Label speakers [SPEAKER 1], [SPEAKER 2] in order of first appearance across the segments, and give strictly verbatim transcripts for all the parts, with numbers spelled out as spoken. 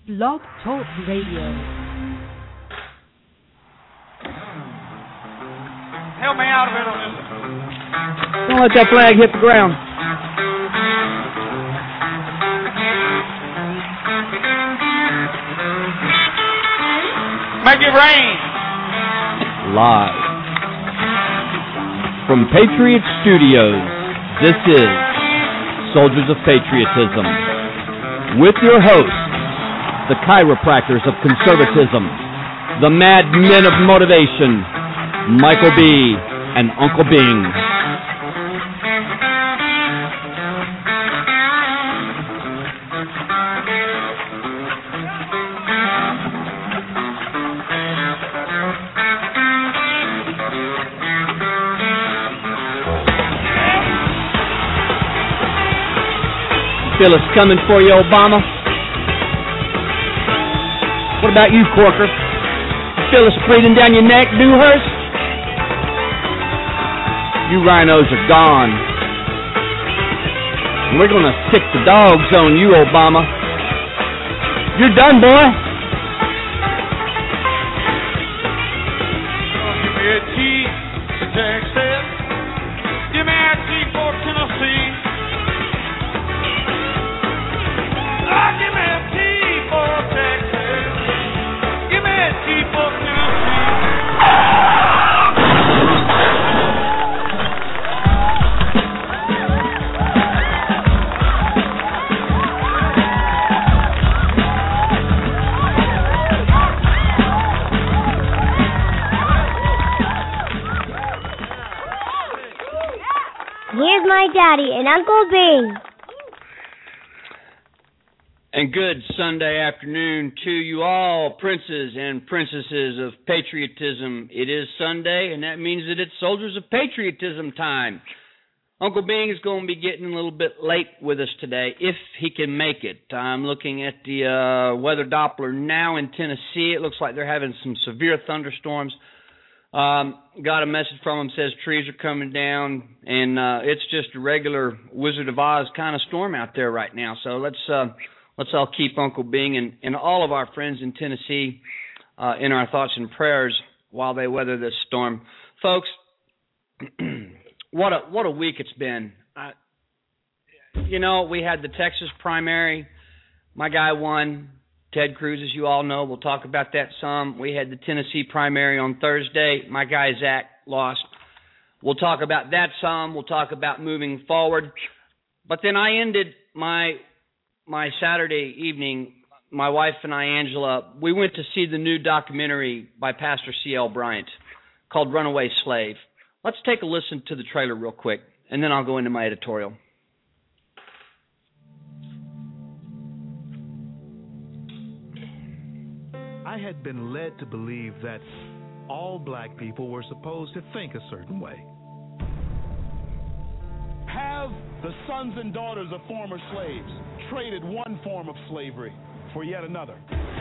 [SPEAKER 1] Blog Talk Radio.
[SPEAKER 2] Help me out of it on this.
[SPEAKER 3] Don't let that flag hit the ground.
[SPEAKER 2] Make it rain.
[SPEAKER 3] Live from Patriot Studios, this is Soldiers of Patriotism. With your hosts, the chiropractors of conservatism, the mad men of motivation, Michael B. and Uncle Bing. Feel us coming for you, Obama? What about you, Corker? Feel us breathing down your neck, Dewhurst? You rhinos are gone. And we're gonna sick the dogs on you, Obama. You're done, boy.
[SPEAKER 2] Give me a T for Texas. Give me a T for Tennessee. Oh, give me a T for Texas. Give me a T for Tennessee.
[SPEAKER 4] Here's my daddy and Uncle Bing.
[SPEAKER 3] And good Sunday afternoon to you all, princes and princesses of patriotism. It is Sunday, and that means that it's Soldiers of Patriotism time. Uncle Bing is going to be getting a little bit late with us today, if he can make it. I'm looking at the uh, weather Doppler now in Tennessee. It looks like they're having some severe thunderstorms. Um, got a message from him, says trees are coming down, and uh, it's just a regular Wizard of Oz kind of storm out there right now. So let's uh, let's all keep Uncle Bing and, and all of our friends in Tennessee uh, in our thoughts and prayers while they weather this storm. Folks, what a what a week it's been. Uh, you know, we had the Texas primary. My guy won. Ted Cruz, as you all know, we'll talk about that some. We had the Tennessee primary on Thursday. My guy, Zach, lost. We'll talk about that some. We'll talk about moving forward. But then I ended my my Saturday evening, my wife and I, Angela, we went to see the new documentary by Pastor C L Bryant called Runaway Slave. Let's take a listen to the trailer real quick, and then I'll go into my editorial.
[SPEAKER 5] I had been led to believe that all black people were supposed to think a certain way.
[SPEAKER 6] Have the sons and daughters of former slaves traded one form of slavery for yet another?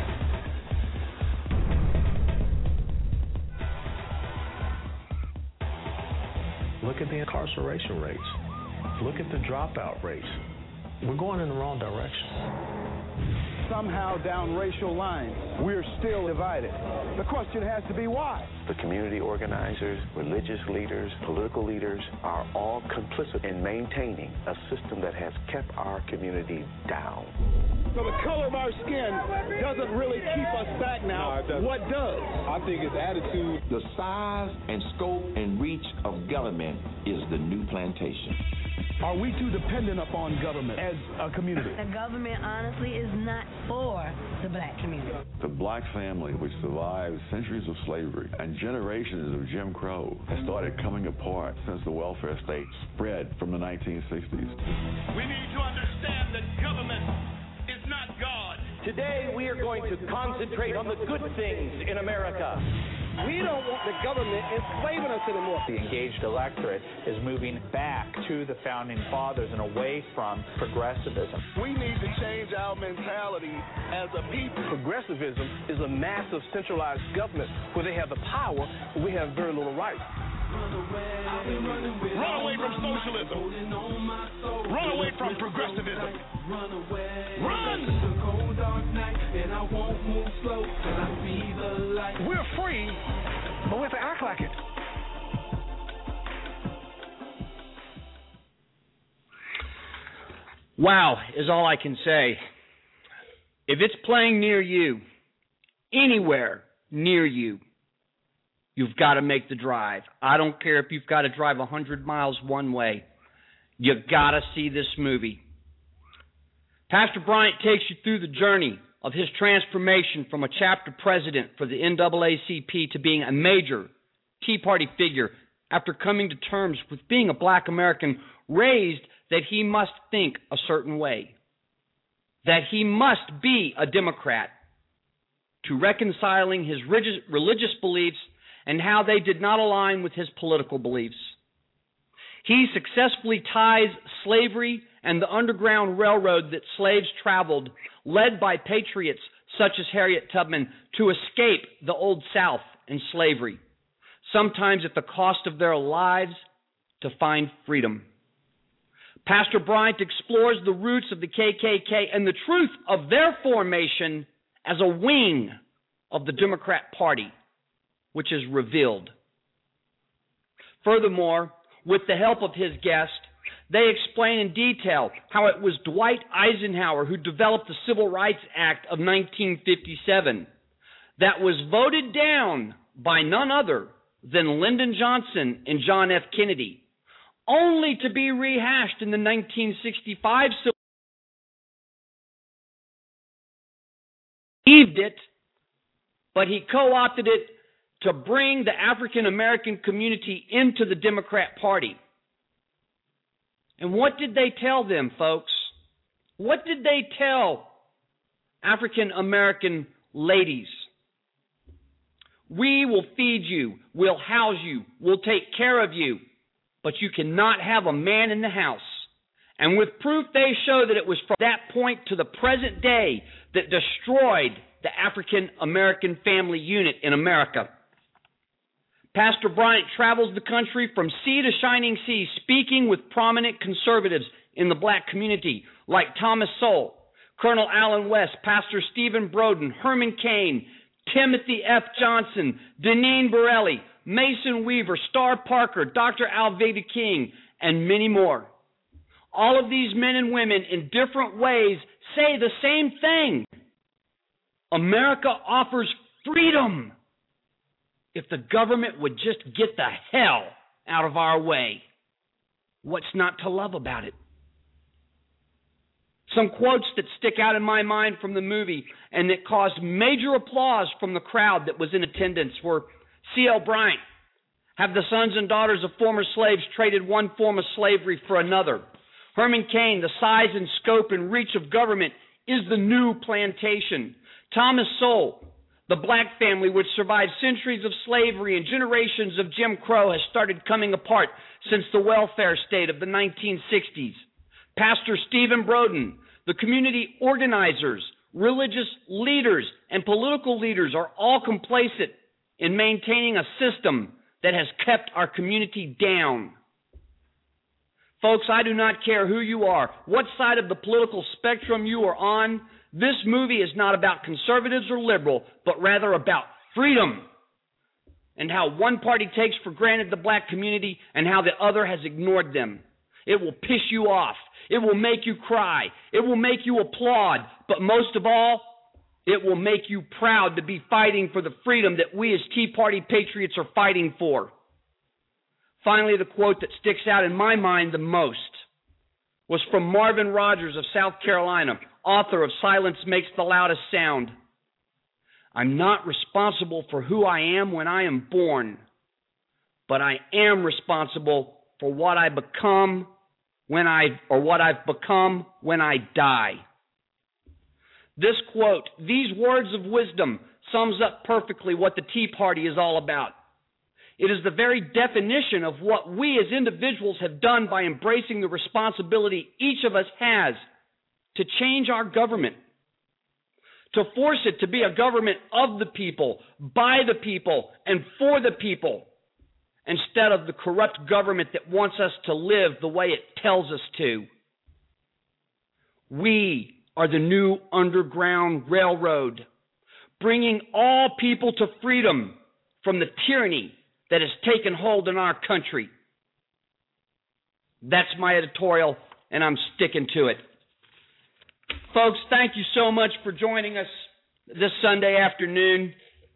[SPEAKER 7] Look at the incarceration rates. Look at the dropout rates. We're going in the wrong direction.
[SPEAKER 6] Somehow down racial lines, we're still divided. The question has to be why.
[SPEAKER 7] The community organizers, religious leaders, political leaders are all complicit in maintaining a system that has kept our community down.
[SPEAKER 6] So the color of our skin doesn't really keep us back now. No, what does?
[SPEAKER 8] I think it's attitude.
[SPEAKER 9] The size and scope and reach of government is the new plantation.
[SPEAKER 6] Are we too dependent upon government as a community?
[SPEAKER 10] The government, honestly, is not for the black community.
[SPEAKER 11] The black family, which survived centuries of slavery and generations of Jim Crow, has started coming apart since the welfare state spread from the nineteen sixties.
[SPEAKER 12] We need to understand that government is not God.
[SPEAKER 13] Today, we are going to concentrate on the good things in America.
[SPEAKER 14] We don't want the government enslaving us anymore.
[SPEAKER 15] The engaged electorate is moving back to the founding fathers and away from progressivism.
[SPEAKER 6] We need to change our mentality as a people.
[SPEAKER 14] Progressivism is a massive centralized government where they have the power, but we have very little rights.
[SPEAKER 6] Run away from socialism. Run away from progressivism. Run!
[SPEAKER 1] won't move slow till I see the light.
[SPEAKER 6] We're free, but we have to act like it.
[SPEAKER 3] Wow is all I can say. If it's playing near you, anywhere near you, you've got to make the drive. I don't care if you've got to drive one hundred miles one way. You got to see this movie. Pastor Bryant takes you through the journey of his transformation from a chapter president for the N double A C P to being a major Tea Party figure after coming to terms with being a black American raised that he must think a certain way, that he must be a Democrat, to reconciling his religious beliefs and how they did not align with his political beliefs. He successfully ties slavery and the Underground Railroad that slaves traveled, led by patriots such as Harriet Tubman, to escape the Old South and slavery, sometimes at the cost of their lives, to find freedom. Pastor Bryant explores the roots of the K K K and the truth of their formation as a wing of the Democrat Party, which is revealed. Furthermore, with the help of his guest, they explain in detail how it was Dwight Eisenhower who developed the Civil Rights Act of nineteen fifty-seven that was voted down by none other than Lyndon Johnson and John F. Kennedy, only to be rehashed in the nineteen sixty-five Civil War. He believed it, but he co-opted it to bring the African American community into the Democrat Party. And what did they tell them, folks? What did they tell African American ladies? We will feed you, we'll house you, we'll take care of you, but you cannot have a man in the house. And with proof, they show that it was from that point to the present day that destroyed the African American family unit in America. Pastor Bryant travels the country from sea to shining sea, speaking with prominent conservatives in the black community like Thomas Sowell, Colonel Allen West, Pastor Stephen Broden, Herman Cain, Timothy F. Johnson, Deneen Borelli, Mason Weaver, Star Parker, Doctor Alveda King, and many more. All of these men and women in different ways say the same thing. America offers freedom if the government would just get the hell out of our way. What's not to love about it? Some quotes that stick out in my mind from the movie and that caused major applause from the crowd that was in attendance were C L Bryant. Have the sons and daughters of former slaves traded one form of slavery for another? Herman Cain, the size and scope and reach of government is the new plantation. Thomas Sowell, the black family which survived centuries of slavery and generations of Jim Crow has started coming apart since the welfare state of the nineteen sixties. Pastor Stephen Broden, the community organizers, religious leaders, and political leaders are all complacent in maintaining a system that has kept our community down. Folks, I do not care who you are, what side of the political spectrum you are on. This movie is not about conservatives or liberal, but rather about freedom and how one party takes for granted the black community and how the other has ignored them. It will piss you off. It will make you cry. It will make you applaud. But most of all, it will make you proud to be fighting for the freedom that we as Tea Party patriots are fighting for. Finally, the quote that sticks out in my mind the most was from Marvin Rogers of South Carolina, author of Silence Makes the Loudest Sound. I'm not responsible for who I am when I am born, but I am responsible for what I become when I, or what I've become when I die. This quote, these words of wisdom, sums up perfectly what the Tea Party is all about. It is the very definition of what we as individuals have done by embracing the responsibility each of us has to change our government, to force it to be a government of the people, by the people, and for the people, instead of the corrupt government that wants us to live the way it tells us to. We are the new Underground Railroad. bringing all people to freedom from the tyranny that has taken hold in our country. That's my editorial, and I'm sticking to it. Folks, thank you so much for joining us this Sunday afternoon.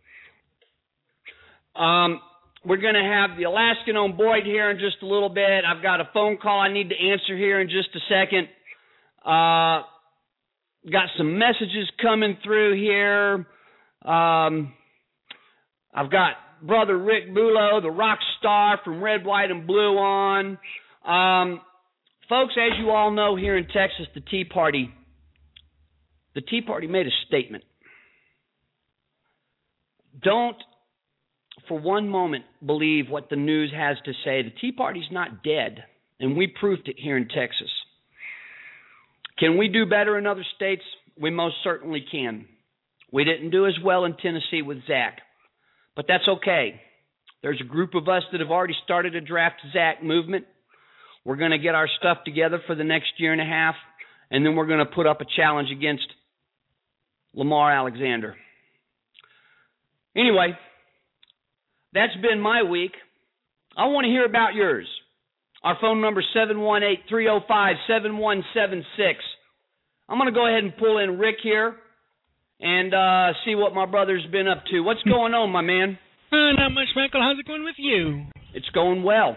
[SPEAKER 3] Um, we're going to have the Alaskan on Boyd here in just a little bit. I've got a phone call I need to answer here in just a second. Uh, got some messages coming through here. Um, I've got Brother Rick Bulow, the rock star from Red, White, and Blue on. Um, folks, as you all know, here in Texas, the Tea Party, the Tea Party made a statement. Don't, for one moment, believe what the news has to say. The Tea Party's not dead, and we proved it here in Texas. Can we do better in other states? We most certainly can. We didn't do as well in Tennessee with Zach, but that's okay. There's a group of us that have already started a Draft Zach movement. We're going to get our stuff together for the next year and a half, and then we're going to put up a challenge against Lamar Alexander. Anyway, that's been my week. I want to hear about yours. Our phone number is seven one eight, three oh five, seven one seven six. I'm going to go ahead and pull in Rick here and uh, see what my brother's been up to. What's going on, my man?
[SPEAKER 8] Uh, not much, Michael. How's it going with you?
[SPEAKER 3] It's going well.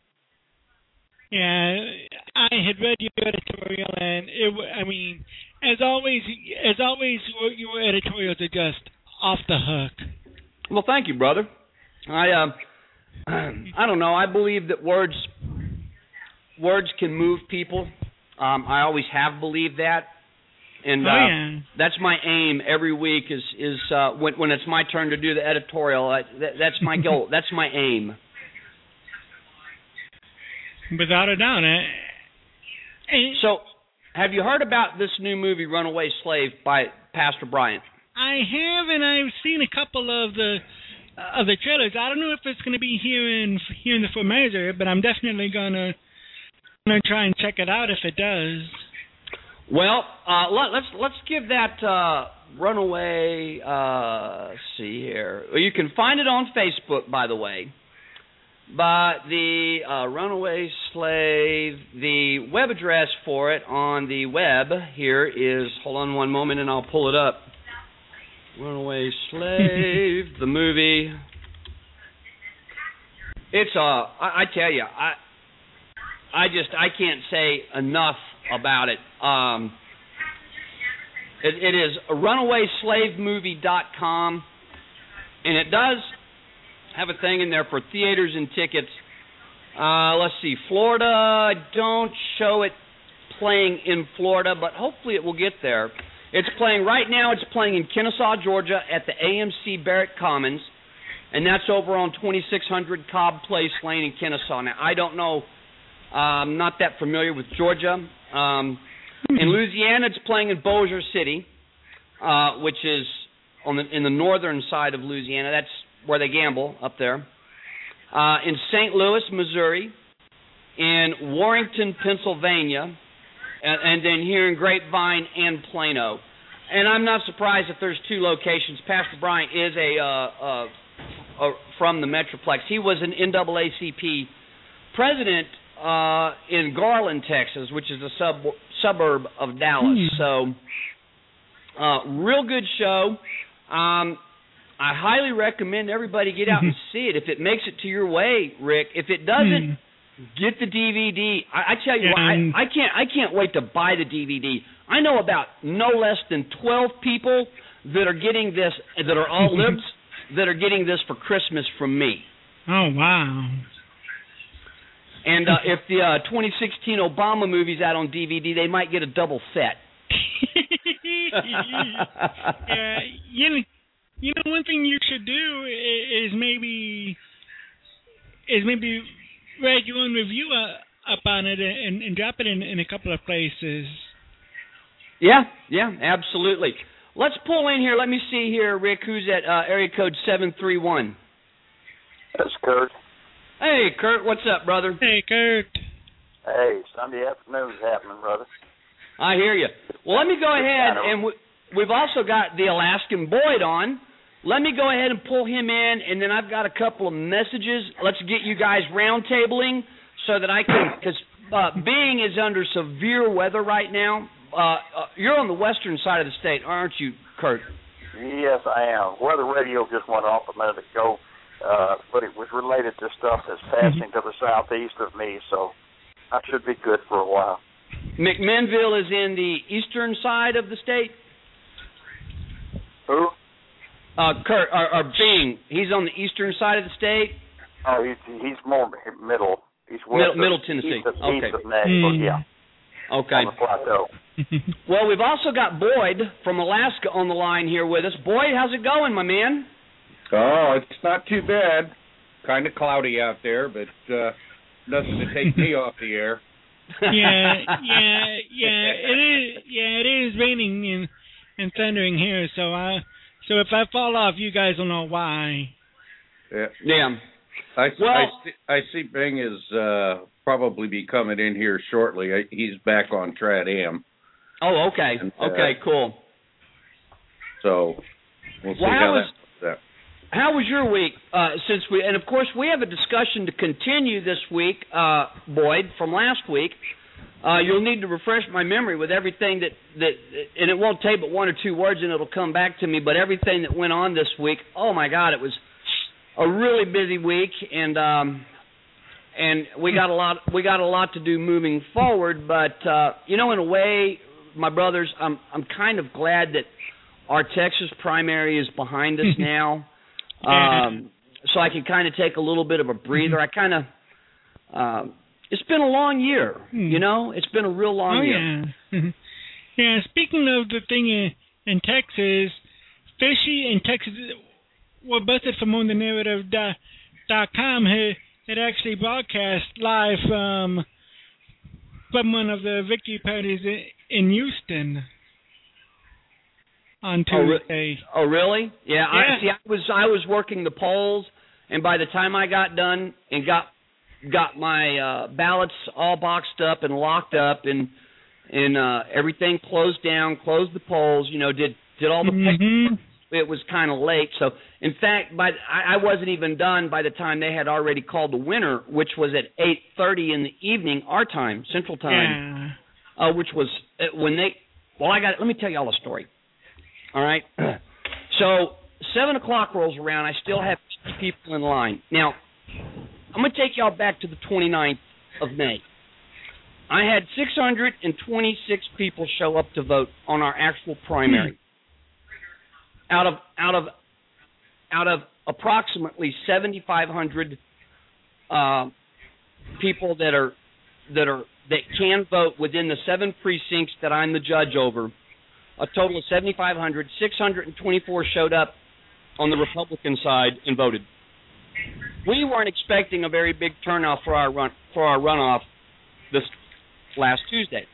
[SPEAKER 8] Yeah, I had read your editorial, and it, I mean, as always, as always, your editorials are just off the hook.
[SPEAKER 3] Well, thank you, brother. I, uh, I don't know. I believe that words, words can move people. Um, I always have believed that, and
[SPEAKER 8] oh,
[SPEAKER 3] uh,
[SPEAKER 8] yeah.
[SPEAKER 3] that's my aim every week. Is is uh, when when it's my turn to do the editorial. I, that, that's my goal. That's my aim.
[SPEAKER 8] Without a doubt.
[SPEAKER 3] So, have you heard about this new movie, Runaway Slave, by Pastor Bryant?
[SPEAKER 8] I have, and I've seen a couple of the uh, of the trailers. I don't know if it's going to be here in here in the Fort Myers area, but I'm definitely gonna gonna try and check it out if it does.
[SPEAKER 3] Well, uh, let, let's let's give that uh, Runaway. Uh, let's see here. Well, you can find it on Facebook, by the way. But the uh, Runaway Slave, the web address for it on the web here is, hold on one moment and I'll pull it up. Runaway Slave, the movie. It's, uh, I, I tell you, I, I just, I can't say enough about it. Um, it, it is runaway slave movie dot com, and it does have a thing in there for theaters and tickets. Uh, let's see, Florida, I don't show it playing in Florida, but hopefully it will get there. It's playing, right now it's playing in Kennesaw, Georgia at the A M C Barrett Commons, and that's over on twenty-six hundred Cobb Place Lane in Kennesaw. Now, I don't know, uh, I'm not that familiar with Georgia. Um, in Louisiana, it's playing in Bossier City, uh, which is on the, in the northern side of Louisiana. That's where they gamble, up there. Uh, in Saint Louis, Missouri, in Warrington, Pennsylvania, and, and then here in Grapevine and Plano. And I'm not surprised if there's two locations. Pastor Bryant is a, uh, uh, uh, from the Metroplex. He was an N double A C P president uh, in Garland, Texas, which is a sub- suburb of Dallas. Mm. So, uh, real good show. Um, I highly recommend everybody get out and see it. If it makes it to your way, Rick. If it doesn't, get the D V D. I, I tell you what, I, I can't. I can't wait to buy the D V D. I know about no less than twelve people that are getting this, that are all libs, that are getting this for Christmas from me.
[SPEAKER 8] Oh wow!
[SPEAKER 3] And uh, if the uh, twenty sixteen Obama movie's out on D V D, they might get a double set.
[SPEAKER 8] yeah, you know. You know, one thing you should do is maybe is maybe write your own review uh, up on it and, and drop it in, in a couple of places.
[SPEAKER 3] Yeah, yeah, absolutely. Let's pull in here. Let me see here, Rick, who's at uh, area code seven three one.
[SPEAKER 16] That's Kurt.
[SPEAKER 3] Hey, Kurt, what's up, brother?
[SPEAKER 8] Hey, Kurt.
[SPEAKER 16] Hey, Sunday afternoon's happening, brother.
[SPEAKER 3] I hear you. Well, let me go ahead and... W- we've also got the Alaskan Boyd on. Let me go ahead and pull him in, and then I've got a couple of messages. Let's get you guys roundtabling so that I can, because uh, Bing is under severe weather right now. Uh, uh, you're on the western side of the state, aren't you, Kurt?
[SPEAKER 16] Yes, I am. Weather radio just went off a minute ago, uh, but it was related to stuff that's passing to the southeast of me, so I should be good for a while.
[SPEAKER 3] McMinnville is in the eastern side of the state?
[SPEAKER 16] Who?
[SPEAKER 3] Uh, Kurt, or, or Bing. He's on the eastern side of the state?
[SPEAKER 16] Oh, he's, he's more middle. He's
[SPEAKER 3] middle, middle Tennessee.
[SPEAKER 16] East of,
[SPEAKER 3] okay.
[SPEAKER 16] East of Nashville, mm. yeah.
[SPEAKER 3] Okay.
[SPEAKER 16] On the plateau.
[SPEAKER 3] Well, we've also got Boyd from Alaska on the line here with us. Boyd, how's it going, my man?
[SPEAKER 17] Oh, it's not too bad. Kind of cloudy out there, but uh, nothing to take me off the air.
[SPEAKER 8] yeah, yeah, yeah. It is. Yeah, it is raining and and thundering here. So I, so if I fall off, you guys will know why.
[SPEAKER 17] Yeah.
[SPEAKER 3] Yeah.
[SPEAKER 17] I,
[SPEAKER 3] well,
[SPEAKER 17] I see, I see Bing is uh, probably be coming in here shortly. I, he's back on Trad Am.
[SPEAKER 3] Oh, okay.
[SPEAKER 17] And, uh,
[SPEAKER 3] okay, cool.
[SPEAKER 17] So we'll see
[SPEAKER 3] well,
[SPEAKER 17] how,
[SPEAKER 3] how was,
[SPEAKER 17] that.
[SPEAKER 3] How was your week? Uh, since we and of course we have a discussion to continue this week, uh, Boyd, from last week. Uh, you'll need to refresh my memory with everything that, that, and it won't take but one or two words, and it'll come back to me. But everything that went on this week, oh my God, it was a really busy week, and um, and we got a lot we got a lot to do moving forward. But uh, you know, in a way, my brothers, I'm I'm kind of glad that our Texas primary is behind us now, um, so I can kind of take a little bit of a breather. I kind of uh, it's been a long year, you know. It's been a real long
[SPEAKER 8] oh,
[SPEAKER 3] year.
[SPEAKER 8] Yeah. yeah. Speaking of the thing in, in Texas, Fishy in Texas. Well, busted from on the narrative dot com had, had actually broadcast live from from one of the victory parties in Houston on Tuesday.
[SPEAKER 3] Oh, re- oh really? Yeah.
[SPEAKER 8] yeah.
[SPEAKER 3] I, see, I was I was working the polls, and by the time I got done and got got my uh, ballots all boxed up and locked up, and and uh, everything closed down, closed the polls, you know, did did all the
[SPEAKER 8] mm-hmm.
[SPEAKER 3] It was kind of late. So, in fact, by I, I wasn't even done by the time they had already called the winner, which was at eight thirty in the evening, our time, Central Time,
[SPEAKER 8] yeah.
[SPEAKER 3] uh, which was uh, when they – well, I got – let me tell you all a story, all right? So, seven o'clock rolls around. I still have people in line. Now, I'm going to take y'all back to the twenty-ninth of May. I had six hundred twenty-six people show up to vote on our actual primary. Out of out of out of approximately seventy-five hundred uh, people that are that are that can vote within the seven precincts that I'm the judge over, a total of seventy-five hundred, six hundred twenty-four showed up on the Republican side and voted. We weren't expecting a very big turnout for our run for our runoff this last Tuesday.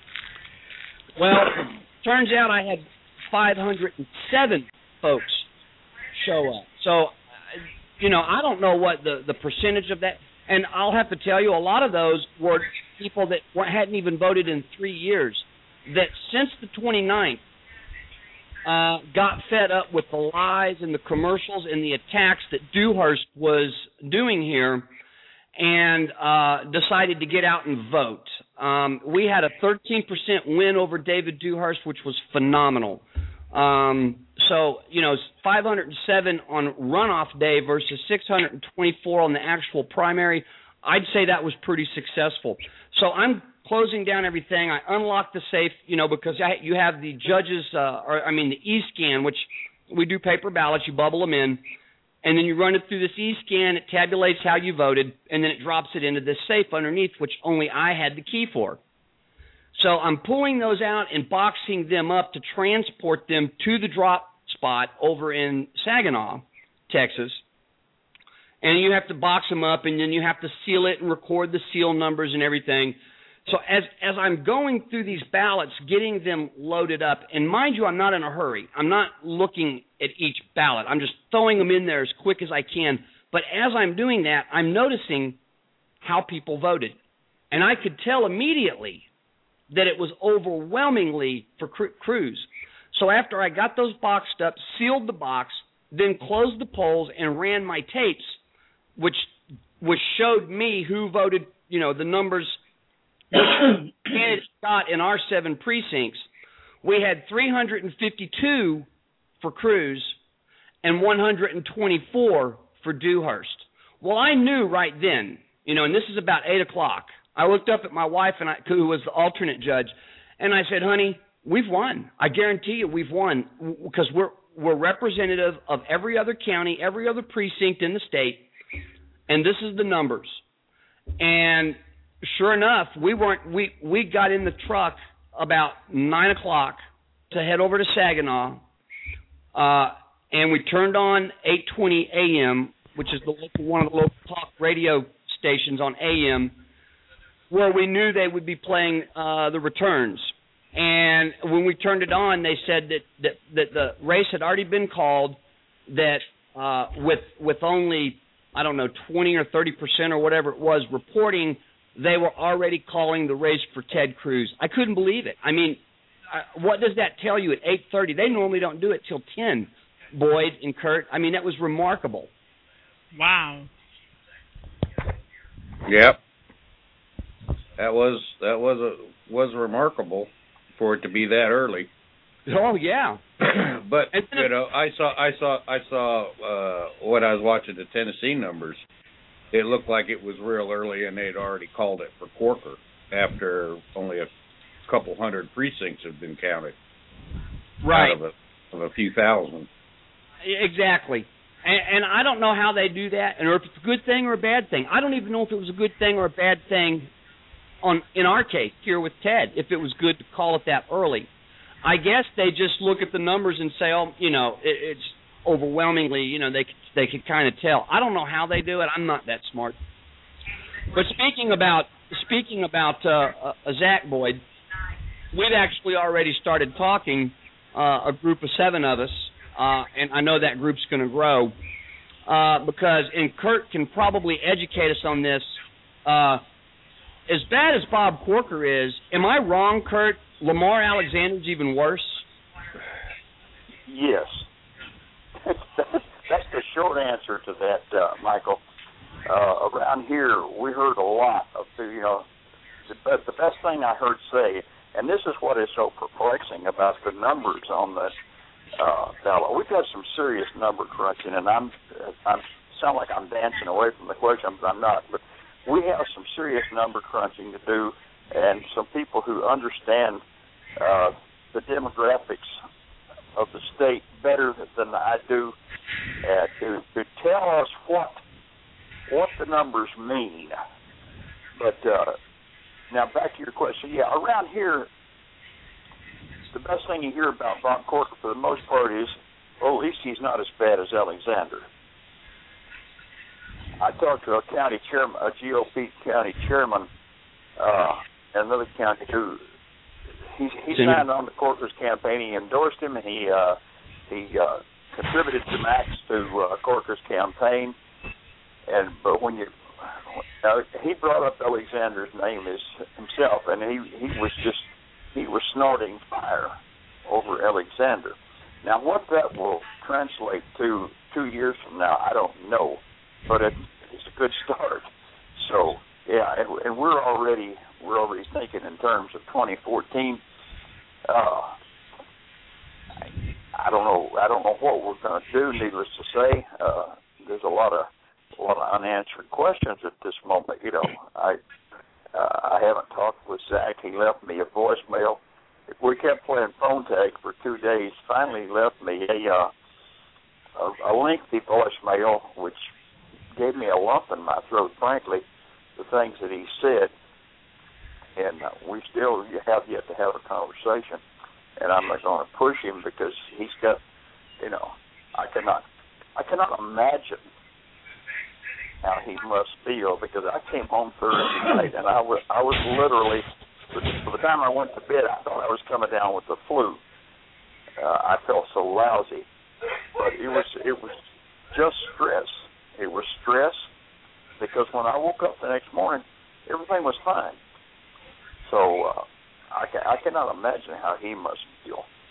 [SPEAKER 3] Well, turns out I had five hundred seven folks show up. So, you know, I don't know what the, the percentage of that, and I'll have to tell you, a lot of those were people that hadn't even voted in three years, that since the twenty-ninth uh, got fed up with the lies and the commercials and the attacks that Dewhurst was doing here, and uh, decided to get out and vote. Um, we had a thirteen percent win over David Dewhurst, which was phenomenal. Um, so, you know, five hundred seven on runoff day versus six hundred twenty-four on the actual primary. I'd say that was pretty successful. So I'm closing down everything. I unlocked the safe, you know, because I, you have the judges, uh, or I mean the e-scan, which we do paper ballots. You bubble them in, and then you run it through this e-scan. It tabulates how you voted, and then it drops it into this safe underneath, which only I had the key for. So I'm pulling those out and boxing them up to transport them to the drop spot over in Saginaw, Texas. And you have to box them up, and then you have to seal it and record the seal numbers and everything. So as as I'm going through these ballots, getting them loaded up, and mind you, I'm not in a hurry. I'm not looking at each ballot. I'm just throwing them in there as quick as I can. But as I'm doing that, I'm noticing how people voted. And I could tell immediately that it was overwhelmingly for Cruz. So after I got those boxed up, sealed the box, then closed the polls and ran my tapes, which which showed me who voted, you know, the numbers candidates got in our seven precincts, we had three hundred fifty-two for Cruz and one hundred twenty-four for Dewhurst. Well, I knew right then, you know, and this is about eight o'clock. I looked up at my wife, and I, who was the alternate judge, and I said, honey, we've won. I guarantee you we've won because we're we're representative of every other county, every other precinct in the state, and this is the numbers. And sure enough, we weren't. We, we got in the truck about nine o'clock to head over to Saginaw, uh, and we turned on eight twenty A M, which is the local, one of the local talk radio stations on A M, where we knew they would be playing uh, the returns. And when we turned it on, they said that, that, that the race had already been called, that uh, with with only, I don't know, twenty or thirty percent or whatever it was reporting, they were already calling the race for Ted Cruz. I couldn't believe it. I mean, uh, what does that tell you at eight thirty? They normally don't do it till ten, Boyd and Kurt. I mean, that was remarkable.
[SPEAKER 8] Wow.
[SPEAKER 17] Yep. That was that was a, was remarkable for it to be that early.
[SPEAKER 3] Oh yeah.
[SPEAKER 17] But you know, I saw I saw I saw uh, when I was watching the Tennessee numbers, it looked like it was real early, and they'd already called it for Corker after only a couple hundred precincts had been counted.
[SPEAKER 3] Right.
[SPEAKER 17] Out of a, of a few thousand.
[SPEAKER 3] Exactly. And, and I don't know how they do that, and or if it's a good thing or a bad thing. I don't even know if it was a good thing or a bad thing on in our case here with Ted, if it was good to call it that early. I guess they just look at the numbers and say, oh, you know, it, it's overwhelmingly, you know, they they could kind of tell. I don't know how they do it. I'm not that smart. But speaking about speaking about uh, uh, Zach Boyd, we've actually already started talking, uh, a group of seven of us, uh, and I know that group's going to grow uh, because, and Kurt can probably educate us on this. Uh, as bad as Bob Corker is, am I wrong, Kurt? Lamar Alexander's even worse?
[SPEAKER 16] Yes. That's the short answer to that, uh, Michael. Uh, around here, we heard a lot of, you know, the, the best thing I heard say, and this is what is so perplexing about the numbers on the uh, ballot. We've got some serious number crunching, and I'm, I sound like I'm dancing away from the question, but I'm not. But we have some serious number crunching to do, and some people who understand uh, the demographics of the state better than I do, uh, to, to tell us what what the numbers mean. But uh, now back to your question. Yeah, around here, the best thing you hear about Bob Corker for the most part is, well, at least he's not as bad as Alexander. I talked to a county chairman, a G O P county chairman, uh, in another county who he he signed on to Corker's campaign. He endorsed him, and he uh, he uh, contributed to max to uh, Corker's campaign. And but when you now he brought up Alexander's name as himself, and he he was just he was snorting fire over Alexander. Now what that will translate to two years from now, I don't know, but it, it's a good start. So yeah, and, and we're already we're already thinking in terms of twenty fourteen. Uh, I, I don't know. I don't know what we're going to do. Needless to say, uh, there's a lot of a lot of unanswered questions at this moment. You know, I uh, I haven't talked with Zach. He left me a voicemail. We kept playing phone tag for two days. Finally, he left me a uh, a, a lengthy voicemail, which gave me a lump in my throat. Frankly, the things that he said. And uh, we still have yet to have a conversation. And I'm not going to push him because he's got, you know, I cannot, I cannot imagine how he must feel, because I came home Thursday night and I was, I was literally, by the time I went to bed, I thought I was coming down with the flu. Uh, I felt so lousy, but it was, it was just stress. It was stress because when I woke up the next morning, everything was fine. So uh, I, can, I cannot imagine how he must feel.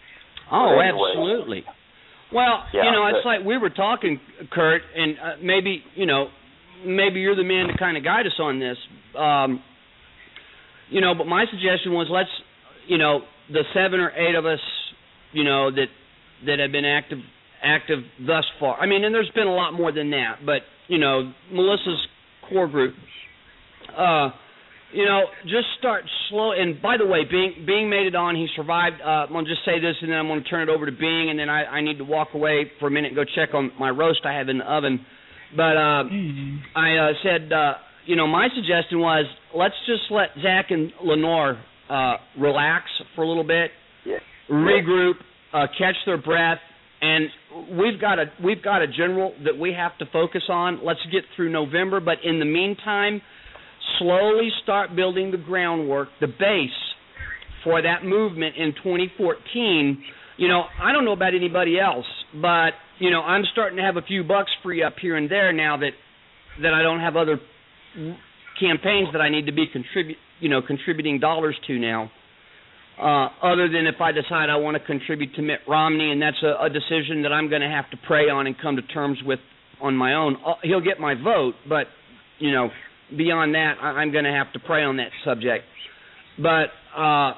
[SPEAKER 3] Oh,
[SPEAKER 16] but anyway,
[SPEAKER 3] absolutely. Well,
[SPEAKER 16] yeah,
[SPEAKER 3] you know, it's
[SPEAKER 16] but,
[SPEAKER 3] like we were talking, Kurt, and uh, maybe, you know, maybe you're the man to kind of guide us on this. Um, you know, but my suggestion was let's, you know, the seven or eight of us, you know, that that have been active active thus far. I mean, and there's been a lot more than that, but, you know, Melissa's core group, uh, you know, just start slow. And by the way, Bing, Bing made it on. He survived. Uh, I'm going to just say this, and then I'm going to turn it over to Bing, and then I, I need to walk away for a minute and go check on my roast I have in the oven. But uh, mm-hmm. I uh, said, uh, you know, my suggestion was let's just let Zach and Lenore uh, relax for a little bit,
[SPEAKER 16] yeah.
[SPEAKER 3] regroup, uh, catch their breath, and we've got a we've got a general that we have to focus on. Let's get through November, but in the meantime, slowly start building the groundwork, the base for that movement in twenty fourteen. You know, I don't know about anybody else, but you know, I'm starting to have a few bucks free up here and there now that that I don't have other campaigns that I need to be contribute, you know, contributing dollars to now. Uh, other than if I decide I want to contribute to Mitt Romney, and that's a, a decision that I'm going to have to pray on and come to terms with on my own. Uh, he'll get my vote, but you know, beyond that, I, I'm going to have to pray on that subject. But uh,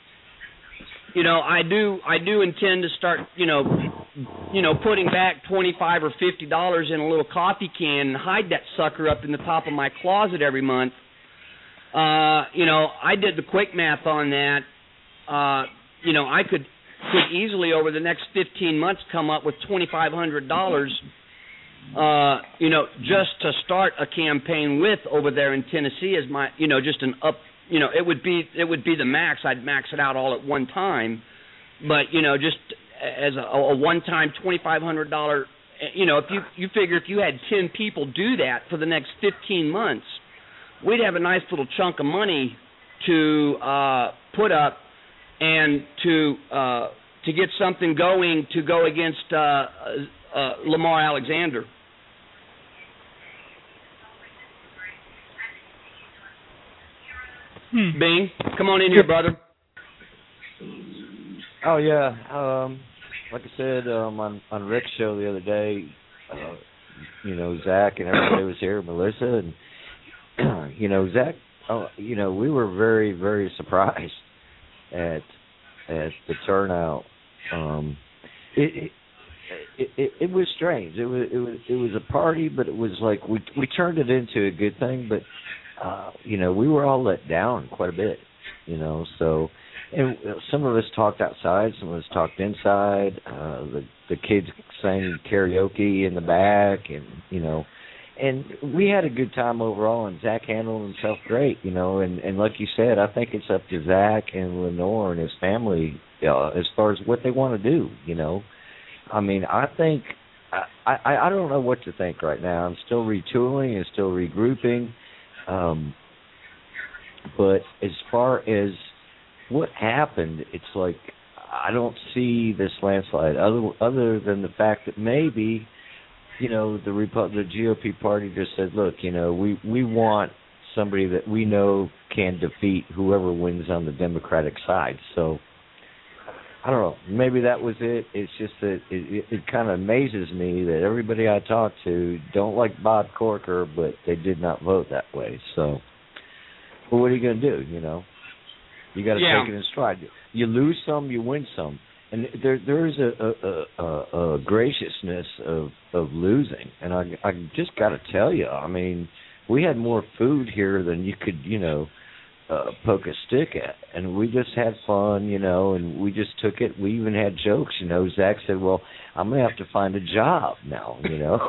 [SPEAKER 3] you know, I do I do intend to start, you know, you know, putting back twenty-five or fifty dollars in a little coffee can and hide that sucker up in the top of my closet every month. Uh, you know, I did the quick math on that. Uh, you know, I could could easily over the next fifteen months come up with twenty-five hundred dollars. Uh, you know, just to start a campaign with over there in Tennessee as my, you know, just an up. You know, it would be it would be the max. I'd max it out all at one time, but you know, just as a, a one-time twenty-five hundred dollars. You know, if you you figure if you had ten people do that for the next fifteen months, we'd have a nice little chunk of money to uh, put up and to uh, to get something going to go against uh, uh, Lamar Alexander. Hmm. Bing, come on in here, brother.
[SPEAKER 18] Oh yeah, um, like I said um, on on Rick's show the other day, uh, you know, Zach and everybody was here, Melissa, and you know, Zach. Oh, you know, we were very very surprised at at the turnout. Um, it, it it it was strange. It was it was it was a party, but it was like we we turned it into a good thing, but. Uh, you know, we were all let down quite a bit, you know, so, and some of us talked outside, some of us talked inside, uh, the, the kids sang karaoke in the back, and, you know, and we had a good time overall, and Zach handled himself great, you know, and, and like you said, I think it's up to Zach and Lenore and his family uh, as far as what they want to do, you know. I mean, I think, I, I, I don't know what to think right now. I'm still retooling and still regrouping. Um, but as far as what happened, it's like I don't see this landslide other other than the fact that maybe, you know, the Repu- the G O P party just said, look, you know, we, we want somebody that we know can defeat whoever wins on the Democratic side. So I don't know. Maybe that was it. It's just that it, it, it kind of amazes me that everybody I talk to don't like Bob Corker, but they did not vote that way. So, well, what are you going to do, you know? You got to
[SPEAKER 3] yeah.
[SPEAKER 18] take it in stride. You lose some, you win some. And there there is a, a, a, a graciousness of, of losing. And I, I just got to tell you, I mean, we had more food here than you could, you know, Uh, poke a stick at, and we just had fun, you know, and we just took it. We even had jokes, you know. Zach said, well, I'm going to have to find a job now, you know.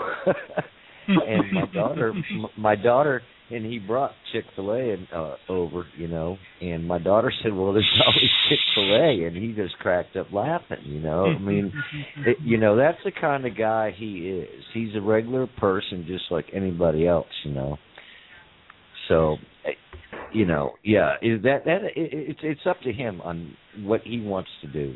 [SPEAKER 18] And my daughter, my daughter, and he brought Chick-fil-A and, uh, over, you know, and my daughter said, well, there's always Chick-fil-A, and he just cracked up laughing, you know. I mean, it, you know, that's the kind of guy he is. He's a regular person just like anybody else, you know. So, you know, yeah, is that that it, it's it's up to him on what he wants to do.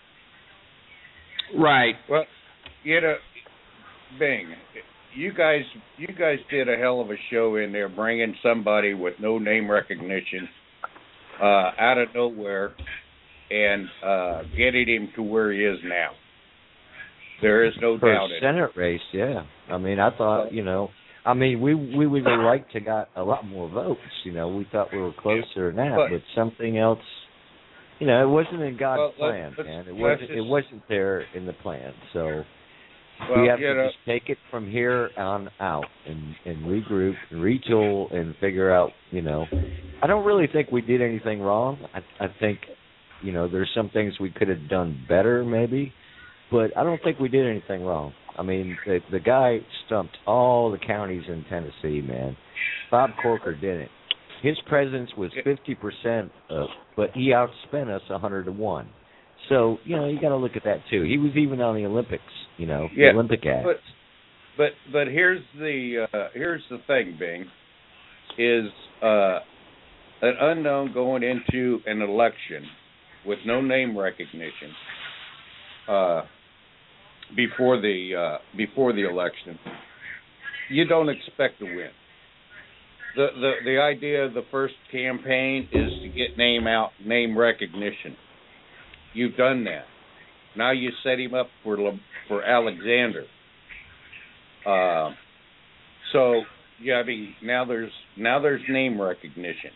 [SPEAKER 3] Right.
[SPEAKER 17] Well, you know, Bing, you guys, you guys did a hell of a show in there, bringing somebody with no name recognition uh, out of nowhere and uh, getting him to where he is now. There is no
[SPEAKER 18] For
[SPEAKER 17] doubt
[SPEAKER 18] a
[SPEAKER 17] in
[SPEAKER 18] Senate race, yeah. I mean, I thought, you know, I mean, we we would have liked to got a lot more votes. You know, we thought we were closer than that,
[SPEAKER 17] but,
[SPEAKER 18] but something else. You know, it wasn't in God's
[SPEAKER 17] well,
[SPEAKER 18] plan,
[SPEAKER 17] let's,
[SPEAKER 18] man. It
[SPEAKER 17] let's
[SPEAKER 18] wasn't.
[SPEAKER 17] just,
[SPEAKER 18] it wasn't there in the plan. So
[SPEAKER 17] well,
[SPEAKER 18] we have
[SPEAKER 17] you
[SPEAKER 18] to
[SPEAKER 17] know,
[SPEAKER 18] just take it from here on out and and regroup and retool and figure out. You know, I don't really think we did anything wrong. I I think, you know, there's some things we could have done better, maybe, but I don't think we did anything wrong. I mean, the the guy stumped all the counties in Tennessee, man. Bob Corker didn't. His presence was fifty percent, of, but he outspent us one hundred to one. So, you know, you got to look at that, too. He was even on the Olympics, you know,
[SPEAKER 17] yeah,
[SPEAKER 18] the Olympic act.
[SPEAKER 17] But, but, but here's the uh, here's the thing, Bing, is uh, an unknown going into an election with no name recognition uh, before the uh, before the election, you don't expect to win. The, the the idea of the first campaign is to get name out, name recognition. You've done that. Now you set him up for for Alexander. Uh, so yeah, I mean now there's now there's name recognition.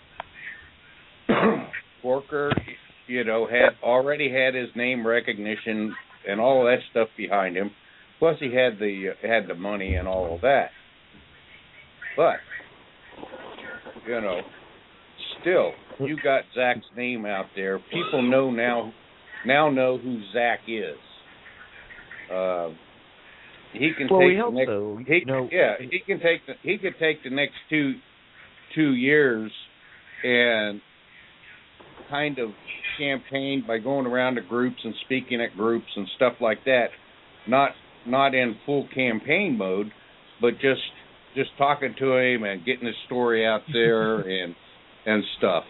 [SPEAKER 17] Corker, you know, had already had his name recognition and all of that stuff behind him. Plus he had the uh, had the money and all of that. But you know, still, you got Zach's name out there. People know now, now know who Zach is. Uh, he can
[SPEAKER 18] well,
[SPEAKER 17] take
[SPEAKER 18] we
[SPEAKER 17] the
[SPEAKER 18] hope
[SPEAKER 17] next.
[SPEAKER 18] so.
[SPEAKER 17] He,
[SPEAKER 18] you know,
[SPEAKER 17] yeah, he can take the. He could take the next two, two years, and kind of campaign by going around to groups and speaking at groups and stuff like that. Not not in full campaign mode, but just. Just talking to him and getting his story out there and and stuff.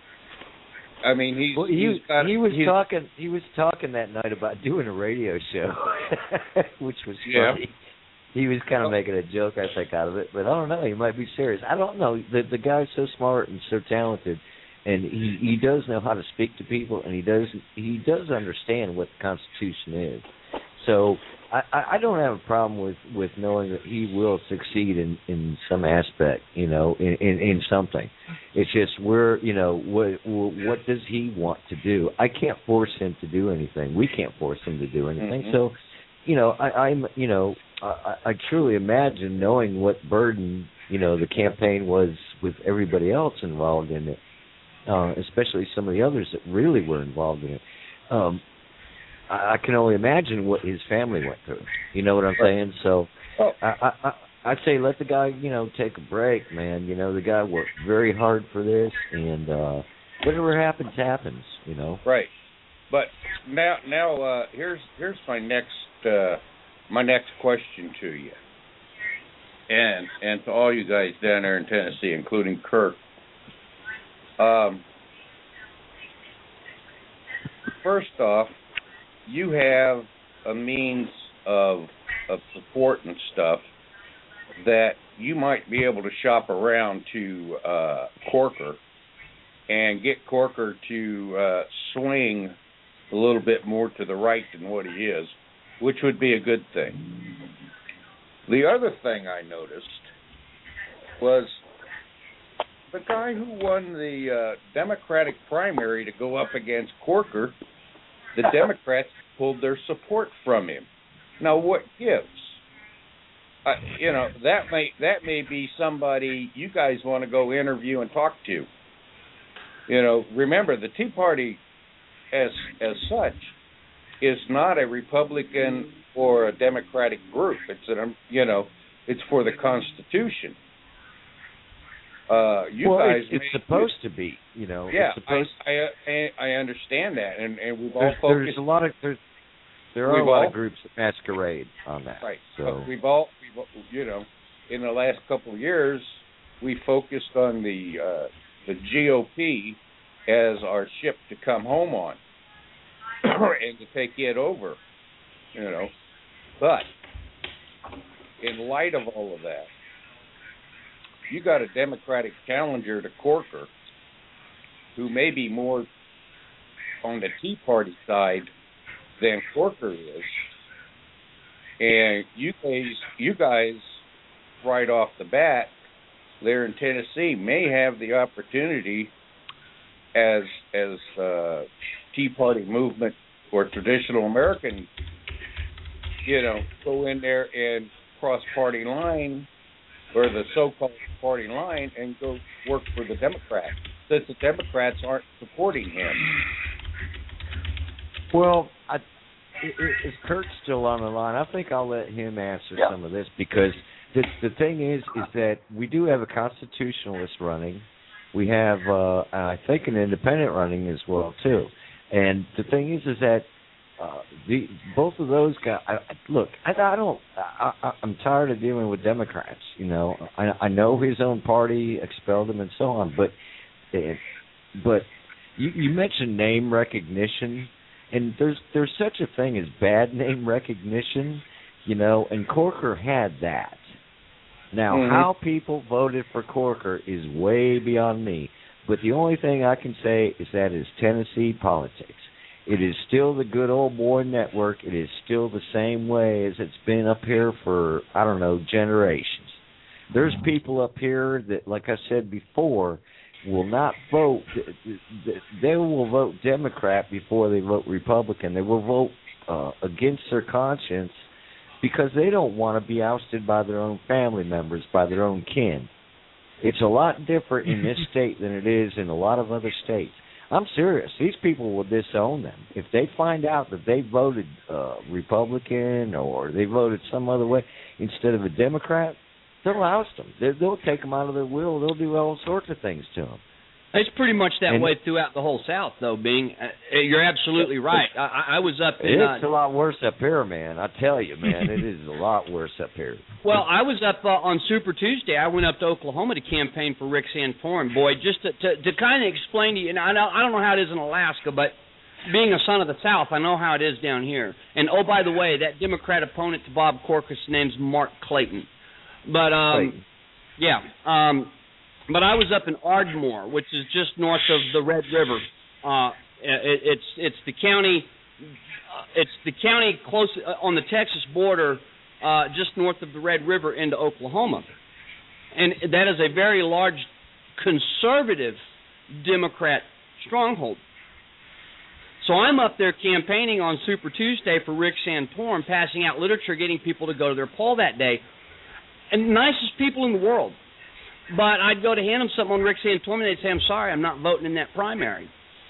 [SPEAKER 17] I mean, he's
[SPEAKER 18] well, he,
[SPEAKER 17] he's got,
[SPEAKER 18] he was
[SPEAKER 17] he's,
[SPEAKER 18] talking. He was talking that night about doing a radio show, which was
[SPEAKER 17] yeah.
[SPEAKER 18] funny. He was kind of making a joke, I think, out of it, but I don't know. He might be serious. I don't know. The the guy's so smart and so talented, and he he does know how to speak to people, and he does he does understand what the Constitution is. So. I, I don't have a problem with, with knowing that he will succeed in, in some aspect, you know, in, in, in something. It's just we're, you know, what what does he want to do? I can't force him to do anything. We can't force him to do anything.
[SPEAKER 17] Mm-hmm.
[SPEAKER 18] So, you know, I, I'm, you know, I, I truly imagine knowing what burden, you know, the campaign was with everybody else involved in it, uh, especially some of the others that really were involved in it. Um, I can only imagine what his family went through. You know what I'm saying? So
[SPEAKER 17] oh.
[SPEAKER 18] I, I, I'd say let the guy, you know, take a break, man. You know, the guy worked very hard for this, and uh, whatever happens, happens. You know.
[SPEAKER 17] Right. But now, now uh, here's here's my next uh, my next question to you, and and to all you guys down there in Tennessee, including Kirk. Um, first off. You have a means of of support and stuff that you might be able to shop around to uh, Corker and get Corker to uh, swing a little bit more to the right than what he is, which would be a good thing. The other thing I noticed was the guy who won the uh, Democratic primary to go up against Corker. The Democrats pulled their support from him. Now, what gives? Uh, you know, that may that may be somebody you guys want to go interview and talk to. You know, remember the Tea Party, as as such, is not a Republican or a Democratic group. It's an you know, it's for the Constitution. Uh, you
[SPEAKER 18] well,
[SPEAKER 17] guys,
[SPEAKER 18] it's, it's supposed to be, you know.
[SPEAKER 17] Yeah,
[SPEAKER 18] it's supposed
[SPEAKER 17] I, I I understand that, and and we've all
[SPEAKER 18] there's,
[SPEAKER 17] focused.
[SPEAKER 18] There's a lot of there's, there are
[SPEAKER 17] we've
[SPEAKER 18] a lot
[SPEAKER 17] all,
[SPEAKER 18] of groups that masquerade on that.
[SPEAKER 17] Right.
[SPEAKER 18] So
[SPEAKER 17] but we've all, we've, you know, in the last couple of years, we focused on the uh, the G O P as our ship to come home on and to take it over, you know. But in light of all of that, you got a Democratic challenger to Corker who may be more on the Tea Party side than Corker is. And you guys, you guys, right off the bat, there in Tennessee, may have the opportunity as as uh, Tea Party movement or traditional American, you know, go in there and cross party line or the so-called party line and go work for the Democrats, since the Democrats aren't supporting him.
[SPEAKER 18] Well, I, is Kurt still on the line? I think I'll let him answer
[SPEAKER 16] yeah.
[SPEAKER 18] some of this, because the the thing is, is that we do have a constitutionalist running. We have, uh, I think, an independent running as well too. And the thing is, is that uh, the both of those guys. I, look, I, I don't. I, I, I'm tired of dealing with Democrats. You know, I, I know his own party expelled him and so on, but but you, you mentioned name recognition. And there's there's such a thing as bad name recognition, you know, and Corker had that. Now, mm-hmm. how people voted for Corker is way beyond me. But the only thing I can say is that is Tennessee politics. It is still the good old boy network. It is still the same way as it's been up here for, I don't know, generations. There's people up here that, like I said before, will not vote. They will vote Democrat before they vote Republican. They will vote uh, against their conscience because they don't want to be ousted by their own family members, by their own kin. It's a lot different in this state than it is in a lot of other states. I'm serious. These people will disown them. If they find out that they voted uh, Republican or they voted some other way instead of a Democrat, they'll oust them. They'll take them out of their will. They'll do all sorts of things to them.
[SPEAKER 3] It's pretty much that
[SPEAKER 18] and
[SPEAKER 3] way throughout the whole South, though, Bing. Uh, you're absolutely right. I, I was up in...
[SPEAKER 18] It's
[SPEAKER 3] uh,
[SPEAKER 18] a lot worse up here, man. I tell you, man, it is a lot worse up here.
[SPEAKER 3] Well, I was up uh, on Super Tuesday. I went up to Oklahoma to campaign for Rick Santorum. Boy, just to, to, to kind of explain to you, and I, know, I don't know how it is in Alaska, but being a son of the South, I know how it is down here. And, oh, by the way, that Democrat opponent to Bob Corker's name's Mark Clayton. But, um,
[SPEAKER 18] Clayton.
[SPEAKER 3] yeah, um... But I was up in Ardmore, which is just north of the Red River. Uh, it, it's it's the county, uh, it's the county close uh, on the Texas border, uh, just north of the Red River into Oklahoma, and that is a very large conservative Democrat stronghold. So I'm up there campaigning on Super Tuesday for Rick Santorum, passing out literature, getting people to go to their poll that day, and nicest people in the world. But I'd go to hand them something on Rick Santorum, and they'd say, I'm sorry, I'm not voting in that primary.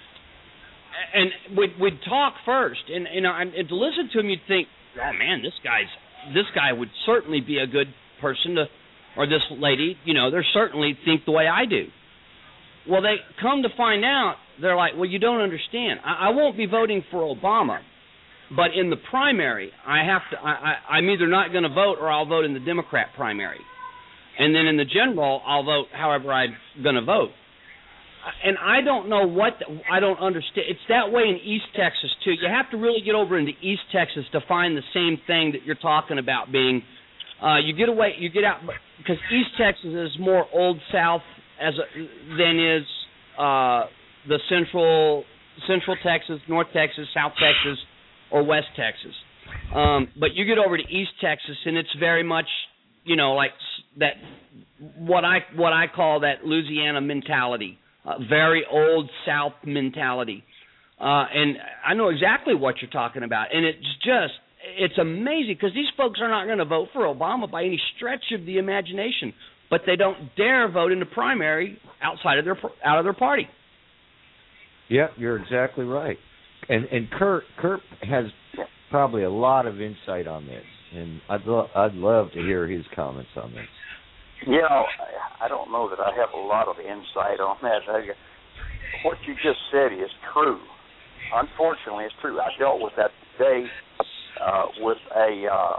[SPEAKER 3] And we'd, we'd talk first. And, you know, and to listen to him, you'd think, oh, man, this guy's this guy would certainly be a good person to, or this lady, you know, they certainly think the way I do. Well, they come to find out, they're like, well, you don't understand. I, I won't be voting for Obama, but in the primary, I have to. I, I, I'm either not going to vote or I'll vote in the Democrat primary. And then in the general, I'll vote however I'm going to vote. And I don't know what, the, I don't understand. It's that way in East Texas, too. You have to really get over into East Texas to find the same thing that you're talking about being, uh, you get away, you get out, because East Texas is more Old South as a, than is uh, the central, central Texas, North Texas, South Texas, or West Texas. Um, but you get over to East Texas, and it's very much, you know, like that what I what I call that Louisiana mentality, uh, very old South mentality, uh, and I know exactly what you're talking about. And it's just it's amazing because these folks are not going to vote for Obama by any stretch of the imagination, but they don't dare vote in the primary outside of their out of their party.
[SPEAKER 18] Yeah, you're exactly right. And and Kurt Kurt has probably a lot of insight on this. And I'd lo- I'd love to hear his comments on this.
[SPEAKER 16] You know, I don't know that I have a lot of insight on that. I, what you just said is true. Unfortunately, it's true. I dealt with that today uh, with a uh,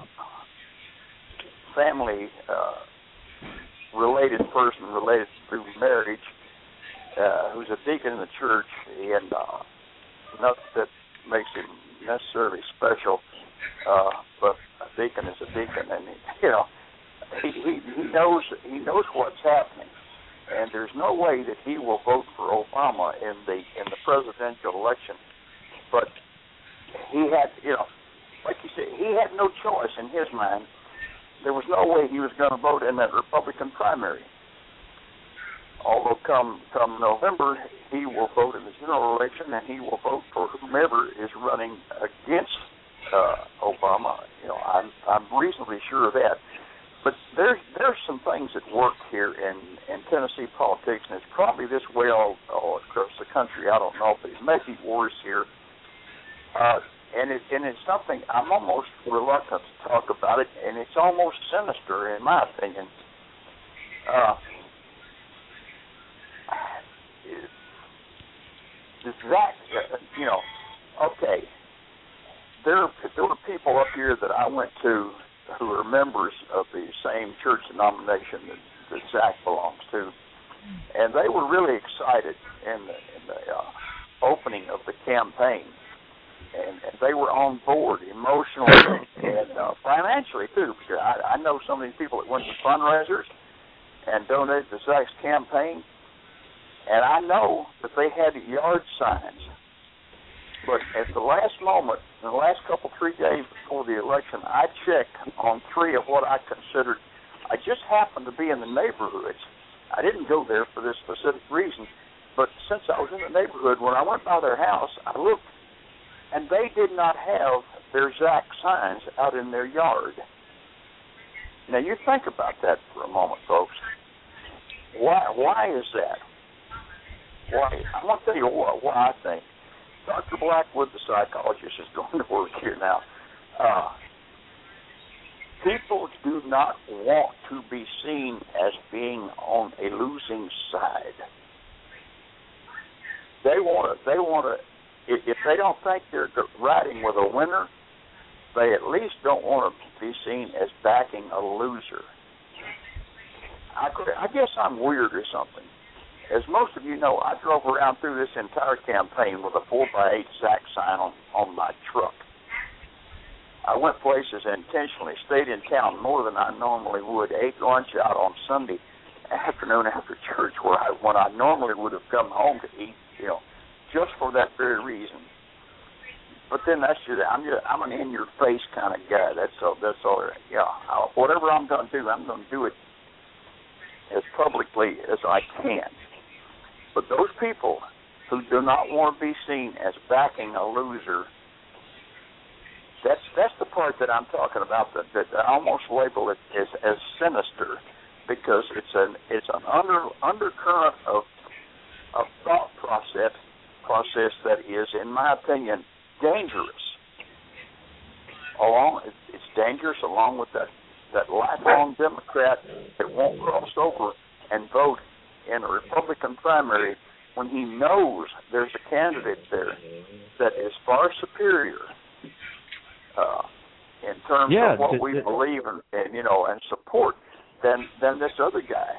[SPEAKER 16] family-related uh, person related through marriage uh, who's a deacon in the church, and uh, nothing that makes him necessarily special, uh, but a deacon is a deacon, and you know he, he he knows he knows what's happening, and there's no way that he will vote for Obama in the in the presidential election but he had, you know, like you said, he had no choice in his mind. There was no way he was going to vote in that Republican primary. Although come come November, he will vote in the general election, and he will vote for whomever is running against uh, Obama. You know, I'm I'm reasonably sure of that. But there's there's some things that work here in, in Tennessee politics, and it's probably this way all, all across the country. I don't know, but it may be worse here. Uh, and it and it's something I'm almost reluctant to talk about it, and it's almost sinister in my opinion. Uh, That, you know, okay, there, there were people up here that I went to who are members of the same church denomination that, that Zach belongs to, and they were really excited in the, in the uh, opening of the campaign, and, and they were on board emotionally and uh, financially, too, because I, I know some of these people that went to fundraisers and donated to Zach's campaign. And I know that they had yard signs. But at the last moment, in the last couple, three days before the election, I checked on three of what I considered, I just happened to be in the neighborhoods. I didn't go there for this specific reason, but since I was in the neighborhood, when I went by their house, I looked, and they did not have their Zach signs out in their yard. Now, you think about that for a moment, folks. Why, why is that? Why? I want to tell you what, what I think. Doctor Blackwood, the psychologist, is going to work here now. Uh, people do not want to be seen as being on a losing side. They want to. They want to. If, if they don't think they're riding with a winner, they at least don't want to be seen as backing a loser. I, I guess I'm weird or something. As most of you know, I drove around through this entire campaign with a four by eight Zach sign on, on my truck. I went places intentionally, stayed in town more than I normally would, ate lunch out on Sunday afternoon after church where I, when I normally would have come home to eat, you know, just for that very reason. But then that's just, I'm just, I'm an in-your-face kind of guy. That's all, that's all, yeah. I, whatever I'm going to do, I'm going to do it as publicly as I can. But those people who do not want to be seen as backing a loser, that's that's the part that I'm talking about that, that I almost label it as, as sinister, because it's an it's an under undercurrent of of thought process process that is, in my opinion, dangerous. Along it's dangerous along with that that lifelong Democrat that won't cross over and vote in a Republican primary when he knows there's a candidate there that is far superior uh, in terms
[SPEAKER 18] yeah,
[SPEAKER 16] of what
[SPEAKER 18] th-
[SPEAKER 16] we
[SPEAKER 18] th-
[SPEAKER 16] believe and, and you know and support than than this other guy.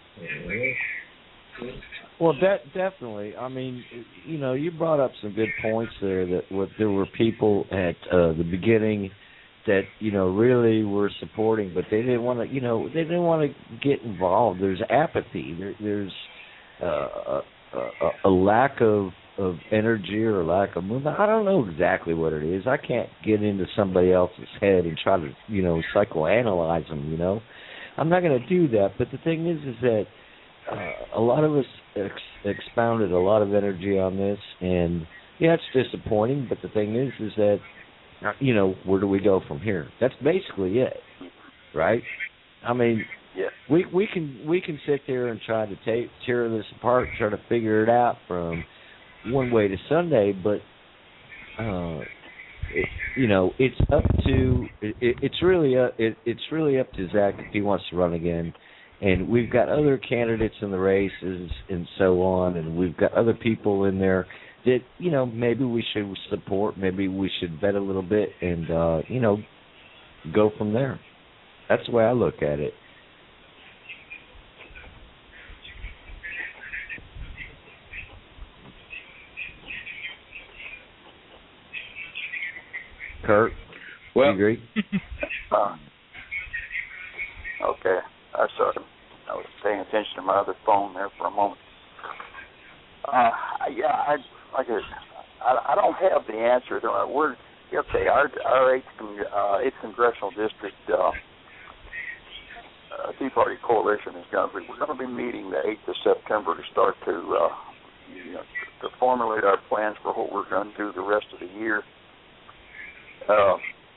[SPEAKER 18] Well, that definitely. I mean, you know, you brought up some good points there. That what there were people at uh, the beginning that, you know, really were supporting, but they didn't want to, you know, they didn't want to get involved. There's apathy. There, there's uh, a, a, a lack of, of energy or lack of movement. I don't know exactly what it is. I can't get into somebody else's head and try to, you know, psychoanalyze them, you know. I'm not going to do that. But the thing is, is that uh, a lot of us ex- expounded a lot of energy on this, and, yeah, it's disappointing, but the thing is, is that, you know, where do we go from here? That's basically it, right? I mean,
[SPEAKER 16] yeah.
[SPEAKER 18] we we can we can sit there and try to take, tear this apart, try to figure it out from one way to Sunday, but uh, it, you know, it's up to it, it's really a, it, it's really up to Zach if he wants to run again, and we've got other candidates in the races and so on, and we've got other people in there that, you know, maybe we should support, maybe we should bet a little bit and, uh, you know, go from there. That's the way I look at it. Kurt,
[SPEAKER 17] well,
[SPEAKER 18] you agree?
[SPEAKER 16] uh, okay. I sorry. I was paying attention to my other phone there for a moment. Uh, yeah, I like I, I, I don't have the answer. We're okay. Our our eighth, uh, eighth congressional district uh, uh, Tea Party coalition is going to be. We're going to be meeting the eighth of September to start to uh, you know, to formulate our plans for what we're going to do the rest of the year. Uh,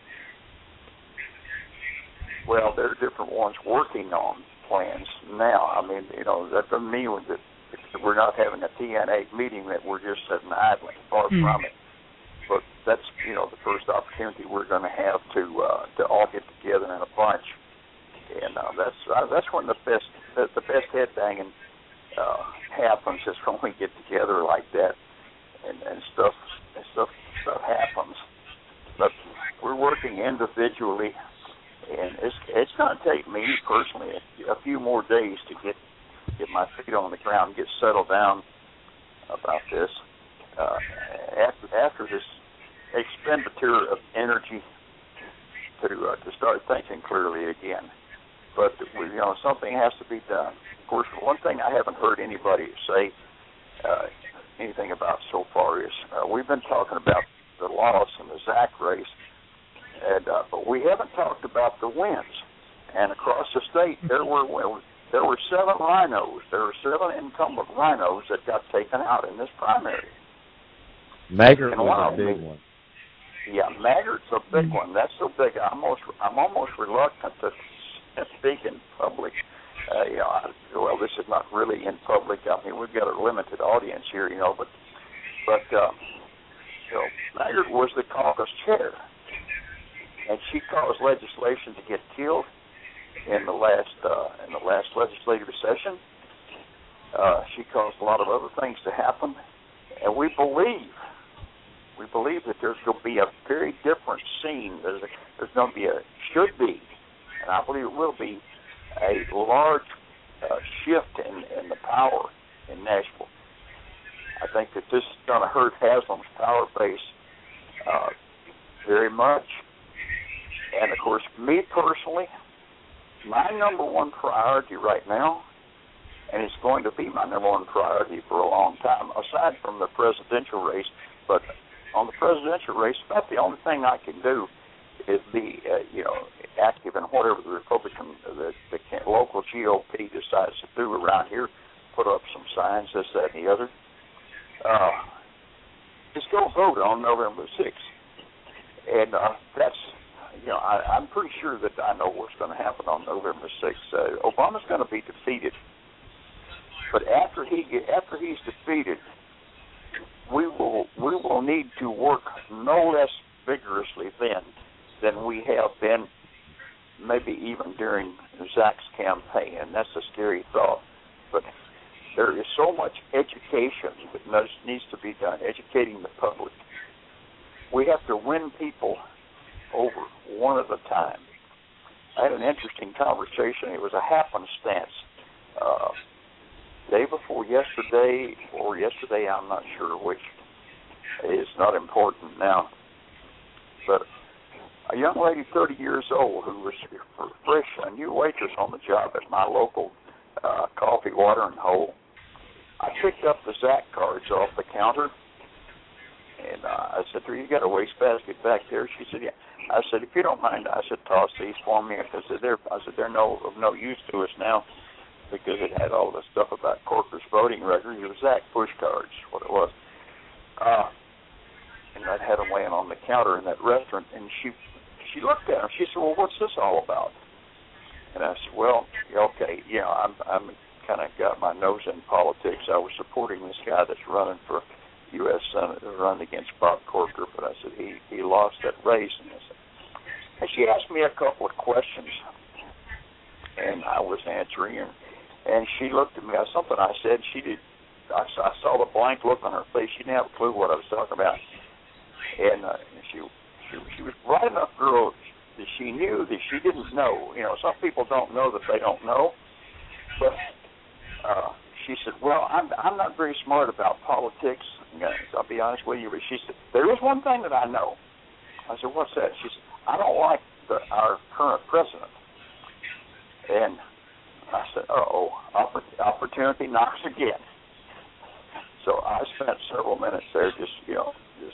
[SPEAKER 16] well, there are different ones working on plans now. I mean, you know, that doesn't mean that we're not having a T N A meeting that we're just sitting idling. Far mm. from it. But that's, you know, the first opportunity we're going to have to uh, to all get together in a bunch, and uh, that's uh, that's when the best the, the best head banging uh, happens is when we get together like that, and, and stuff and stuff stuff happens. But we're working individually, and it's it's going to take me personally a, a few more days to get get my feet on the ground, get settled down about this. Uh, after after this expenditure of energy to uh, to start thinking clearly again, but you know something has to be done. Of course, one thing I haven't heard anybody say uh, anything about so far is uh, we've been talking about the loss in the Zach race, and uh, but we haven't talked about the wins. And across the state, there were there were seven rhinos. There were seven incumbent rhinos that got taken out in this primary.
[SPEAKER 18] Maggart was a big one.
[SPEAKER 16] Yeah, Maggart's a big one. That's so big. I'm almost I'm almost reluctant to speak in public. Uh, you know, I, well, this is not really in public. I mean, we've got a limited audience here, you know, but but uh, you know, Maggart was the caucus chair, and she caused legislation to get killed in the last uh, in the last legislative session. Uh, she caused a lot of other things to happen, and we believe. We believe that there's going to be a very different scene. There's, a, there's going to be a, should be, and I believe it will be, a large uh, shift in, in the power in Nashville. I think that this is going to hurt Haslam's power base uh, very much. And, of course, me personally, my number one priority right now, and it's going to be my number one priority for a long time, aside from the presidential race, but on the presidential race, about the only thing I can do is be, uh, you know, active in whatever the Republican, the, the local G O P decides to do around here, put up some signs, this, that, and the other. Uh, just go vote on November sixth. And uh, that's, you know, I, I'm pretty sure that I know what's going to happen on November sixth. Uh, Obama's going to be defeated. But after he get, after he's defeated, we will we will need to work no less vigorously then than we have been maybe even during Zach's campaign, and that's a scary thought. But there is so much education that needs to be done, educating the public. We have to win people over one at a time. I had an interesting conversation. It was a happenstance. Uh, day before yesterday, or yesterday, I'm not sure which. It's not important now. But a young lady, thirty years old, who was fresh, a new waitress on the job at my local uh, coffee watering hole, I picked up the Zach cards off the counter, and uh, I said, you got a wastebasket back there? She said, yeah. I said, if you don't mind, I said, toss these for me. I said, they're, I said, they're no, of no use to us now, because it had all the stuff about Corker's voting record. It was Zach push cards, what it was. Uh, and I had them laying on the counter in that restaurant, and she she looked at them. She said, well, what's this all about? And I said, well, okay, yeah, I'm, I'm kind of got my nose in politics. I was supporting this guy that's running for U S Senator, running against Bob Corker, but I said, he, he lost that race. And, I said, and she asked me a couple of questions, and I was answering her. And she looked at me. Something I said, she did. I, I saw the blank look on her face. She didn't have a clue what I was talking about. And uh, she, she she was bright enough girl that she knew that she didn't know. You know, some people don't know that they don't know. But uh, she said, well, I'm I'm not very smart about politics. I'll be honest with you. But she said, there is one thing that I know. I said, what's that? She said, I don't like the, our current president. And I said, uh-oh, opportunity knocks again. So I spent several minutes there just, you know,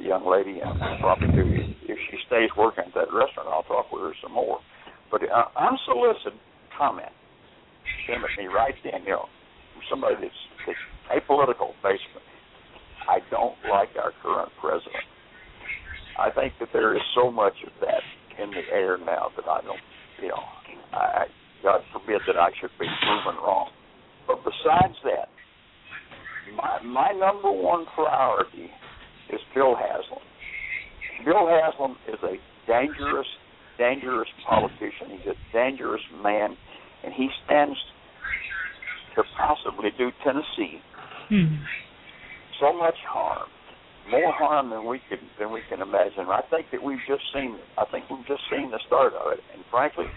[SPEAKER 16] young lady, and probably do. If she stays working at that restaurant, I'll talk with her some more. But uh, unsolicited comment came at me right then, you know, from somebody that's, that's apolitical, basically. I don't like our current president. I think that there is so much of that in the air now that I don't, you know, I, God forbid that I should be proven wrong. But besides that, my, my number one priority is Bill Haslam. Bill Haslam is a dangerous, dangerous politician. He's a dangerous man, and he stands to possibly do Tennessee
[SPEAKER 8] Hmm.
[SPEAKER 16] so much harm, more harm than we can than we can imagine. I think that we've just seen. I think we've just seen the start of it. And frankly,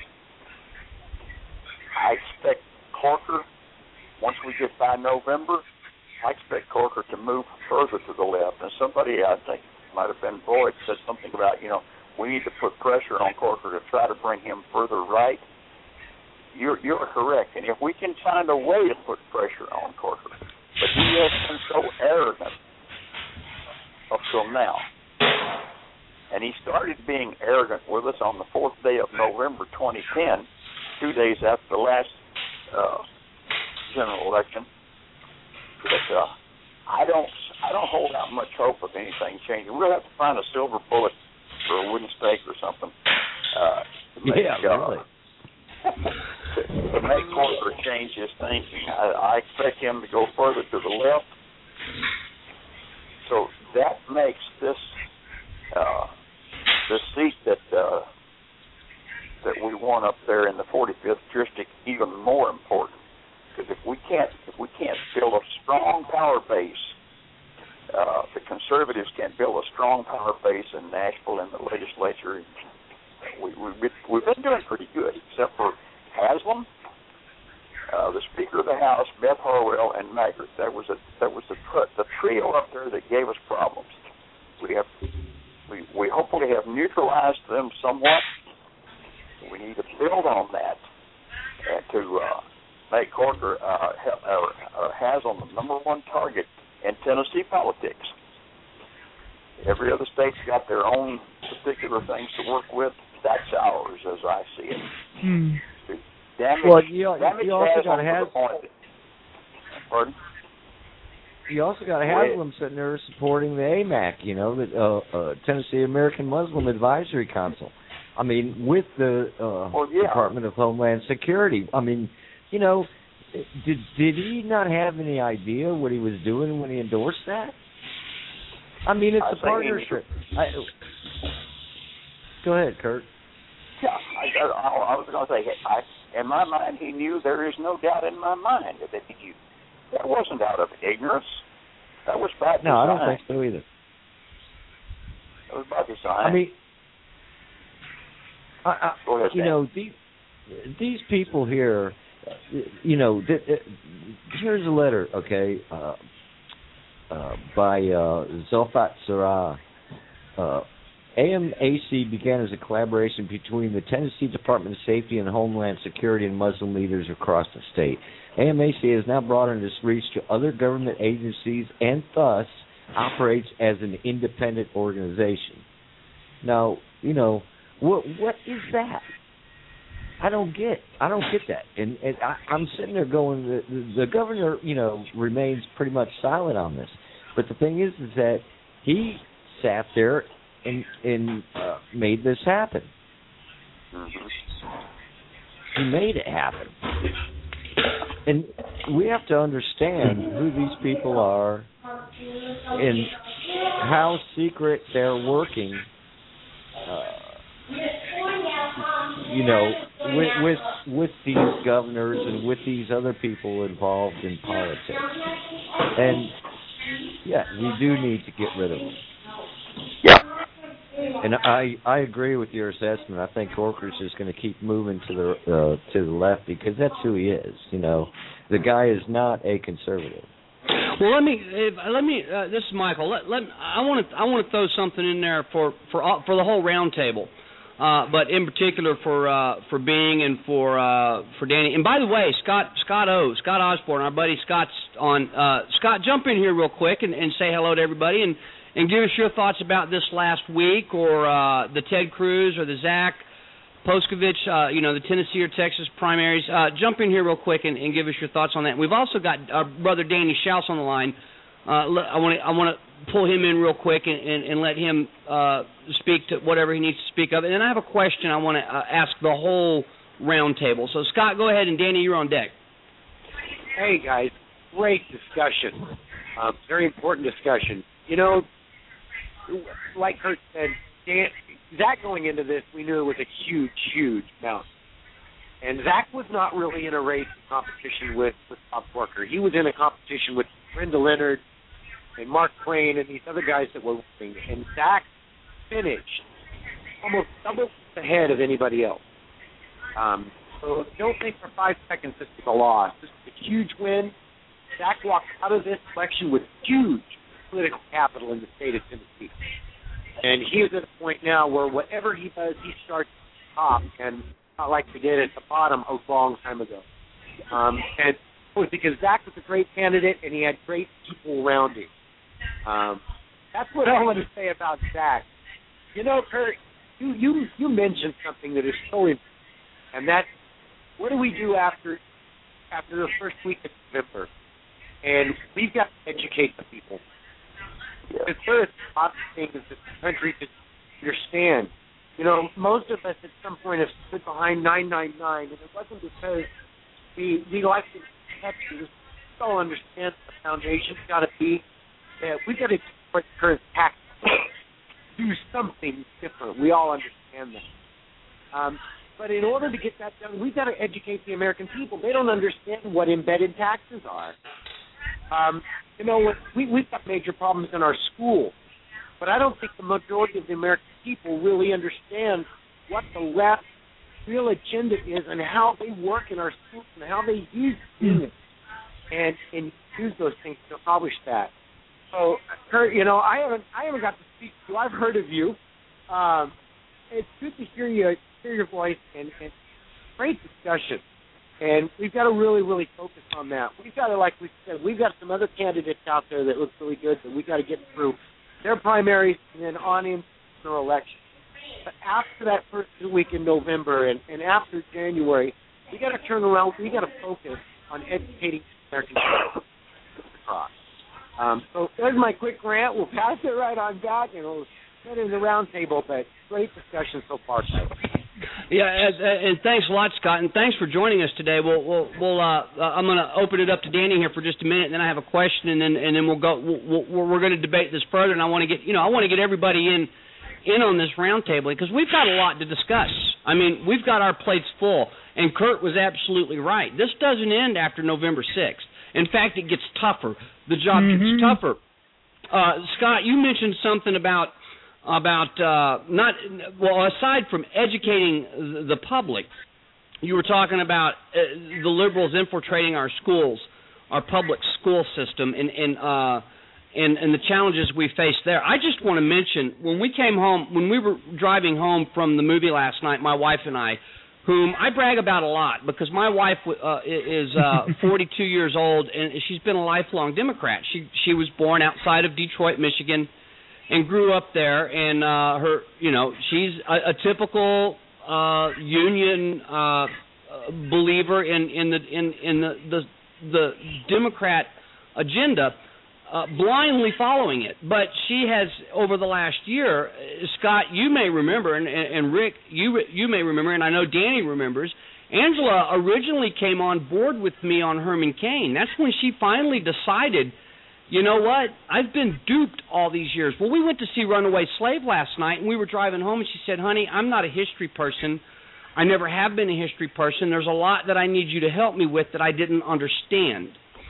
[SPEAKER 16] I expect Corker. Once we get by November, I expect Corker to move further to the left. And somebody, I think, might have been Boyd, said something about, you know, we need to put pressure on Corker to try to bring him further right. You're you're correct. And if we can find a way to put pressure on Corker. But he has been so arrogant up till now. And he started being arrogant with us on the fourth day of November twenty ten, two days after the last uh, general election. But uh, I don't I don't hold out much hope of anything changing. We'll have to find a silver bullet for a wooden stake or something. Uh, to make,
[SPEAKER 18] yeah,
[SPEAKER 16] uh,
[SPEAKER 18] really.
[SPEAKER 16] to make Corker change his thinking. I, I expect him to go further to the left. So that makes this uh, the seat that uh, that we won up there in the forty-fifth district even more important. Because if we can't if we can't build a strong power base, uh, the conservatives can't build a strong power base in Nashville and the legislature. We, we, we've been doing pretty good, except for Haslam, uh, the Speaker of the House, Beth Harwell, and Maggart. That was a that was the the trio up there that gave us problems. We have we we hopefully have neutralized them somewhat. We need to build on that and to uh, make Corker uh, uh, uh, Haslam the number one target in Tennessee politics. Every other state's got their own particular things to work with. That's ours, as I see it.
[SPEAKER 8] Hmm.
[SPEAKER 16] Damage,
[SPEAKER 18] well, you,
[SPEAKER 16] damage
[SPEAKER 18] you also got
[SPEAKER 16] to
[SPEAKER 18] Has-
[SPEAKER 16] Pardon?
[SPEAKER 18] You also got Haslam sitting there supporting the A M A C, you know, the uh, uh, Tennessee American Muslim Advisory Council. I mean, with the uh,
[SPEAKER 16] well, yeah.
[SPEAKER 18] Department of Homeland Security. I mean, you know, did did he not have any idea what he was doing when he endorsed that? I mean, it's
[SPEAKER 16] I
[SPEAKER 18] a partnership. I, go ahead, Kurt.
[SPEAKER 16] Yeah, I, I, I was going to say, I, in my mind, he knew. There is no doubt in my mind that he knew. That wasn't out of ignorance. That was by design.
[SPEAKER 18] No, I don't think so either.
[SPEAKER 16] That was by design.
[SPEAKER 18] I mean, I, I,
[SPEAKER 16] Go ahead,
[SPEAKER 18] you
[SPEAKER 16] Dan.
[SPEAKER 18] know, these these people here, you know, th- th- here's a letter, okay, uh, uh, by uh, Zulfat Sarah. Uh, A M A C began as a collaboration between the Tennessee Department of Safety and Homeland Security and Muslim leaders across the state. A M A C has now broadened its reach to other government agencies and thus operates as an independent organization. Now, you know, what what is that? I don't get. I don't get that. And, and I, I'm sitting there going, the, the, the governor, you know, remains pretty much silent on this. But the thing is, is that he sat there and and uh, made this happen.
[SPEAKER 16] Mm-hmm.
[SPEAKER 18] He made it happen. And we have to understand who these people are and how secret they're working, uh, you know, with, with with these governors and with these other people involved in politics. And, yeah, we do need to get rid of them.
[SPEAKER 16] Yeah.
[SPEAKER 18] And I, I agree with your assessment. I think Corker's just going to keep moving to the uh, to the left because that's who he is. You know, the guy is not a conservative.
[SPEAKER 3] Well, let me let me. Uh, this is Michael. Let, let I want to I want to throw something in there for for all, for the whole round table, uh, but in particular for uh, for Bing and for uh, for Danny. And by the way, Scott Scott O Scott Osborne, our buddy Scott's on. Uh, Scott, jump in here real quick and, and say hello to everybody and. and give us your thoughts about this last week, or uh, the Ted Cruz or the Zach Poskovich, uh, you know, the Tennessee or Texas primaries. Uh, jump in here real quick and, and give us your thoughts on that. We've also got our brother Danny Schaus on the line. Uh, I want to I want to pull him in real quick and, and, and let him uh, speak to whatever he needs to speak of. And then I have a question I want to uh, ask the whole round table. So, Scott, go ahead, and Danny, you're on deck.
[SPEAKER 19] Hey, guys. Great discussion. Uh, very important discussion. You know, like Kurt said, Dan, Zach going into this, we knew it was a huge, huge mountain. And Zach was not really in a race competition with, with Bob Corker. He was in a competition with Brenda Leonard and Mark Twain and these other guys that were winning. And Zach finished almost double ahead of anybody else. Um, so don't think for five seconds this is a loss. This is a huge win. Zach walked out of this election with huge political capital in the state of Tennessee. And he is at a point now where whatever he does, he starts at the top, and not like we did at the bottom a long time ago. Um, and it was because Zach was a great candidate, and he had great people around him. Um, that's what I want to say about Zach. You know, Kurt, you, you, you mentioned something that is so important, and that's what do we do after after the first week of November? And we've got to educate the people. Because there is a lot of things that the country can understand. You know, most of us at some point have stood behind nine nine nine, and it wasn't because we, we like to Texas. We all understand the foundation's got to be that we've got to support the current tax do something different. We all understand that. Um, but in order to get that done, we've got to educate the American people. They don't understand what embedded taxes are. Um, you know, we, we've got major problems in our schools, but I don't think the majority of the American people really understand what the left's real agenda is and how they work in our schools and how they use things and, and use those things to accomplish that. So, Kurt, you know, I haven't I haven't got to speak to you. I've heard of you. Um, it's good to hear you hear your voice and, and great discussion. And we've got to really, really focus on that. We've got to, like we said, we've got some other candidates out there that look really good that we've got to get through their primaries and then on into their election. But after that first week in November and, and after January, we got to turn around. We got to focus on educating American people across. Um, so there's my quick rant. We'll pass it right on back, and we'll get in the round table. But great discussion so far.
[SPEAKER 3] Yeah, and, and thanks a lot, Scott, and thanks for joining us today. We'll, we'll, we'll uh, I'm going to open it up to Danny here for just a minute, and then I have a question, and then and then we'll go. We'll, we're going to debate this further, and I want to get you know I want to get everybody in in on this roundtable because we've got a lot to discuss. I mean, we've got our plates full, and Kurt was absolutely right. This doesn't end after November sixth. In fact, it gets tougher. The job mm-hmm. gets tougher. Uh, Scott, you mentioned something about. about uh, not well aside from educating the public, you were talking about uh, the liberals infiltrating our schools, our public school system, and and, uh, and and the challenges we face there. I just want to mention when we came home, when we were driving home from the movie last night, my wife and I, whom I brag about a lot because my wife uh, is uh, forty-two years old and she's been a lifelong Democrat. She she was born outside of Detroit, Michigan, and grew up there, and uh, her, you know, she's a, a typical uh, union uh, believer in, in the in, in the, the the Democrat agenda, uh, blindly following it. But she has, over the last year, Scott, you may remember, and, and Rick, you you may remember, and I know Danny remembers. Angela originally came on board with me on Herman Cain. That's when she finally decided, you know what? I've been duped all these years. Well, we went to see Runaway Slave last night, and we were driving home, and she said, honey, I'm not a history person. I never have been a history person. There's a lot that I need you to help me with that I didn't understand.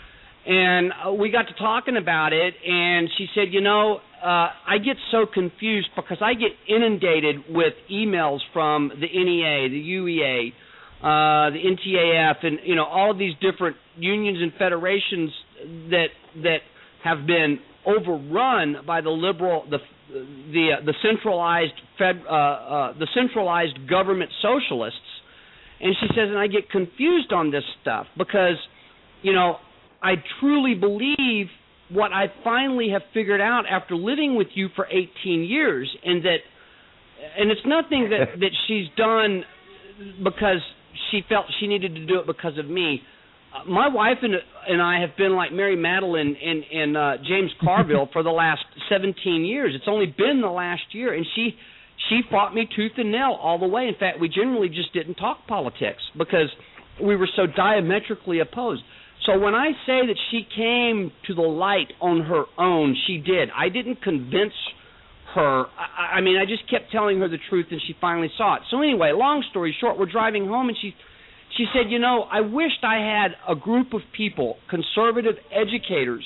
[SPEAKER 3] And uh, we got to talking about it, and she said, you know, uh, I get so confused because I get inundated with emails from the N E A, the U E A, uh, the N T A F, and, you know, all of these different unions and federations that that have been overrun by the liberal, the the uh, the centralized fed, uh, uh, the centralized government socialists, and she says, and I get confused on this stuff because, you know, I truly believe what I finally have figured out after living with you for eighteen years, and that, and it's nothing that, that she's done because she felt she needed to do it because of me. Uh, my wife and and I have been like Mary Madeline and, and uh, James Carville for the last seventeen years. It's only been the last year, and she she fought me tooth and nail all the way. In fact, we generally just didn't talk politics because we were so diametrically opposed. So when I say that she came to the light on her own, she did. I didn't convince her. I, I mean, I just kept telling her the truth, and she finally saw it. So anyway, long story short, we're driving home, and she she said, you know, I wished I had a group of people, conservative educators,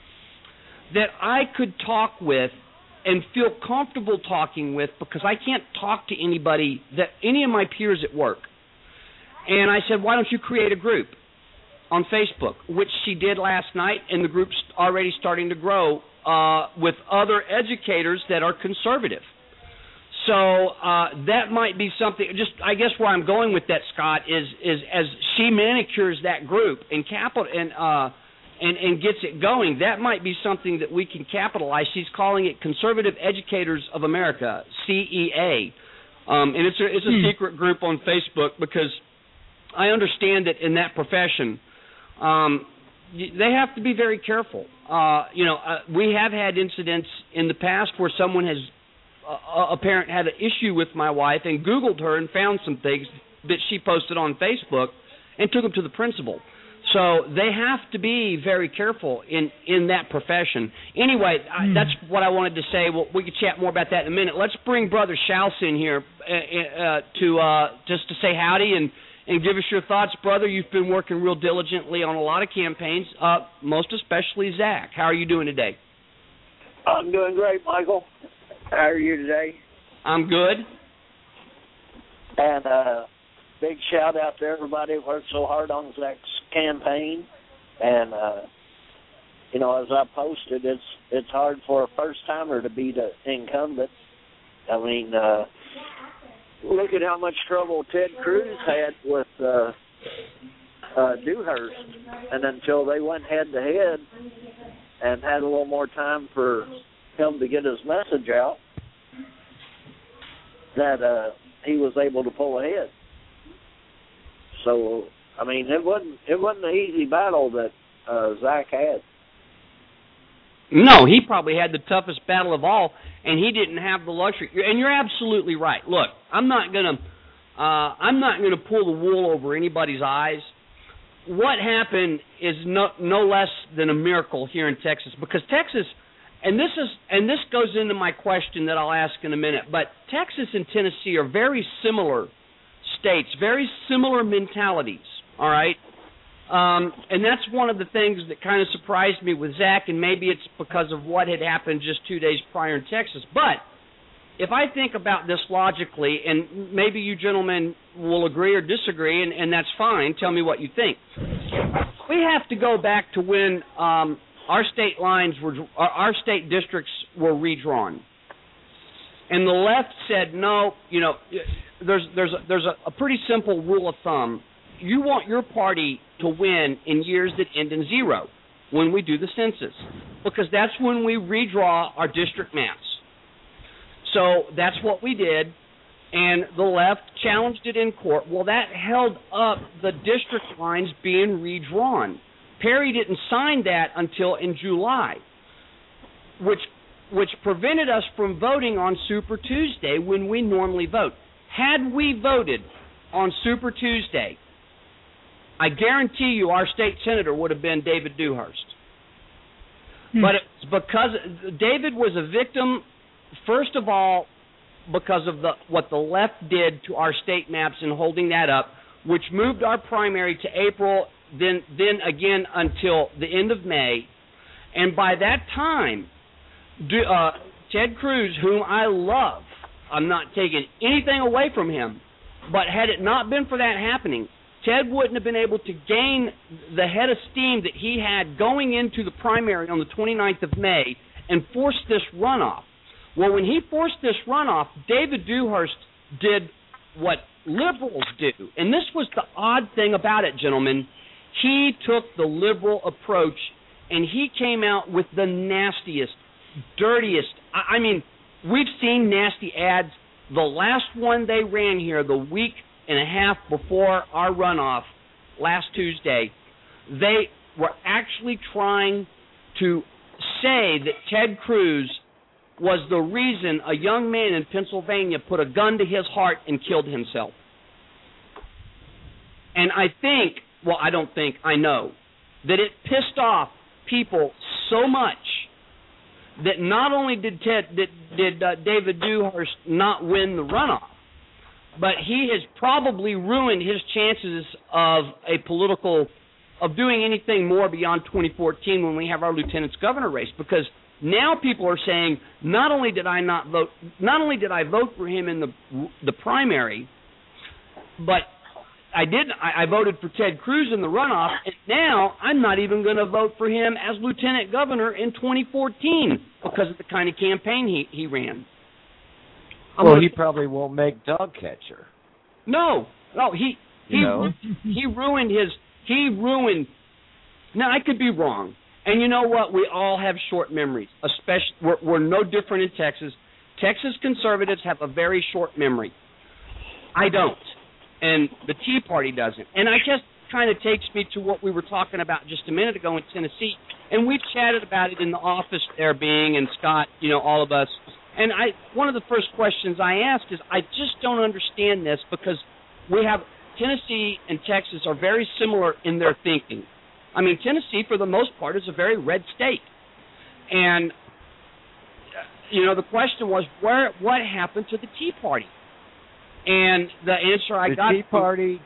[SPEAKER 3] that I could talk with and feel comfortable talking with, because I can't talk to anybody, that any of my peers at work. And I said, why don't you create a group on Facebook, which she did last night, and the group's already starting to grow uh, with other educators that are conservative. So uh, that might be something. Just I guess where I'm going with that, Scott, is is as she manicures that group and capital and uh, and and gets it going, that might be something that we can capitalize. She's calling it Conservative Educators of America, C E A, um, and it's a it's a hmm. secret group on Facebook, because I understand that in that profession, um, they have to be very careful. Uh, you know, uh, we have had incidents in the past where someone has, uh, a parent had an issue with my wife and Googled her and found some things that she posted on Facebook and took them to the principal. So they have to be very careful in, in that profession. Anyway, mm. I, that's what I wanted to say. Well, we could chat more about that in a minute. Let's bring Brother Schaus in here uh, uh, to uh, just to say howdy and And give us your thoughts, brother. You've been working real diligently on a lot of campaigns, uh, most especially Zach. How are you doing today?
[SPEAKER 20] I'm doing great, Michael. How are you today?
[SPEAKER 3] I'm good.
[SPEAKER 20] And uh, big shout out to everybody who worked so hard on Zach's campaign. And, uh, you know, as I posted, it's it's hard for a first-timer to be the incumbent. I mean, uh, look at how much trouble Ted Cruz had with uh, uh, Dewhurst, and until they went head-to-head and had a little more time for him to get his message out, that uh, he was able to pull ahead. So, I mean, it wasn't it wasn't an easy battle that uh, Zach had.
[SPEAKER 3] No, he probably had the toughest battle of all, and he didn't have the luxury. And you're absolutely right. Look, I'm not gonna, uh, I'm not gonna pull the wool over anybody's eyes. What happened is no, no less than a miracle here in Texas, because Texas, and this is, and this goes into my question that I'll ask in a minute. But Texas and Tennessee are very similar states, very similar mentalities. All right. Um, and that's one of the things that kind of surprised me with Zach, and maybe it's because of what had happened just two days prior in Texas. But if I think about this logically, and maybe you gentlemen will agree or disagree, and, and that's fine, tell me what you think. We have to go back to when um, our state lines were, our state districts were redrawn. And the left said, no, you know, there's, there's, a, there's a, a pretty simple rule of thumb. You want your party to win in years that end in zero when we do the census, because that's when we redraw our district maps. So that's what we did, and the left challenged it in court. Well, that held up the district lines being redrawn. Perry didn't sign that until in July, which which prevented us from voting on Super Tuesday when we normally vote. Had we voted on Super Tuesday, I guarantee you our state senator would have been David Dewhurst. Hmm. But it's because David was a victim, first of all, because of the what the left did to our state maps and holding that up, which moved our primary to April, then then again until the end of May. And by that time, uh, Ted Cruz, whom I love, I'm not taking anything away from him, but had it not been for that happening, Ted wouldn't have been able to gain the head of steam that he had going into the primary on the twenty-ninth of May and force this runoff. Well, when he forced this runoff, David Dewhurst did what liberals do. And this was the odd thing about it, gentlemen. He took the liberal approach and he came out with the nastiest, dirtiest. I, I mean, we've seen nasty ads. The last one they ran here, the week and a half before our runoff last Tuesday, they were actually trying to say that Ted Cruz was the reason a young man in Pennsylvania put a gun to his heart and killed himself. And I think, well, I don't think, I know, that it pissed off people so much that not only did Ted, did, did uh, David Dewhurst not win the runoff, but he has probably ruined his chances of a political, of doing anything more beyond twenty fourteen when we have our lieutenant's governor race, because now people are saying, not only did I not vote, not only did I vote for him in the the primary, but I did. I, I voted for Ted Cruz in the runoff, and now I'm not even going to vote for him as lieutenant governor in twenty fourteen because of the kind of campaign he, he ran. I'm
[SPEAKER 18] well,
[SPEAKER 3] gonna,
[SPEAKER 18] he probably won't make dog catcher.
[SPEAKER 3] No, no, he he
[SPEAKER 18] you know?
[SPEAKER 3] he ruined his. He ruined. Now I could be wrong, and you know what? We all have short memories. Especially, we're, we're no different in Texas. Texas conservatives have a very short memory. I don't. And the Tea Party doesn't. And I guess kind of takes me to what we were talking about just a minute ago in Tennessee. And we've chatted about it in the office there, Bing and Scott, you know, all of us. And I, one of the first questions I asked is, I just don't understand this, because we have Tennessee and Texas are very similar in their thinking. I mean, Tennessee, for the most part, is a very red state. And, you know, the question was, where what happened to the Tea Party? And the answer I
[SPEAKER 18] the
[SPEAKER 3] got...
[SPEAKER 18] The Tea Party...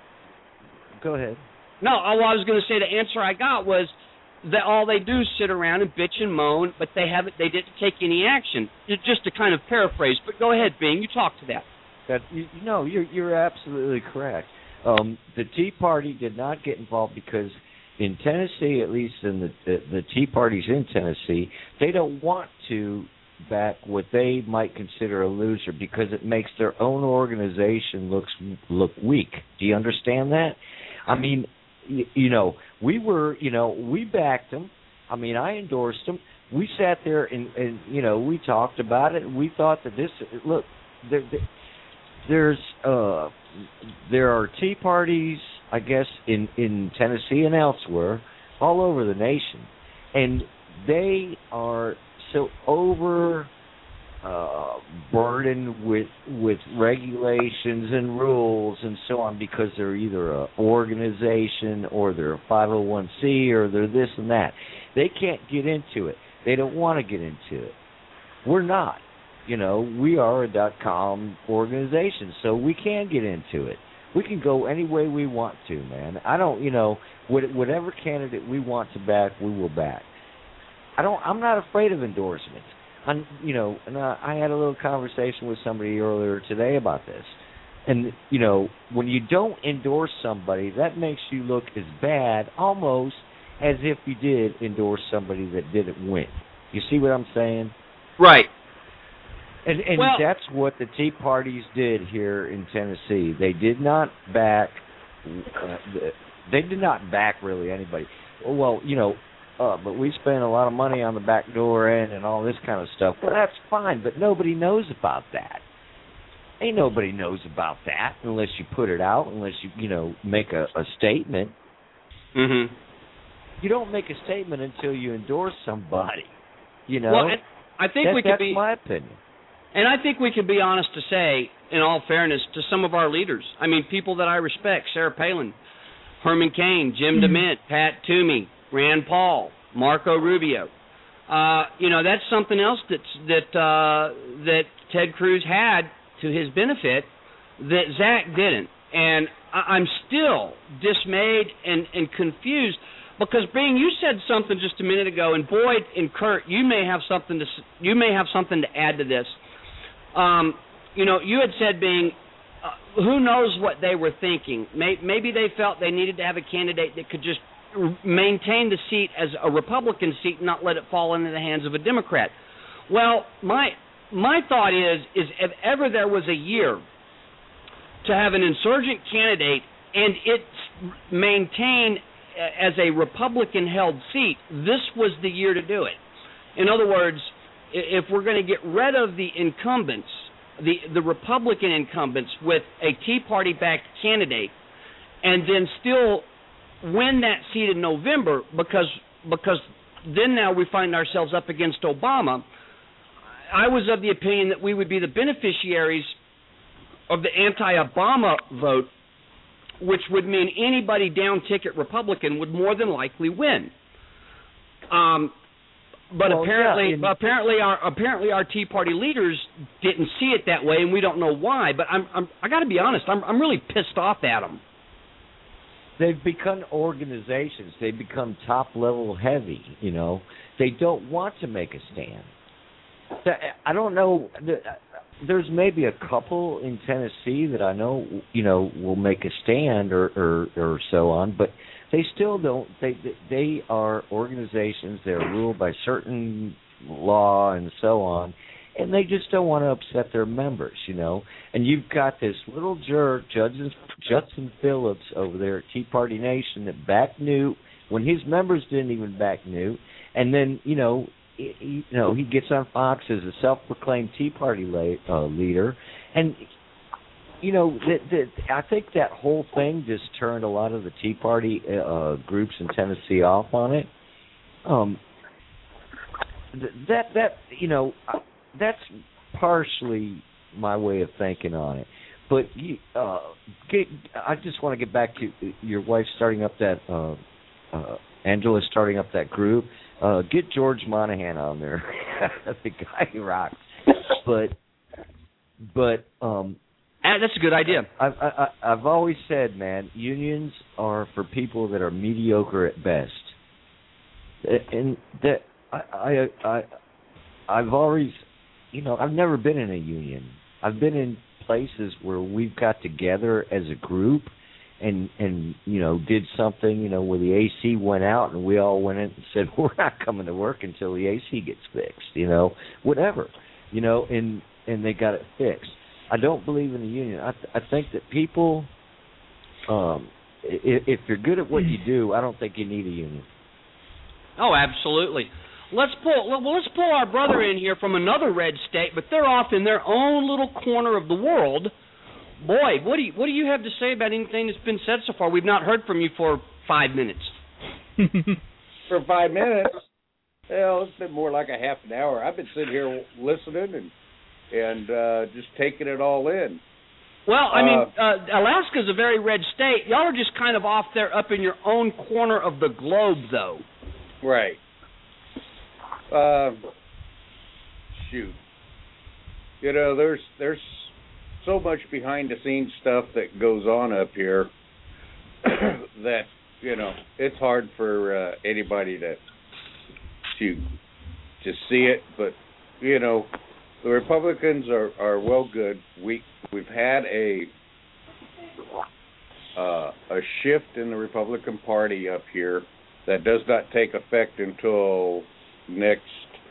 [SPEAKER 18] Go ahead.
[SPEAKER 3] No, all I was going to say, the answer I got was that all they do is sit around and bitch and moan, but they haven't. They didn't take any action. Just to kind of paraphrase, but go ahead, Bing, you talk to that.
[SPEAKER 18] That you, no, you're you're absolutely correct. Um, the Tea Party did not get involved because in Tennessee, at least in the, the the Tea Parties in Tennessee, they don't want to back what they might consider a loser because it makes their own organization looks look weak. Do you understand that? I mean, you, you know, we were, you know, we backed them. I mean, I endorsed them. We sat there and, and you know, we talked about it. We thought that this, look, there, there, there's, uh, there are Tea Parties, I guess, in, in Tennessee and elsewhere, all over the nation, and they are so over uh, burdened with with regulations and rules and so on because they're either an organization or they're a five oh one c or they're this and that. They can't get into it. They don't want to get into it. We're not. You know, we are a dot-com organization, so we can get into it. We can go any way we want to, man. I don't, you know, whatever candidate we want to back, we will back. I don't. I'm not afraid of endorsements. I'm, you know, and I, I had a little conversation with somebody earlier today about this. And you know, when you don't endorse somebody, that makes you look as bad, almost as if you did endorse somebody that didn't win. You see what I'm saying?
[SPEAKER 3] Right.
[SPEAKER 18] And, and
[SPEAKER 3] well,
[SPEAKER 18] that's what the Tea Parties did here in Tennessee. They did not back. Uh, they did not back really anybody. Well, you know. Uh, but we spend a lot of money on the back door end and all this kind of stuff. Well, that's fine, but nobody knows about that. Ain't nobody knows about that unless you put it out, unless you, you know, make a, a statement.
[SPEAKER 3] Mm-hmm.
[SPEAKER 18] You don't make a statement until you endorse somebody, you know?
[SPEAKER 3] Well, and I think
[SPEAKER 18] that,
[SPEAKER 3] we could
[SPEAKER 18] that's
[SPEAKER 3] be,
[SPEAKER 18] my opinion.
[SPEAKER 3] And I think we can be honest to say, in all fairness, to some of our leaders. I mean, people that I respect, Sarah Palin, Herman Cain, Jim mm-hmm. DeMint, Pat Toomey, Rand Paul, Marco Rubio. Uh, you know, that's something else that's, that uh, that Ted Cruz had to his benefit that Zach didn't. And I- I'm still dismayed and, and confused because, Bing, you said something just a minute ago, and Boyd and Kurt, you may have something to you may have something to add to this. Um, you know, you had said, Bing, uh, who knows what they were thinking? Maybe they felt they needed to have a candidate that could just maintain the seat as a Republican seat and not let it fall into the hands of a Democrat. Well, my my thought is, is if ever there was a year to have an insurgent candidate and it maintain as a Republican-held seat, this was the year to do it. In other words, if we're going to get rid of the incumbents, the, the Republican incumbents with a Tea Party-backed candidate, and then still win that seat in November, because because then now we find ourselves up against Obama, I was of the opinion that we would be the beneficiaries of the anti-Obama vote, which would mean anybody down-ticket Republican would more than likely win. Um, but
[SPEAKER 18] well,
[SPEAKER 3] apparently,
[SPEAKER 18] yeah, and-
[SPEAKER 3] apparently, our apparently our Tea Party leaders didn't see it that way, and we don't know why. But I'm, I'm I got to be honest, I'm I'm really pissed off at them.
[SPEAKER 18] They've become organizations. They've become top-level heavy, you know. They don't want to make a stand. I don't know. There's maybe a couple in Tennessee that I know, you know, will make a stand or, or, or so on, but they still don't. They they are organizations. They're ruled by certain law and so on, and they just don't want to upset their members, you know. And you've got this little jerk, Judson, Judson Phillips, over there at Tea Party Nation that backed Newt when his members didn't even back Newt, and then, you know, he, you know, he gets on Fox as a self-proclaimed Tea Party la- uh, leader, and you know, the, the, I think that whole thing just turned a lot of the Tea Party uh, groups in Tennessee off on it. Um, th- that that you know, that's partially my way of thinking on it. But you, uh, get, I just want to get back to your wife starting up that, uh, uh, Angela starting up that group. Uh, get George Monahan on there. The guy rocks. But, but, um,
[SPEAKER 3] that's a good idea.
[SPEAKER 18] I've, I, I've always said, man, unions are for people that are mediocre at best. And that I, I, I, I've always, you know, I've never been in a union. I've been in places where we've got together as a group and, and you know, did something, you know, where the A C went out and we all went in and said, we're not coming to work until the A C gets fixed, you know, whatever, you know, and, and they got it fixed. I don't believe in the union. I, th- I think that people, um, if, if you're good at what you do, I don't think you need a union.
[SPEAKER 3] Oh, absolutely. Let's pull. Well, let's pull our brother in here from another red state, but they're off in their own little corner of the world. Boy, what do you what do you have to say about anything that's been said so far? We've not heard from you for five minutes.
[SPEAKER 17] For five minutes? Well, it's been more like a half an hour. I've been sitting here listening and and uh, just taking it all in.
[SPEAKER 3] Well, I mean, uh, Alaska's a very red state. Y'all are just kind of off there up in your own corner of the globe, though.
[SPEAKER 17] Right. Uh, shoot. You know, there's there's so much behind-the-scenes stuff that goes on up here that, you know, it's hard for uh, anybody to to to see it. But, you know, the Republicans are, are well good. We we've had a uh, a shift in the Republican Party up here that does not take effect until next.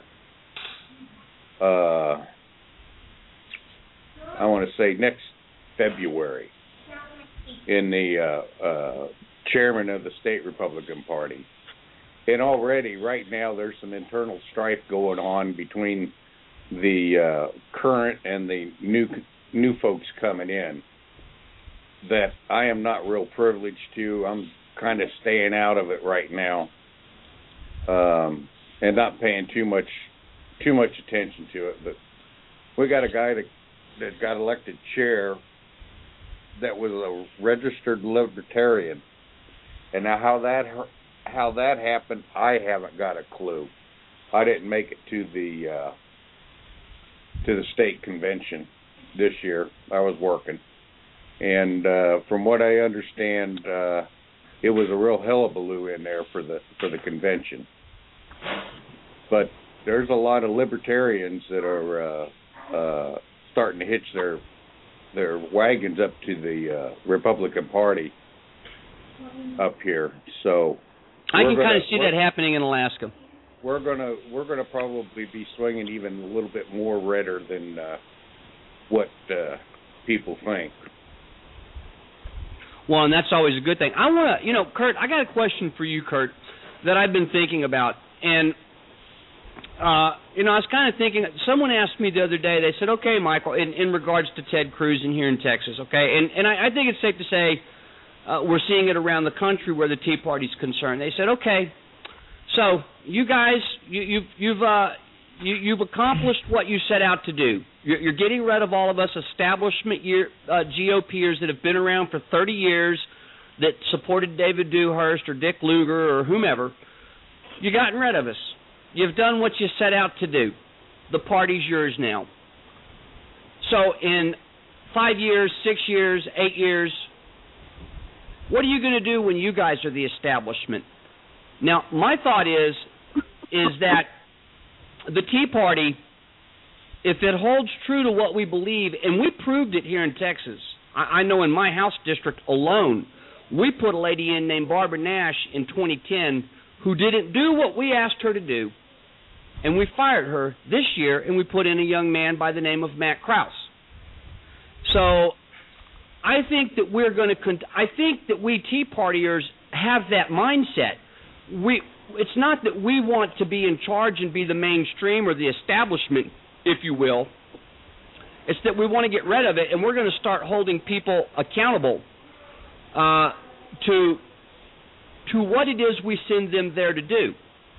[SPEAKER 17] Uh, I want to say next February. In the uh, uh, chairman of the state Republican Party, and already right now there's some internal strife going on between the uh, current and the new new folks coming in that I am not real privileged to. I'm kind of staying out of it right now, um, and not paying too much too much attention to it. But we got a guy that that got elected chair that was a registered libertarian, and now how that how that happened, I haven't got a clue. I didn't make it to the uh, to the state convention this year. I was working, and uh, from what I understand, uh, it was a real hullabaloo in there for the for the convention. But there's a lot of libertarians that are uh, uh, starting to hitch their their wagons up to the uh, Republican Party up here. So
[SPEAKER 3] I can
[SPEAKER 17] gonna,
[SPEAKER 3] kind of see that happening in Alaska.
[SPEAKER 17] We're gonna we're gonna probably be swinging even a little bit more redder than uh, what uh, people think.
[SPEAKER 3] Well, and that's always a good thing. I want to, you know, Kurt, I got a question for you, Kurt, that I've been thinking about. And, uh, you know, I was kind of thinking, someone asked me the other day, they said, okay, Michael, in, in regards to Ted Cruz in here in Texas, okay, and, and I, I think it's safe to say uh, we're seeing it around the country where the Tea Party's concerned. They said, okay, so you guys, you, you've, you've, uh, you, you've accomplished what you set out to do. You're, you're getting rid of all of us establishment year, uh, GOPers that have been around for thirty years that supported David Dewhurst or Dick Lugar or whomever. You've gotten rid of us. You've done what you set out to do. The party's yours now. So in five years, six years, eight years, what are you going to do when you guys are the establishment? Now, my thought is, is that the Tea Party, if it holds true to what we believe, and we proved it here in Texas, I, I know in my House district alone, we put a lady in named Barbara Nash in twenty ten who didn't do what we asked her to do, and we fired her this year, and we put in a young man by the name of Matt Krause. So I think that we're going to. Con- I think that we Tea Partiers have that mindset. We. It's not that we want to be in charge and be the mainstream or the establishment, if you will. It's that we want to get rid of it, and we're going to start holding people accountable uh, to to what it is we send them there to do.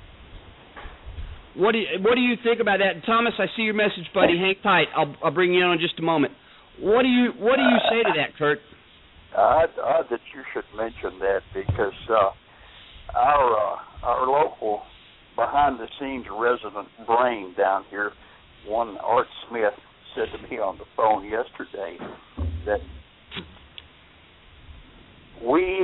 [SPEAKER 3] What do you, what do you think about that? And Thomas, I see your message, buddy. Hang tight. I'll, I'll bring you in in just a moment. What do you what do you say to that, Kurt?
[SPEAKER 16] Odd, odd that you should mention that because uh, our uh, our local behind-the-scenes resident brain down here, one Art Smith, said to me on the phone yesterday that we,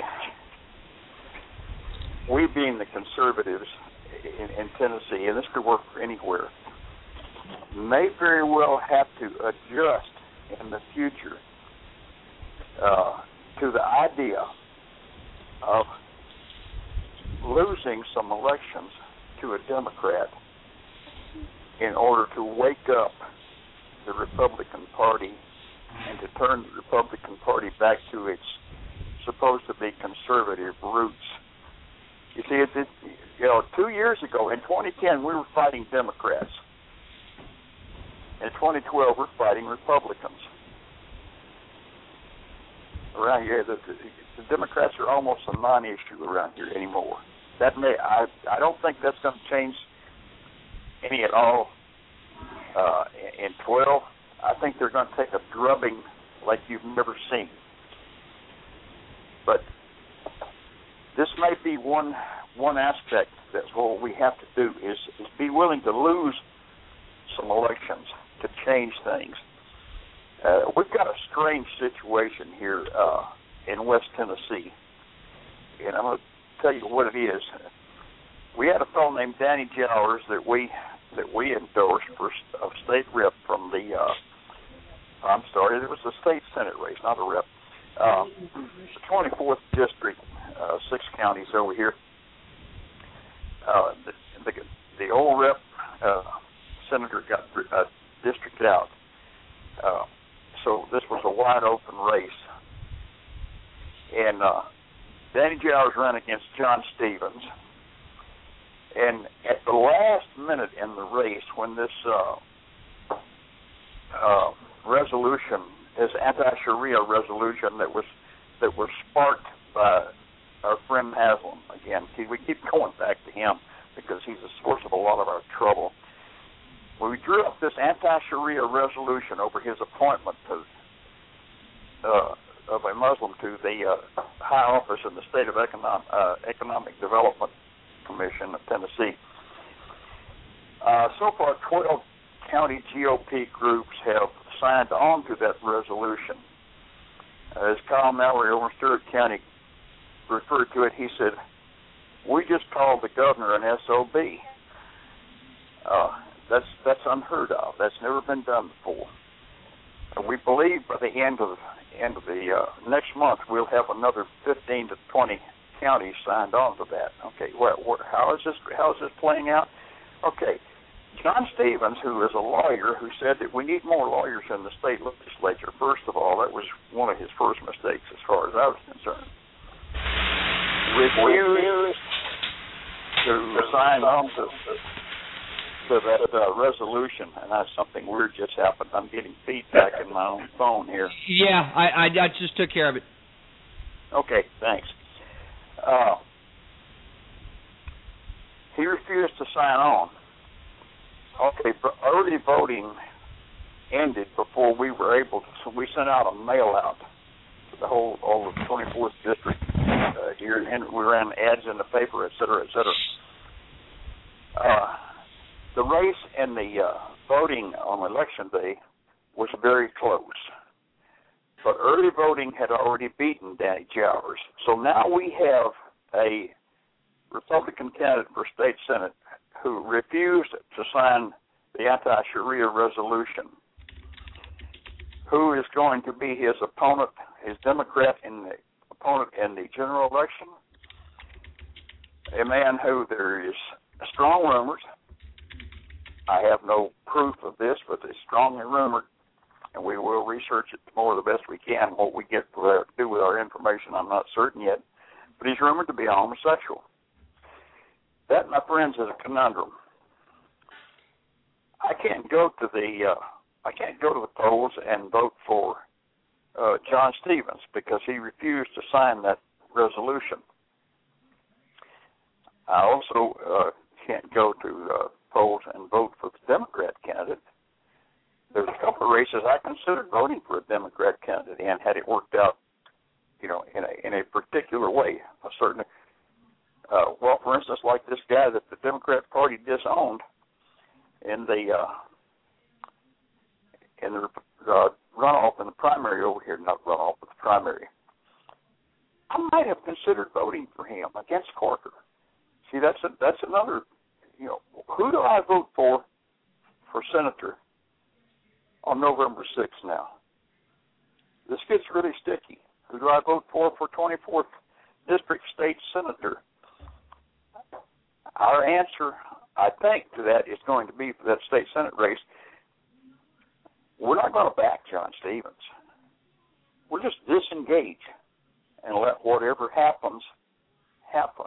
[SPEAKER 16] we being the conservatives in, in Tennessee, and this could work for anywhere, may very well have to adjust in the future uh, to the idea of losing some elections to a Democrat in order to wake up the Republican Party and to turn the Republican Party back to its supposed to be conservative roots. You see, it, it, you know, two years ago, in twenty ten, we were fighting Democrats. In twenty twelve, we're fighting Republicans. Around here, the, the, the Democrats are almost a non-issue around here anymore. That may, I, I don't think that's going to change any at all uh, in twelve. I think they're going to take a drubbing like you've never seen. But this may be one one aspect that's what we have to do is, is be willing to lose some elections to change things. Uh, we've got a strange situation here uh, in West Tennessee, and I'm going to tell you what it is. We had a fellow named Danny Jowers that we that we endorsed for a state rep from the. Uh, I'm sorry, it was a state senate race, not a rep. Uh, the twenty-fourth district, uh, six counties over here. Uh, the, the the old rep uh, senator got uh, districted out, uh, so this was a wide open race, and. Uh, Danny Jowers ran against John Stevens, and at the last minute in the race, when this uh, uh, resolution, this anti-Sharia resolution that was that was sparked by our friend Haslam again, see, we keep going back to him because he's the source of a lot of our trouble. When we drew up this anti-Sharia resolution over his appointment to. Uh, of a Muslim to the uh, high office in the State of Economic, uh, Economic Development Commission of Tennessee. Uh, so far, twelve county G O P groups have signed on to that resolution. Uh, as Kyle Mallory over in Stewart County referred to it, he said, we just called the governor an S O B. Uh, that's, that's unheard of. That's never been done before. Uh, we believe by the end of end of the uh, next month, we'll have another fifteen to twenty counties signed on to that. Okay, well, how is this how is this playing out? Okay, John Stevens, who is a lawyer, who said that we need more lawyers in the state legislature. First of all, that was one of his first mistakes as far as I was concerned. Refused to sign on to, to that uh, resolution, and that's something weird just happened. I'm getting feedback in my own phone here.
[SPEAKER 3] Yeah, I, I, I just took care of it.
[SPEAKER 16] Okay, thanks. Uh, he refused to sign on. Okay, but early voting ended before we were able to, so we sent out a mail out to the whole, all of the twenty-fourth district uh, here, and we ran ads in the paper, et cetera, et cetera. Uh, the race and the uh, voting on election day was very close. But early voting had already beaten Danny Jowers. So now we have a Republican candidate for state senate who refused to sign the anti-Sharia resolution, who is going to be his opponent, his Democrat in the opponent in the general election, a man who there is strong rumors. I have no proof of this, but it's strongly rumored, and we will research it more the best we can. What we get to do with our information, I'm not certain yet, but he's rumored to be a homosexual. That, my friends, is a conundrum. I can't go to the uh, I can't go to the polls and vote for uh, John Stevens because he refused to sign that resolution. I also uh, can't go to uh, polls and vote for the Democrat candidate. There's a couple of races I considered voting for a Democrat candidate in had it worked out, you know, in a in a particular way. A certain, uh, well, for instance, like this guy that the Democrat Party disowned in the uh, in the uh, runoff in the primary over here, not runoff, but the primary. I might have considered voting for him against Corker. See, that's a, that's another. You know, who do I vote for for senator on November sixth now? This gets really sticky. Who do I vote for for twenty-fourth District State Senator? Our answer, I think, to that is going to be for that state Senate race, we're not going to back John Stevens. We'll just disengage and let whatever happens, happen.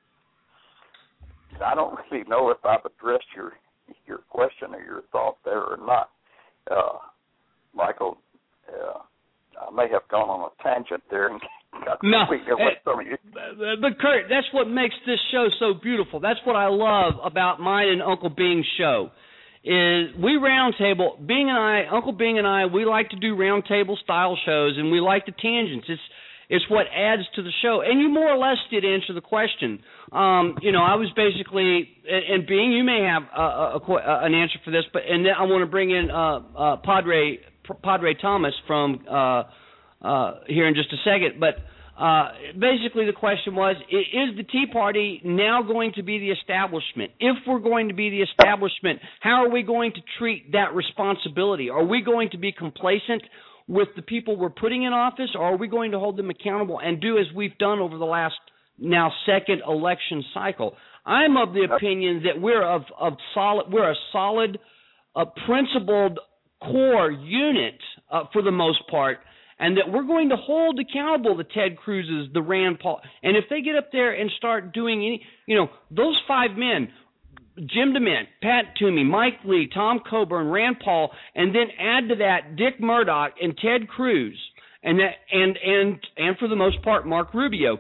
[SPEAKER 16] I don't really know if I've addressed your your question or your thought there or not, uh, Michael. Uh, I may have gone on a tangent there and got
[SPEAKER 3] no,
[SPEAKER 16] away from you.
[SPEAKER 3] But Kurt, that's what makes this show so beautiful. That's what I love about mine and Uncle Bing's show. Is we roundtable. Bing and I, Uncle Bing and I, we like to do roundtable style shows, and we like the tangents. It's It's what adds to the show. And you more or less did answer the question. Um, you know, I was basically, and, and Bing, you may have a, a, a, an answer for this, but and then I want to bring in uh, uh, Padre Padre Thomas from uh, uh, here in just a second. But uh, basically the question was, is the Tea Party now going to be the establishment? If we're going to be the establishment, how are we going to treat that responsibility? Are we going to be complacent with the people we're putting in office, or are we going to hold them accountable and do as we've done over the last now second election cycle? I'm of the opinion that we're of, of solid, we're a solid, uh, principled core unit uh, for the most part, and that we're going to hold accountable the Ted Cruz's, the Rand Paul, and if they get up there and start doing any, you know, those five men. Jim DeMint, Pat Toomey, Mike Lee, Tom Coburn, Rand Paul, and then add to that Dick Murdoch and Ted Cruz, and that, and and and for the most part Mark Rubio.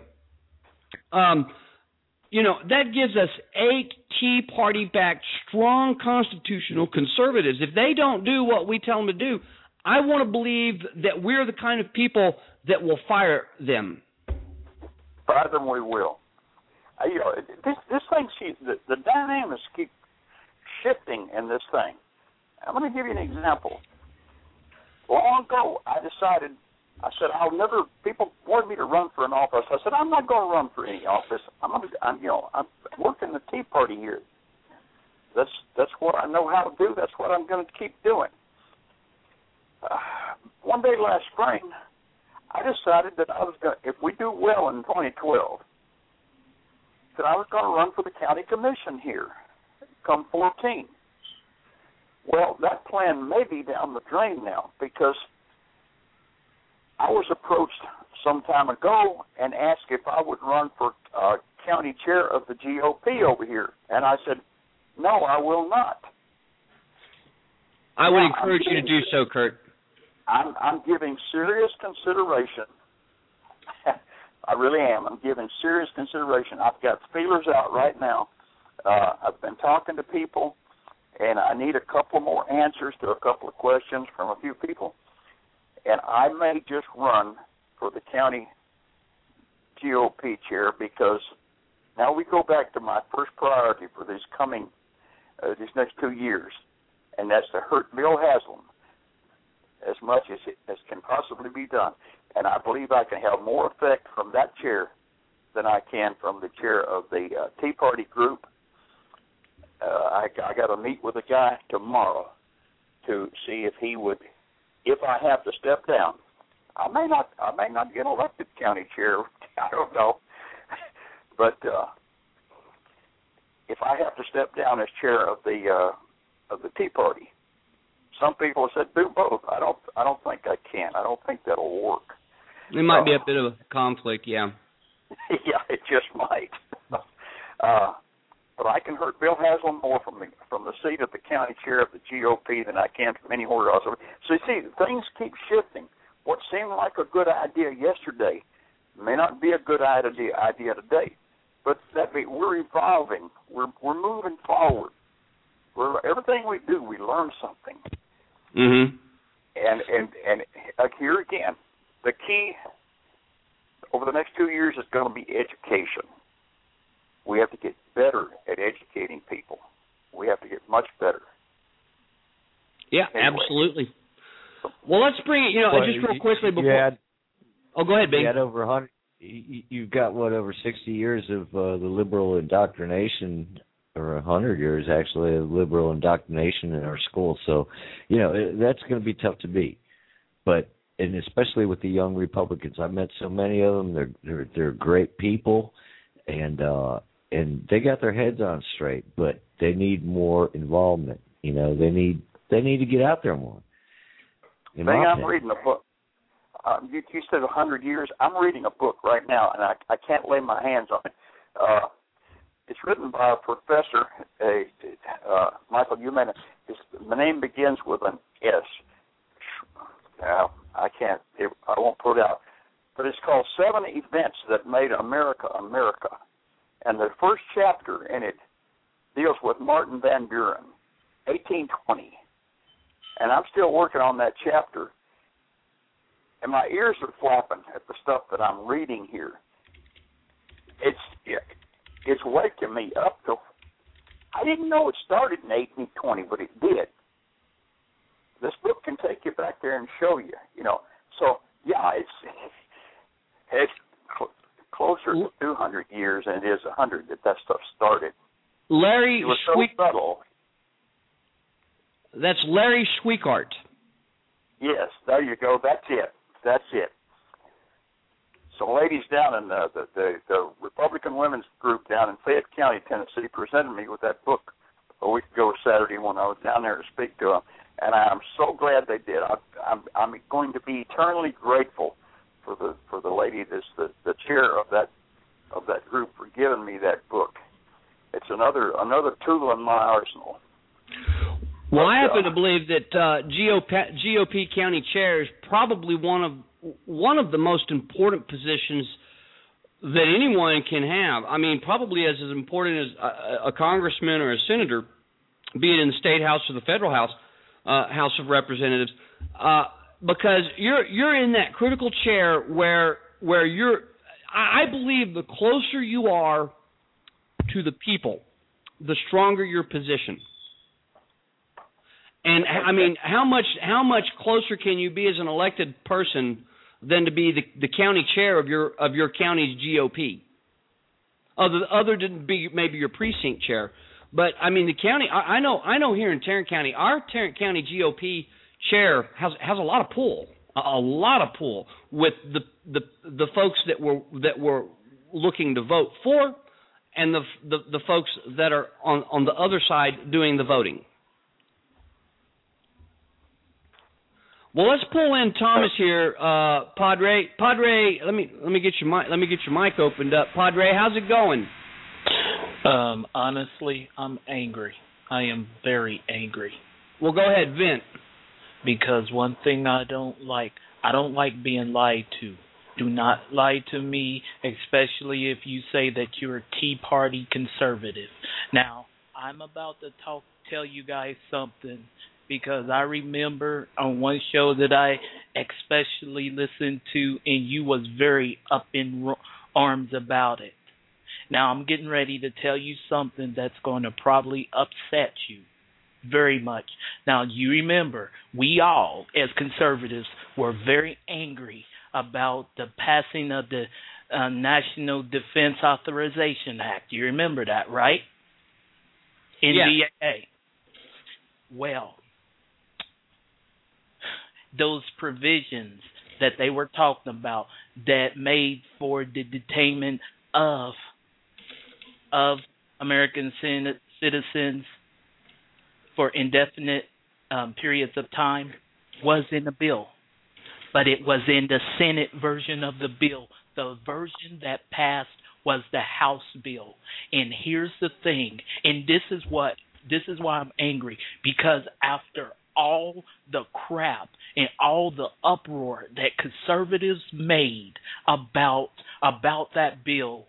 [SPEAKER 3] Um, you know, that gives us eight Tea Party-backed, strong constitutional conservatives. If they don't do what we tell them to do, I want to believe that we're the kind of people that will fire them.
[SPEAKER 16] Fire them, we will. Uh, you know, this this thing, see, the, the dynamics keep shifting in this thing. I'm going to give you an example. Long ago, I decided, I said, I'll never, people wanted me to run for an office. I said, I'm not going to run for any office. I'm going to, I'm, you know, I'm working the Tea Party here. That's that's what I know how to do. That's what I'm going to keep doing. Uh, one day last spring, I decided that I was going to, if we do well in twenty twelve, that I was going to run for the county commission here, come fourteen. Well, that plan may be down the drain now because I was approached some time ago and asked if I would run for uh, county chair of the G O P over here. And I said, no, I will not.
[SPEAKER 3] I would
[SPEAKER 16] now,
[SPEAKER 3] encourage you to do so, Kurt.
[SPEAKER 16] I'm, I'm giving serious consideration. I really am. I'm giving serious consideration. I've got feelers out right now. Uh, I've been talking to people, and I need a couple more answers to a couple of questions from a few people. And I may just run for the county G O P chair because now we go back to my first priority for these coming, uh, these next two years, and that's to hurt Bill Haslam as much as it, as can possibly be done. And I believe I can have more effect from that chair than I can from the chair of the uh, Tea Party group. Uh, I, I got to meet with a guy tomorrow to see if he would, if I have to step down. I may not. I may not get elected county chair. I don't know. But uh, if I have to step down as chair of the uh, of the Tea Party, some people have said do both. I don't. I don't think I can. I don't think that'll work.
[SPEAKER 3] It might
[SPEAKER 16] uh,
[SPEAKER 3] be a bit of a conflict, yeah.
[SPEAKER 16] Yeah, it just might. uh, but I can hurt Bill Haslam more from the from the seat of the county chair of the G O P than I can from anywhere else. So you see, things keep shifting. What seemed like a good idea yesterday may not be a good idea idea today. But that be, we're evolving. We're we're moving forward. We're, everything we do, we learn something.
[SPEAKER 3] Mm-hmm.
[SPEAKER 16] And and and uh, here again, the key over the next two years is going to be education. We have to get better at educating people. We have to get much better.
[SPEAKER 3] Yeah,
[SPEAKER 16] anyway.
[SPEAKER 3] Absolutely. Well, let's bring it, you know,
[SPEAKER 18] well,
[SPEAKER 3] just real
[SPEAKER 18] you,
[SPEAKER 3] quickly before.
[SPEAKER 18] You had,
[SPEAKER 3] oh, go ahead, Bing.
[SPEAKER 18] You had over one hundred, you, you've got, what, over sixty years of uh, the liberal indoctrination, or one hundred years, actually, of liberal indoctrination in our schools. So, you know, it, that's going to be tough to beat. But, and especially with the young Republicans. I've met so many of them. They're they're, they're great people, and uh, and they got their heads on straight, but they need more involvement. You know, they need they need to get out there more.
[SPEAKER 16] Thing I'm reading a book. Uh, you, you said one hundred years. I'm reading a book right now, and I, I can't lay my hands on it. Uh, it's written by a professor, uh, uh, Michael Umana. His, the name begins with an S. Uh, I can't. It, I won't put it out. But it's called Seven Events That Made America America. And the first chapter in it deals with Martin Van Buren, eighteen twenty. And I'm still working on that chapter. And my ears are flapping at the stuff that I'm reading here. It's it's waking me up to. I didn't know it started in eighteen twenty, but it did. This book can take you back there and show you, you know. So yeah, it's it's cl- closer to two hundred years than it is one hundred that that stuff started.
[SPEAKER 3] Larry
[SPEAKER 16] it was so
[SPEAKER 3] Sweet-
[SPEAKER 16] subtle.
[SPEAKER 3] That's Larry Schweikart.
[SPEAKER 16] Yes, there you go. That's it. That's it. So ladies down in the, the, the, the Republican Women's Group down in Fayette County, Tennessee, presented me with that book a week ago Saturday when I was down there to speak to them. And I'm so glad they did. I, I'm, I'm going to be eternally grateful for the for the lady that's the, the chair of that of that group for giving me that book. It's another another tool in my arsenal.
[SPEAKER 3] Well, I happen to believe that uh, G O P, G O P county chair is probably one of one of the most important positions that anyone can have. I mean, probably as, as important as a, a congressman or a senator, be it in the state house or the federal house, uh, House of Representatives, uh, because you're you're in that critical chair where where you're. I, I believe the closer you are to the people, the stronger your position. And I mean, how much how much closer can you be as an elected person than to be the, the county chair of your of your county's G O P? Other other than be maybe your precinct chair, but I mean the county. I, I know I know here in Tarrant County, our Tarrant County G O P chair has has a lot of pull, a, a lot of pull with the the the folks that were that were looking to vote for, and the the, the folks that are on on the other side doing the voting. Well, let's pull in Thomas here, uh, Padre. Padre, let me let me get your mic. Let me get your mic opened up. Padre, how's it going?
[SPEAKER 21] Um, honestly, I'm angry. I am very angry.
[SPEAKER 3] Well, go ahead, vent.
[SPEAKER 21] Because one thing I don't like, I don't like being lied to. Do not lie to me, especially if you say that you're a Tea Party conservative. Now, I'm about to talk, tell you guys something, because I remember on one show that I especially listened to, and you was very up in arms about it. Now, I'm getting ready to tell you something that's going to probably upset you very much. Now, you remember, we all, as conservatives, were very angry about the passing of the uh, National Defense Authorization Act. You remember that, right? N D A A. Yeah. Well, those provisions that they were talking about that made for the detainment of of American citizens for indefinite um, periods of time was in the bill. But it was in the Senate version of the bill. The version that passed was the House bill. And here's the thing, and this is what this is why I'm angry, because after all the crap and all the uproar that conservatives made about about that bill,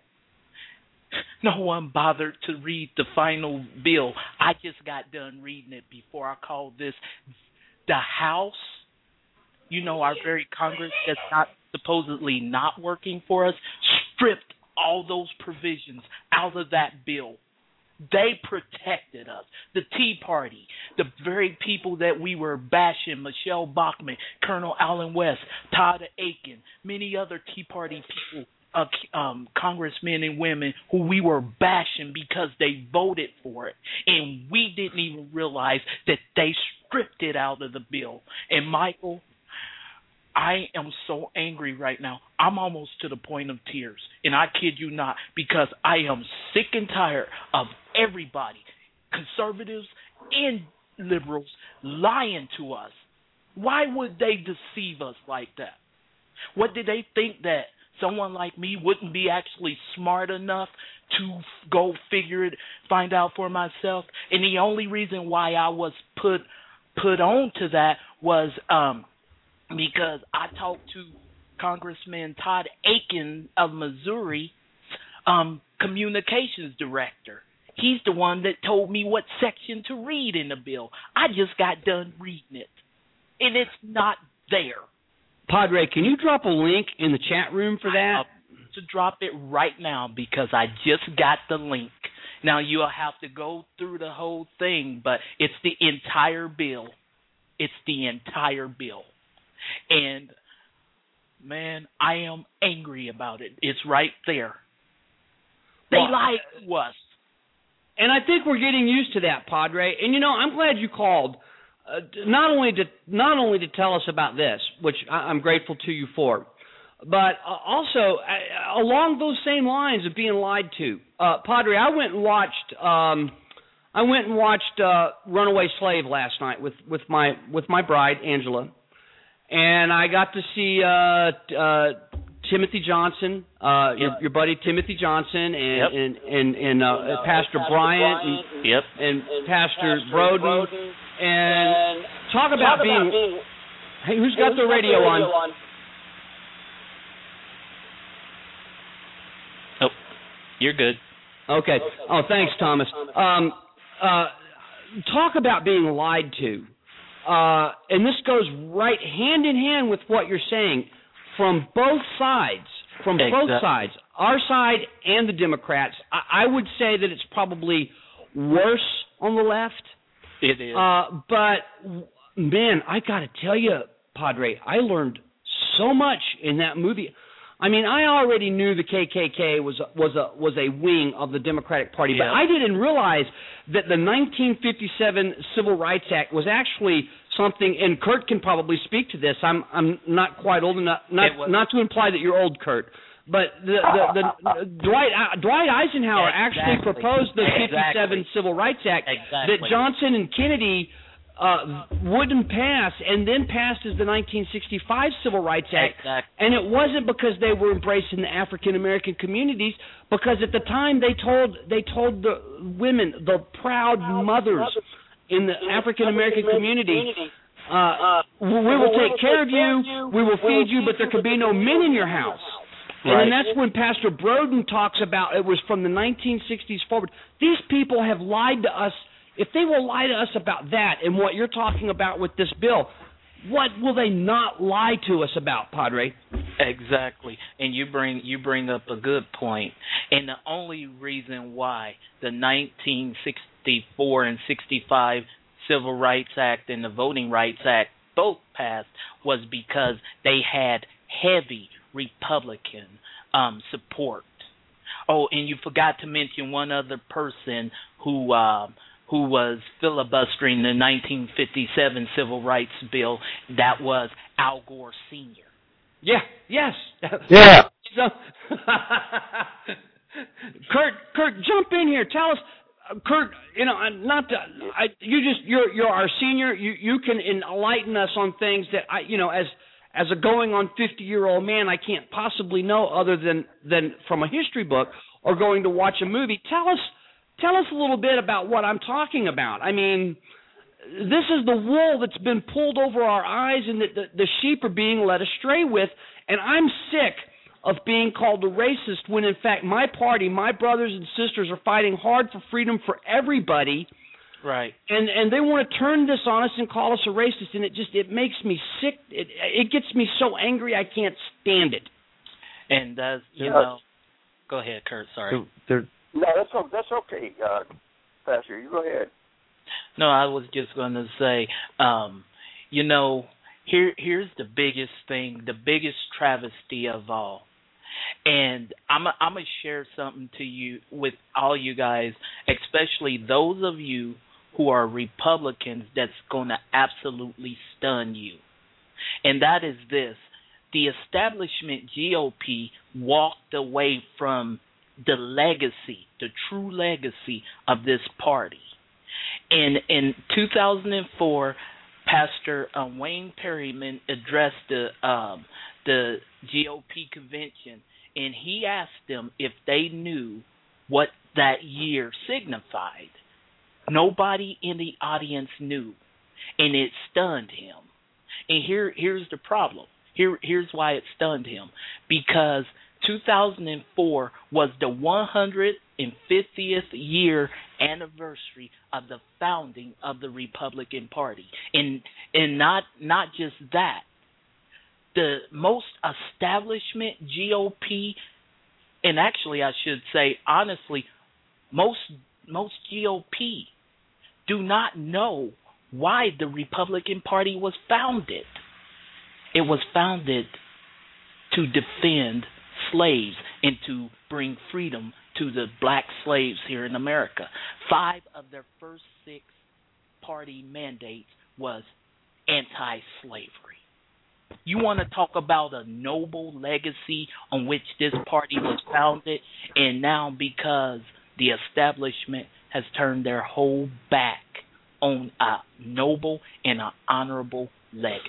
[SPEAKER 21] no one bothered to read the final bill. I just got done reading it before I called this. The House, you know, our very Congress that's not supposedly not working for us, stripped all those provisions out of that bill. They protected us. The Tea Party, the very people that we were bashing, Michelle Bachmann, Colonel Allen West, Todd Akin, many other Tea Party people, uh, um, congressmen and women who we were bashing because they voted for it. And we didn't even realize that they stripped it out of the bill. And Michael, I am so angry right now. I'm almost to the point of tears. And I kid you not, because I am sick and tired of everybody, conservatives and liberals, lying to us. Why would they deceive us like that? What did they think, that someone like me wouldn't be actually smart enough to go figure it, find out for myself? And the only reason why I was put put on to that was um, because I talked to Congressman Todd Akin of Missouri, um, communications director. He's the one that told me what section to read in the bill. I just got done reading it, and it's not there.
[SPEAKER 3] Padre, can you drop a link in the chat room for that?
[SPEAKER 21] Uh, to drop it right now, because I just got the link. Now, you'll have to go through the whole thing, but it's the entire bill. It's the entire bill. And, man, I am angry about it. It's right there. They well, lied to us.
[SPEAKER 3] And I think we're getting used to that, Padre. And, you know, I'm glad you called, uh, not only to not only to tell us about this, which I, I'm grateful to you for, but uh, also uh, along those same lines of being lied to. Uh, Padre, I went and watched um, I went and watched uh, Runaway Slave last night with, with my with my bride, Angela. And I got to see uh, uh, Timothy Johnson, uh, yep. your, your buddy Timothy Johnson, and
[SPEAKER 21] yep.
[SPEAKER 3] and and, and uh, uh, Pastor, Pastor Bryant, Bryant and,
[SPEAKER 21] yep.
[SPEAKER 3] and,
[SPEAKER 21] and
[SPEAKER 3] Pastor,
[SPEAKER 21] Pastor
[SPEAKER 3] Broden,
[SPEAKER 21] Broden,
[SPEAKER 3] and,
[SPEAKER 21] and
[SPEAKER 3] talk about, talk being, about being. Hey, who's got, who's the, radio got the radio on? on?
[SPEAKER 21] Oh, you're good.
[SPEAKER 3] Okay. Oh, thanks, Thomas. Um, uh, talk about being lied to. Uh, and this goes right hand in hand with what you're saying from both sides, from
[SPEAKER 21] exactly.
[SPEAKER 3] both sides, our side and the Democrats. I, I would say that it's probably worse on the left.
[SPEAKER 21] It is.
[SPEAKER 3] Uh, but, man, I got to tell you, Padre, I learned so much in that movie. I mean, I already knew the K K K was was a was a wing of the Democratic Party,
[SPEAKER 21] yeah.
[SPEAKER 3] but I didn't realize that the nineteen fifty-seven Civil Rights Act was actually something. And Kurt can probably speak to this. I'm I'm not quite old enough, not not to imply that you're old, Kurt. But the the, the, the Dwight uh, Dwight Eisenhower
[SPEAKER 21] exactly.
[SPEAKER 3] actually proposed the
[SPEAKER 21] exactly.
[SPEAKER 3] fifty-seven Civil Rights Act
[SPEAKER 21] exactly.
[SPEAKER 3] that Johnson and Kennedy uh, wouldn't pass, and then passed as the nineteen sixty-five Civil Rights Act.
[SPEAKER 21] Exactly.
[SPEAKER 3] And it wasn't because they were embracing the African American communities, because at the time they told they told the women, the proud mothers in the African American community, uh, we will take care of you, we will feed you, but there could be no men in your house. And
[SPEAKER 21] Right.
[SPEAKER 3] then that's when Pastor Broden talks about, it was from the nineteen sixties forward. These people have lied to us. If they will lie to us about that and what you're talking about with this bill, what will they not lie to us about, Padre?
[SPEAKER 21] Exactly. And you bring you bring up a good point. And the only reason why the nineteen sixty-four and sixty-five Civil Rights Act and the Voting Rights Act both passed was because they had heavy Republican um, support. Oh, and you forgot to mention one other person who uh, who was filibustering the nineteen fifty-seven Civil Rights Bill. That was Al Gore Senior
[SPEAKER 3] Yeah, yes.
[SPEAKER 18] Yeah.
[SPEAKER 3] So, Kurt, Kurt, jump in here. Tell us, uh, Kurt. You know, not to, I. You just you're you're our senior. You you can enlighten us on things that I. You know, as as a going on fifty year old man, I can't possibly know other than than from a history book or going to watch a movie. Tell us. Tell us a little bit about what I'm talking about. I mean, this is the wool that's been pulled over our eyes and that the, the sheep are being led astray with, and I'm sick of being called a racist when, in fact, my party, my brothers and sisters are fighting hard for freedom for everybody,
[SPEAKER 21] Right.
[SPEAKER 3] and and they want to turn this on us and call us a racist, and it just it makes me sick. It, it gets me so angry I can't stand it.
[SPEAKER 21] And that's, you
[SPEAKER 16] Yeah.
[SPEAKER 21] know, go ahead, Kurt, sorry.
[SPEAKER 18] They're,
[SPEAKER 16] No, that's o- that's okay, uh, Pastor. You go ahead.
[SPEAKER 21] No, I was just going to say, um, you know, here here's the biggest thing, the biggest travesty of all. And I'm I'm going to share something to you with all you guys, especially those of you who are Republicans, that's going to absolutely stun you. And that is this. The establishment G O P walked away from the legacy, the true legacy of this party. And in two thousand four, Pastor uh, Wayne Perryman addressed the um, the G O P convention, and he asked them if they knew what that year signified. Nobody in the audience knew, and it stunned him. And here, here's the problem. Here, here's why it stunned him. Because two thousand four was the one hundred fiftieth year anniversary of the founding of the Republican Party. And and not not just that. The most establishment G O P, and actually I should say honestly, most most G O P do not know why the Republican Party was founded. It was founded to defend slaves and to bring freedom to the black slaves here in America. Five of their first six party mandates was anti-slavery. You want to talk about a noble legacy on which this party was founded, and now because the establishment has turned their whole back on a noble and an honorable legacy.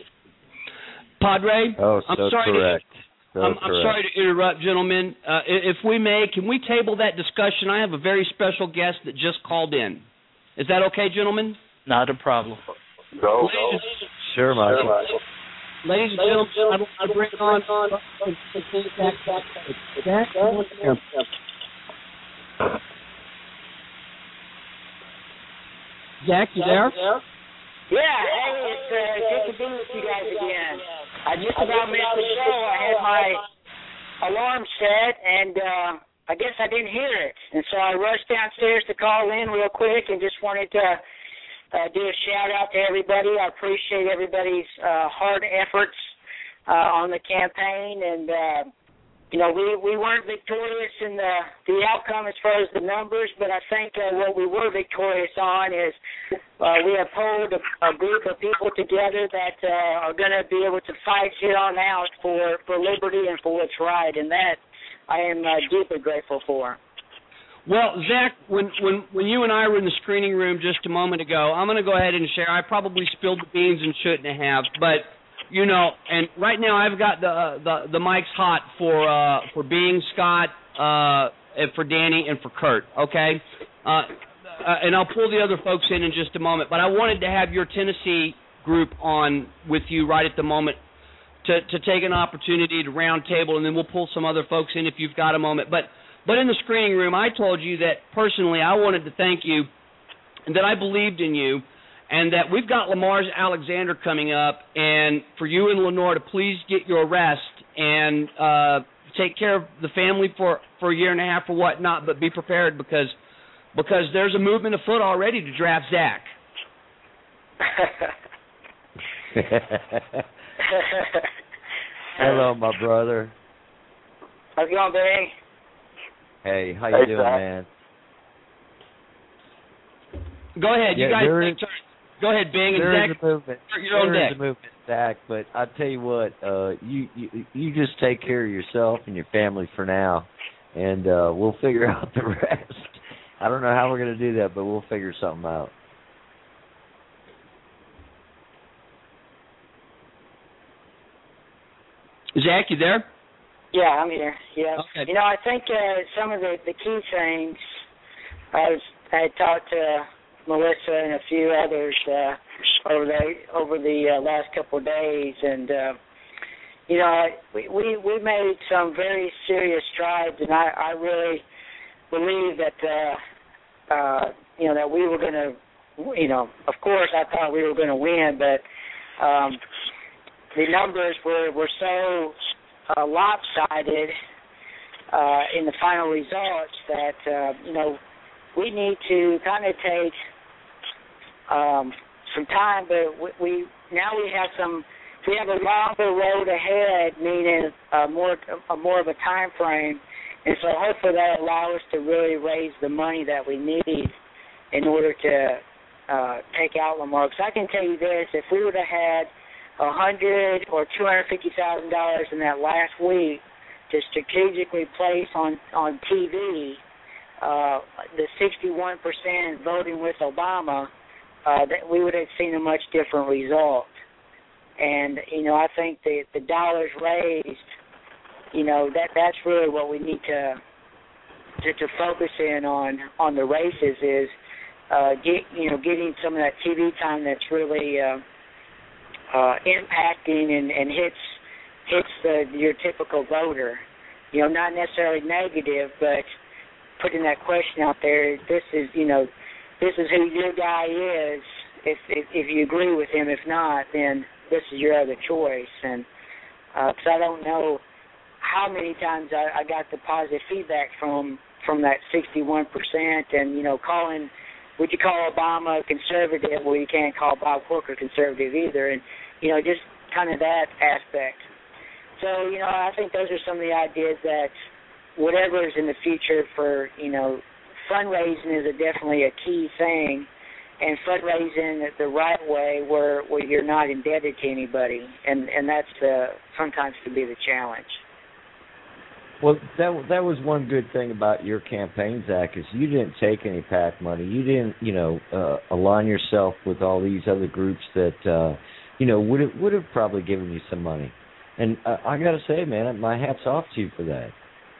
[SPEAKER 3] Padre,
[SPEAKER 18] oh, so
[SPEAKER 3] I'm sorry
[SPEAKER 18] correct.
[SPEAKER 3] To,
[SPEAKER 18] So
[SPEAKER 3] I'm, I'm
[SPEAKER 18] correct.
[SPEAKER 3] sorry to interrupt, gentlemen. Uh, i- if we may, can we table that discussion? I have a very special guest that just called in. Is that okay, gentlemen?
[SPEAKER 21] Not a problem.
[SPEAKER 16] Go,
[SPEAKER 3] Ladies,
[SPEAKER 16] go.
[SPEAKER 18] Sure, Michael.
[SPEAKER 16] Sure, Michael.
[SPEAKER 3] ladies and gentlemen, I want to bring on Zach, you there?
[SPEAKER 2] Yeah, hey, it's uh, good to be with you guys again. I just about missed the show. I had my alarm set, and uh, I guess I didn't hear it. And so I rushed downstairs to call in real quick and just wanted to uh, do a shout-out to everybody. I appreciate everybody's uh, hard efforts uh, on the campaign, and uh, you know, we, we weren't victorious in the, the outcome as far as the numbers, but I think uh, what we were victorious on is uh, we have pulled a, a group of people together that uh, are going to be able to fight here on out for, for liberty and for what's right, and that I am uh, deeply grateful for.
[SPEAKER 3] Well, Zach, when, when, when you and I were in the screening room just a moment ago, I'm going to go ahead and share. I probably spilled the beans and shouldn't have, but, you know, and right now I've got the uh, the, the mics hot for uh, for Being, Scott, uh, and for Danny, and for Kurt, okay? Uh, uh, and I'll pull the other folks in in just a moment, but I wanted to have your Tennessee group on with you right at the moment to, to take an opportunity to round table, and then we'll pull some other folks in if you've got a moment. But But in the screening room, I told you that personally I wanted to thank you and that I believed in you and that we've got Lamar's Alexander coming up, and for you and Lenore to please get your rest and uh, take care of the family for, for a year and a half or whatnot, but be prepared because because there's a movement afoot already to draft Zach.
[SPEAKER 18] Hello, my brother.
[SPEAKER 2] How's it going, Barry?
[SPEAKER 18] Hey, how you
[SPEAKER 2] hey,
[SPEAKER 18] doing,
[SPEAKER 2] Zach.
[SPEAKER 18] man?
[SPEAKER 3] Go ahead,
[SPEAKER 18] yeah,
[SPEAKER 3] you guys.
[SPEAKER 18] There is,
[SPEAKER 3] go ahead, Bing and
[SPEAKER 18] there
[SPEAKER 3] Zach.
[SPEAKER 18] Is a movement.
[SPEAKER 3] Your own
[SPEAKER 18] there
[SPEAKER 3] deck.
[SPEAKER 18] is a movement, Zach. But I tell you what, uh, you, you you just take care of yourself and your family for now, and uh, we'll figure out the rest. I don't know how we're going to do that, but we'll figure something out.
[SPEAKER 3] Zach, you there?
[SPEAKER 2] Yeah, I'm here. Yeah.
[SPEAKER 3] Okay.
[SPEAKER 2] You know, I think uh, some of the, the key things, I was I had talked to Melissa and a few others uh, over the over the uh, last couple of days, and uh, you know, we, we we made some very serious strides, and I, I really believe that uh, uh, you know that we were going to, you know, of course I thought we were going to win, but um, the numbers were were so Uh, lopsided uh, in the final results that, uh, you know, we need to kind of take um, some time, but we, we now we have some, we have a longer road ahead, meaning uh, more, a more of a time frame, and so hopefully that will allow us to really raise the money that we need in order to uh, take out Lamar. Because I can tell you this, if we would have had a hundred or two hundred fifty thousand dollars in that last week to strategically place on on T V, uh, the sixty-one percent voting with Obama, uh, that we would have seen a much different result. And you know, I think the the dollars raised, you know, that that's really what we need to to, to focus in on on the races is, uh, get you know, getting some of that T V time that's really Uh, Uh, impacting and, and hits hits the, your typical voter. You know, not necessarily negative, but putting that question out there. This is, you know, this is who your guy is. If if, if you agree with him, if not, then this is your other choice. And because uh, I don't know how many times I, I got the positive feedback from from that sixty-one percent, and you know, calling. Would you call Obama conservative? Well, you can't call Bob Corker conservative either. And, you know, just kind of that aspect. So, you know, I think those are some of the ideas that whatever is in the future for, you know, fundraising is a definitely a key thing. And fundraising the right way where, where you're not indebted to anybody. And, and that's uh, sometimes can be the challenge.
[SPEAKER 18] Well, that that was one good thing about your campaign, Zach, is you didn't take any PAC money. You didn't, you know, uh, align yourself with all these other groups that, uh, you know, would have, would have probably given you some money. And uh, I got to say, man, my hat's off to you for that.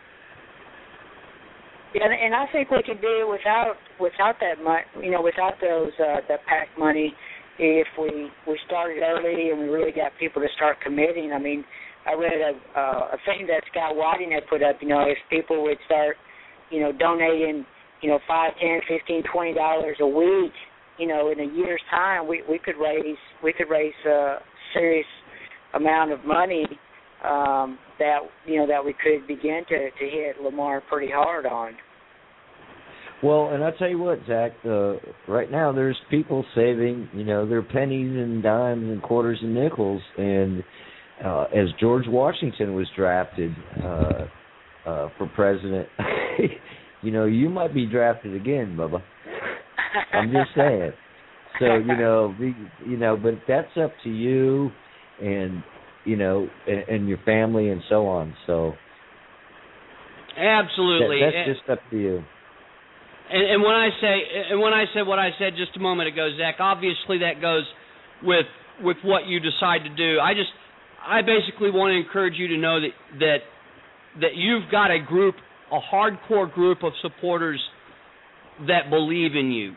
[SPEAKER 2] Yeah, and I think we could do it without without that money, you know, without those uh, that PAC money. If we we started early and we really got people to start committing, I mean. I read a, uh, a thing that Scott Whiting had put up, you know, if people would start, you know, donating, you know, five, ten, fifteen, twenty dollars a week, you know, in a year's time, we, we could raise we could raise a serious amount of money um, that you know that we could begin to, to hit Lamar pretty hard on.
[SPEAKER 18] Well, and I tell you what, Zach, uh, right now there's people saving, you know, their pennies and dimes and quarters and nickels, and Uh, as George Washington was drafted uh, uh, for president, you know, you might be drafted again, Bubba. I'm just saying. So, you know, be, you know, but that's up to you and, you know, and, and your family and so on. So
[SPEAKER 3] absolutely.
[SPEAKER 18] that, that's just up to you.
[SPEAKER 3] And, and when I say and when I said what I said just a moment ago, Zach, obviously that goes with with what you decide to do. I just I basically want to encourage you to know that that that you've got a group, a hardcore group of supporters that believe in you.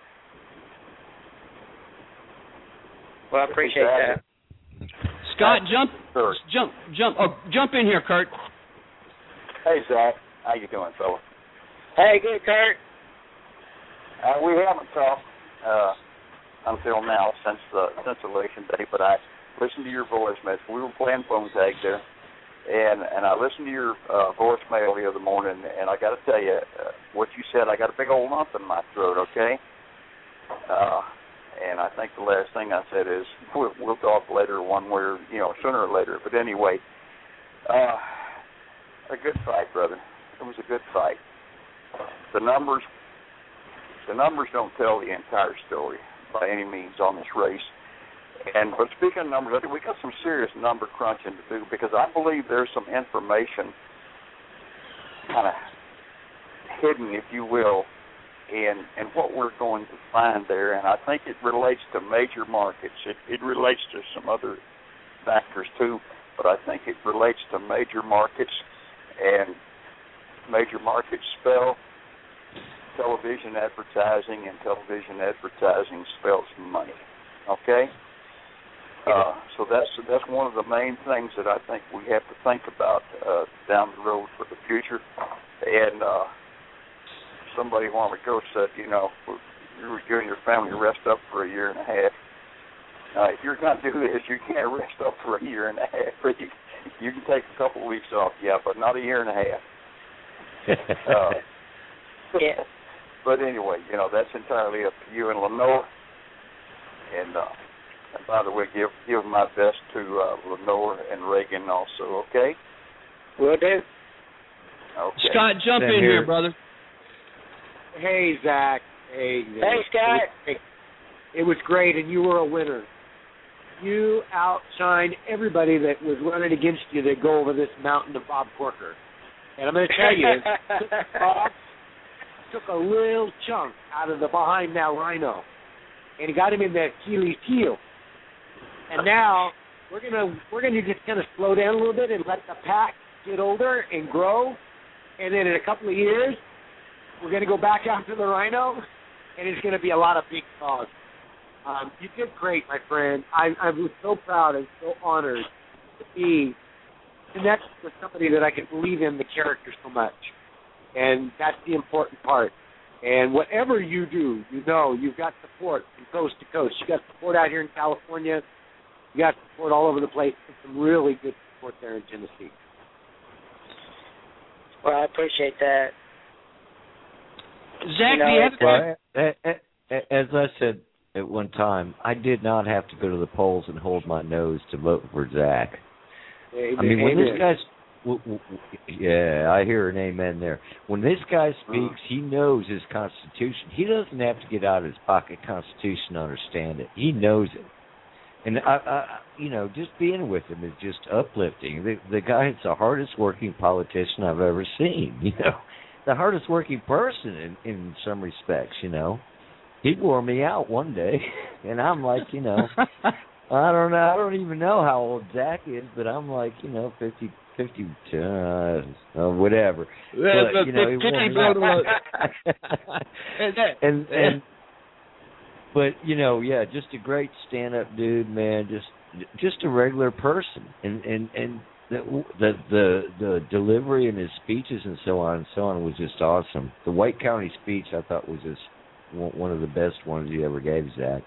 [SPEAKER 2] Well, I appreciate that.
[SPEAKER 3] Scott, jump, jump, jump, oh, jump in here, Kurt.
[SPEAKER 16] Hey, Zach. How you doing, fella?
[SPEAKER 2] Hey, good, Kurt.
[SPEAKER 16] Uh, we haven't talked uh, until now since the since election day, but I listened to your voice message. We were playing phone tag there, and and I listened to your uh, voicemail the other morning, and I got to tell you, uh, what you said, I got a big old lump in my throat. Okay. Uh, and I think the last thing I said is we'll, we'll talk later, one way or you know sooner or later. But anyway, uh, a good fight, brother. It was a good fight. The numbers. The numbers don't tell the entire story by any means on this race. And but speaking of numbers, I think we got some serious number crunching to do because I believe there's some information kind of hidden, if you will, in in what we're going to find there. And I think it relates to major markets. It, it relates to some other factors too, but I think it relates to major markets, and major markets spell television advertising, and television advertising spells money. Okay? Uh, so that's that's one of the main things that I think we have to think about uh, down the road for the future. And uh, somebody a while ago said, you know, you're giving your family rest up for a year and a half. Uh, if you're going to do this, you can't rest up for a year and a half. You, you can take a couple of weeks off, yeah, but not a year and a half. uh,
[SPEAKER 2] yeah.
[SPEAKER 16] But anyway, you know, that's entirely up to you and Lenore. And, uh, and by the way, give give my best to uh, Lenore and Reagan also, okay?
[SPEAKER 2] Will do.
[SPEAKER 16] Okay.
[SPEAKER 3] Scott, jump
[SPEAKER 18] Same
[SPEAKER 3] in
[SPEAKER 18] here.
[SPEAKER 3] here, brother.
[SPEAKER 19] Hey, Zach. Hey, Zach.
[SPEAKER 2] Hey, Scott.
[SPEAKER 19] It was, it was great, and you were a winner. You outshined everybody that was running against you to go over this mountain of Bob Corker. And I'm going to tell you, Bob took a little chunk out of the behind that rhino, and he got him in that Achilles heel. And now we're gonna we're gonna just kind of slow down a little bit and let the pack get older and grow, and then in a couple of years we're gonna go back after the rhino, and it's gonna be a lot of big dogs. Um, you did great, my friend. I I was so proud and so honored to be connected with somebody that I could believe in the character so much. And that's the important part. And whatever you do, you know, you've got support from coast to coast. You got support out here in California. You got support all over the place. And some really good support there in Tennessee.
[SPEAKER 2] Well, I appreciate that.
[SPEAKER 3] Zach,
[SPEAKER 2] you know,
[SPEAKER 3] do you have
[SPEAKER 18] Well, a- a- as I said at one time, I did not have to go to the polls and hold my nose to vote for Zach.
[SPEAKER 19] Amen.
[SPEAKER 18] I mean, when this
[SPEAKER 19] Amen.
[SPEAKER 18] guy's, w- w- yeah, I hear an amen there. When this guy speaks, he knows his Constitution. He doesn't have to get out of his pocket Constitution to understand it. He knows it. And, I, I, you know, just being with him is just uplifting. The, the guy is the hardest working politician I've ever seen, you know. The hardest working person in, in some respects, you know. He wore me out one day, and I'm like, you know, I don't know. I don't even know how old Zach is, but I'm like, you know, fifty, fifty-two, uh, uh, whatever. But, you know, he wore me out. and and but you know, yeah, just a great stand-up dude, man. Just just a regular person, and and and the the the, the delivery and his speeches and so on and so on was just awesome. The White County speech I thought was just one of the best ones he ever gave, Zach.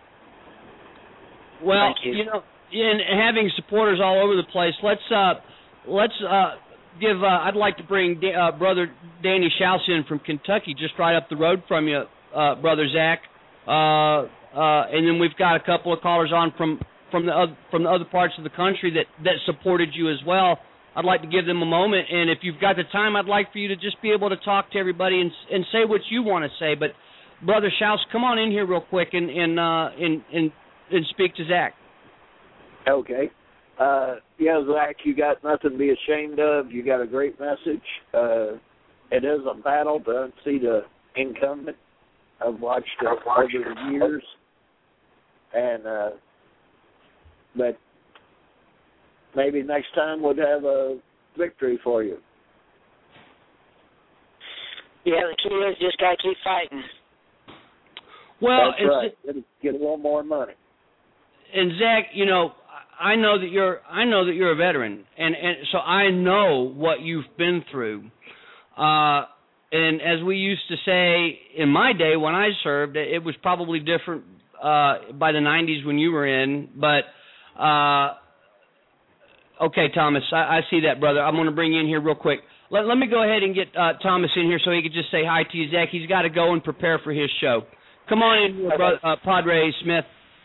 [SPEAKER 3] Well,
[SPEAKER 2] you.
[SPEAKER 3] you know, in having supporters all over the place, let's uh, let's uh, give. Uh, I'd like to bring da- uh, brother Danny Schaus in from Kentucky, just right up the road from you, uh, brother Zach. Uh, uh, and then we've got a couple of callers on from from the other, from the other parts of the country that, that supported you as well. I'd like to give them a moment, and if you've got the time, I'd like for you to just be able to talk to everybody and and say what you want to say. But brother Schaus, come on in here real quick and and uh, and, and and speak to Zach.
[SPEAKER 20] Okay. Uh, yeah, Zach, you got nothing to be ashamed of. You got a great message. Uh, it is a battle to unseat a incumbent. I've watched it over the years, and uh, but maybe next time we'll have a victory for you.
[SPEAKER 2] Yeah, the key is just gotta keep fighting.
[SPEAKER 3] Well,
[SPEAKER 20] that's right. It'll get a little more money.
[SPEAKER 3] And Zach, you know, I know that you're I know that you're a veteran, and and so I know what you've been through. Uh, and as we used to say in my day when I served, it was probably different uh, by the nineties when you were in. But uh, okay, Thomas, I, I see that, brother. I'm going to bring you in here real quick. Let, let me go ahead and get uh, Thomas in here so he could just say hi to you, Zach. He's got to go and prepare for his show. Come on in, okay. brother, uh, Padre Smith.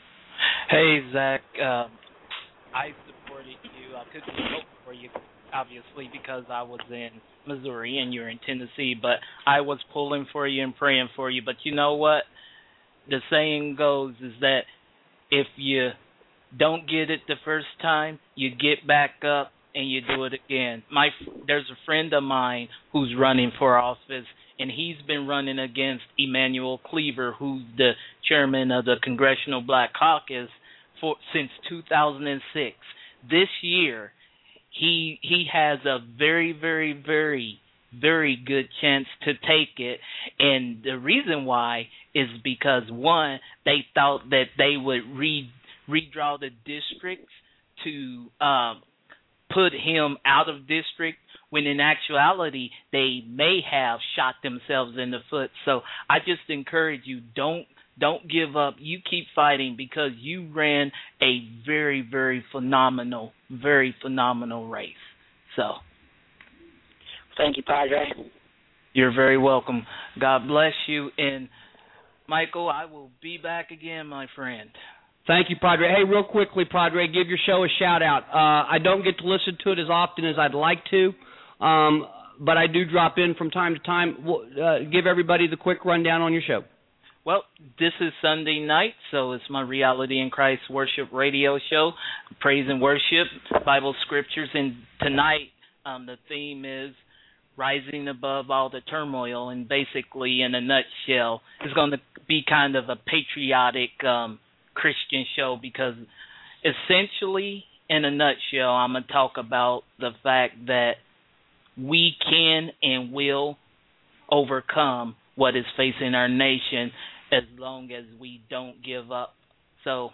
[SPEAKER 21] Hey, Zach. Uh, I supported you. I couldn't vote for you, obviously, because I was in Missouri and you're in Tennessee, but I was pulling for you and praying for you. But you know what? The saying goes is that if you don't get it the first time, you get back up and you do it again. My There's a friend of mine who's running for office, and he's been running against Emanuel Cleaver, who's the chairman of the Congressional Black Caucus for since two thousand six. This year, he he has a very, very, very, very good chance to take it. And the reason why is because, one, they thought that they would re, redraw the districts to um, put him out of district, when in actuality they may have shot themselves in the foot. So I just encourage you, don't don't give up. You keep fighting because you ran a very, very phenomenal, very phenomenal race. So
[SPEAKER 2] thank you, Padre.
[SPEAKER 21] You're very welcome. God bless you. And Michael, I will be back again, my friend.
[SPEAKER 3] Thank you, Padre. Hey, real quickly, Padre, give your show a shout-out. Uh, I don't get to listen to it as often as I'd like to, um, but I do drop in from time to time. Uh, give everybody the quick rundown on your show.
[SPEAKER 21] Well, this is Sunday night, so it's my Reality in Christ Worship Radio show, Praise and Worship, Bible Scriptures, and tonight um, the theme is Rising Above All the Turmoil, and basically, in a nutshell, it's going to be kind of a patriotic um Christian show, because essentially, in a nutshell, I'm going to talk about the fact that we can and will overcome what is facing our nation as long as we don't give up. So,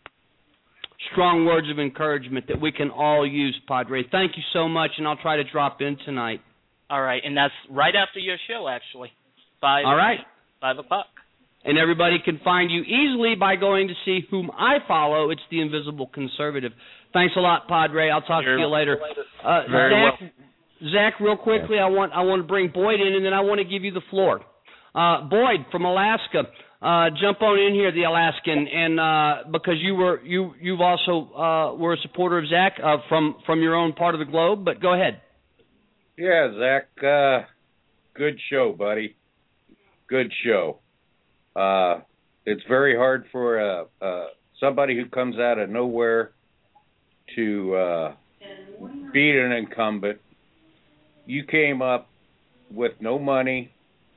[SPEAKER 3] strong words of encouragement that we can all use, Padre. Thank you so much, and I'll try to drop in tonight.
[SPEAKER 21] All right, and that's right after your show, actually. Five,
[SPEAKER 3] all right.
[SPEAKER 21] Five o'clock.
[SPEAKER 3] And everybody can find you easily by going to see whom I follow. It's the Invisible Conservative. Thanks a lot, Padre. I'll talk
[SPEAKER 21] You're
[SPEAKER 3] to you later. Uh,
[SPEAKER 21] Very
[SPEAKER 3] Zach,
[SPEAKER 21] well.
[SPEAKER 3] Zach, real quickly, I want I want to bring Boyd in, and then I want to give you the floor. Uh, Boyd from Alaska, uh, jump on in here, the Alaskan, and uh, because you were you you've also uh, were a supporter of Zach uh, from from your own part of the globe. But go ahead.
[SPEAKER 17] Yeah, Zach. Uh, good show, buddy. Good show. Uh, it's very hard for uh, uh, somebody who comes out of nowhere to uh, beat an incumbent. You came up with no money.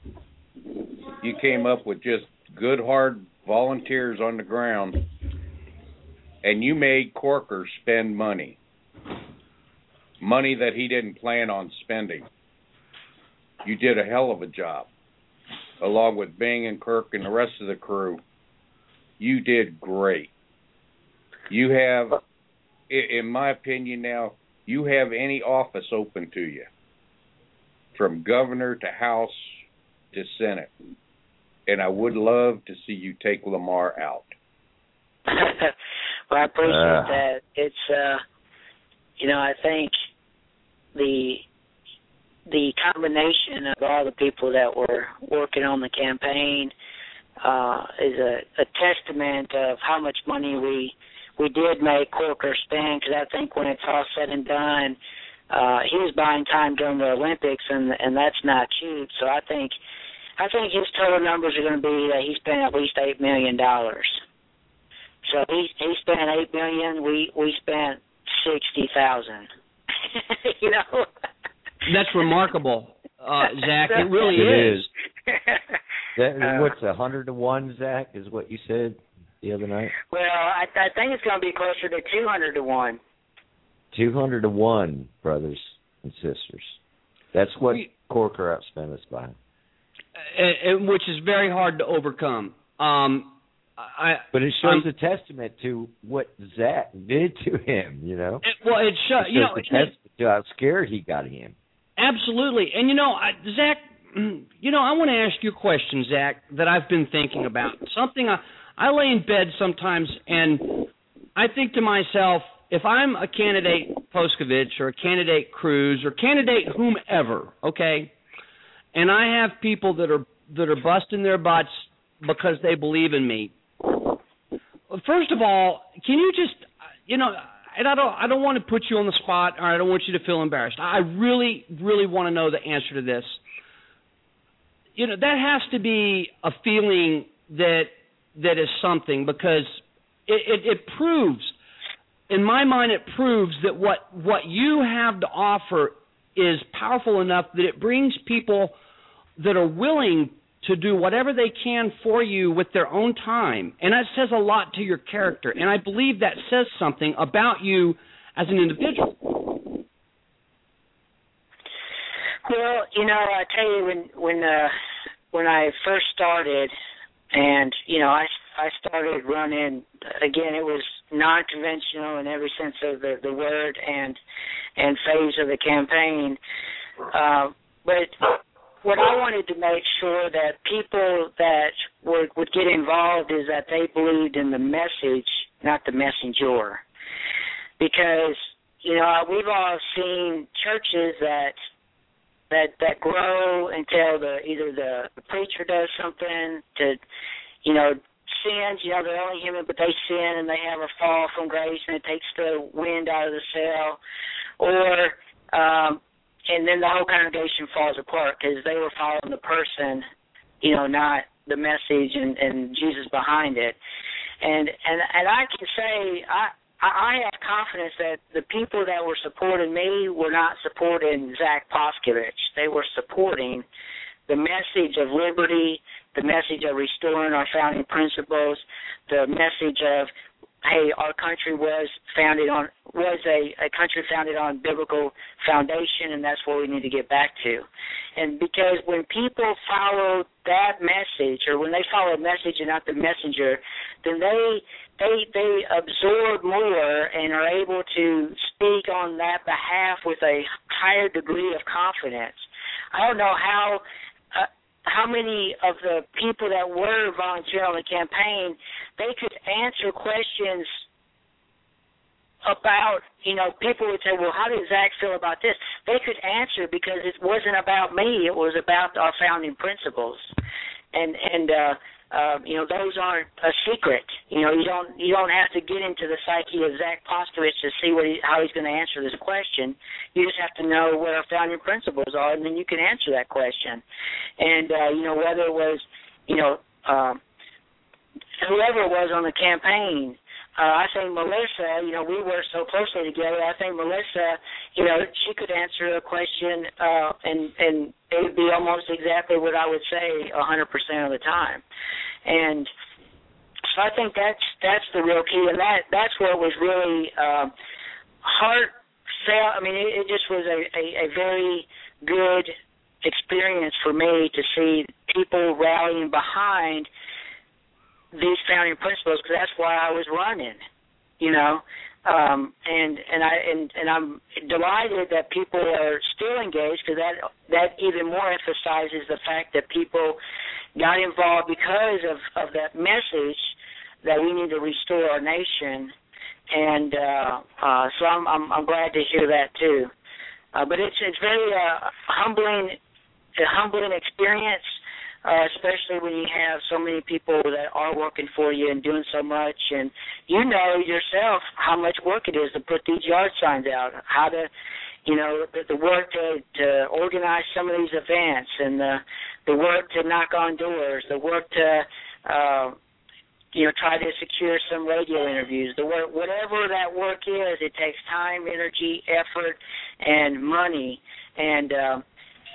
[SPEAKER 17] You came up with just good, hard volunteers on the ground, and you made Corker spend money, money that he didn't plan on spending. You did a hell of a job. Along with Bing and Kirk and the rest of the crew, you did great. You have, in my opinion now, you have any office open to you, from governor to House to Senate. And I would love to see you take Lamar out.
[SPEAKER 2] Well, I appreciate uh. that. It's, uh, you know, I think the... the combination of all the people that were working on the campaign uh, is a, a testament of how much money we we did make Corker spend, because I think when it's all said and done, uh, he was buying time during the Olympics, and and that's not cheap. So I think I think his total numbers are going to be that he spent at least eight million dollars. So he he spent eight million. We we spent sixty thousand. You know.
[SPEAKER 3] That's remarkable, uh, Zach. It really
[SPEAKER 18] it
[SPEAKER 3] is.
[SPEAKER 18] is. That,
[SPEAKER 2] Uh,
[SPEAKER 18] what's a hundred to one, Zach? Is what you said the other night?
[SPEAKER 2] Well, I, I think it's going to be closer to two hundred to one.
[SPEAKER 18] Two hundred to one, brothers and sisters. That's what Corker outspent us by.
[SPEAKER 3] And, and which is very hard to overcome. Um, I,
[SPEAKER 18] but it shows
[SPEAKER 3] um,
[SPEAKER 18] a testament to what Zach did to him, you know.
[SPEAKER 3] It, well, it shows,
[SPEAKER 18] it
[SPEAKER 3] you know,
[SPEAKER 18] a
[SPEAKER 3] it,
[SPEAKER 18] testament to how scared he got him.
[SPEAKER 3] Absolutely, and you know, I, Zach, you know, I want to ask you a question, Zach, that I've been thinking about. Something I, I lay in bed sometimes, and I think to myself, if I'm a candidate Poskovich or a candidate Cruz or candidate whomever, okay, and I have people that are that are busting their butts because they believe in me. First of all, can you just, you know, and I don't I don't want to put you on the spot, or I don't want you to feel embarrassed. I really, really want to know the answer to this. You know, that has to be a feeling that that is something, because it, it, it proves, in my mind, it proves that what what you have to offer is powerful enough that it brings people that are willing to do whatever they can for you with their own time. And that says a lot to your character. And I believe that says something about you as an individual.
[SPEAKER 2] Well, you know, I tell you, when when uh, when I first started, and you know, I I started running. Again, it was non-conventional in every sense of the, the word and and phase of the campaign. Uh, but what I wanted to make sure that people that would, would get involved is that they believed in the message, not the messenger. Because, you know, we've all seen churches that that that grow until the either the, the preacher does something to, you know, sins, you know, they're only human, but they sin and they have a fall from grace and it takes the wind out of the sail. Or, um, and then the whole congregation falls apart because they were following the person, you know, not the message and, and Jesus behind it. And and and I can say I I have confidence that the people that were supporting me were not supporting Zach Poskovich. They were supporting the message of liberty, the message of restoring our founding principles, the message of, hey, our country was founded on was a, a country founded on biblical foundation, and that's what we need to get back to. And because when people follow that message, or when they follow a message and not the messenger, then they they they absorb more and are able to speak on that behalf with a higher degree of confidence. I don't know how. Uh, how many of the people that were volunteering on the campaign, they could answer questions about, you know, people would say, well, how does Zach feel about this? They could answer because it wasn't about me. It was about our founding principles. And, and uh, uh, you know, those aren't a secret. You know, you don't you don't have to get into the psyche of Zach Poskovich to see what he, how he's going to answer this question. You just have to know what our founding principles are, and then you can answer that question. And, uh, you know, whether it was, you know, uh, whoever it was on the campaign, uh, I think Melissa, you know, we work so closely together, I think Melissa, you know, she could answer a question, uh, and, and it would be almost exactly what I would say one hundred percent of the time. And so I think that's that's the real key, and that that's what was really uh, heartfelt. I mean, it, it just was a, a, a very good experience for me to see people rallying behind these founding principles, because that's why I was running, you know. Um, and and I and, and I'm delighted that people are still engaged, because that that even more emphasizes the fact that people got involved because of, of that message that we need to restore our nation. And uh, uh, so I'm, I'm I'm glad to hear that too. Uh, but it's it's very uh, humbling, a humbling experience. Uh, especially when you have so many people that are working for you and doing so much, and you know yourself how much work it is to put these yard signs out, how to, you know, the, the work to, to organize some of these events, and the the work to knock on doors, the work to, uh, you know, try to secure some radio interviews, the work, whatever that work is, it takes time, energy, effort, and money, and uh,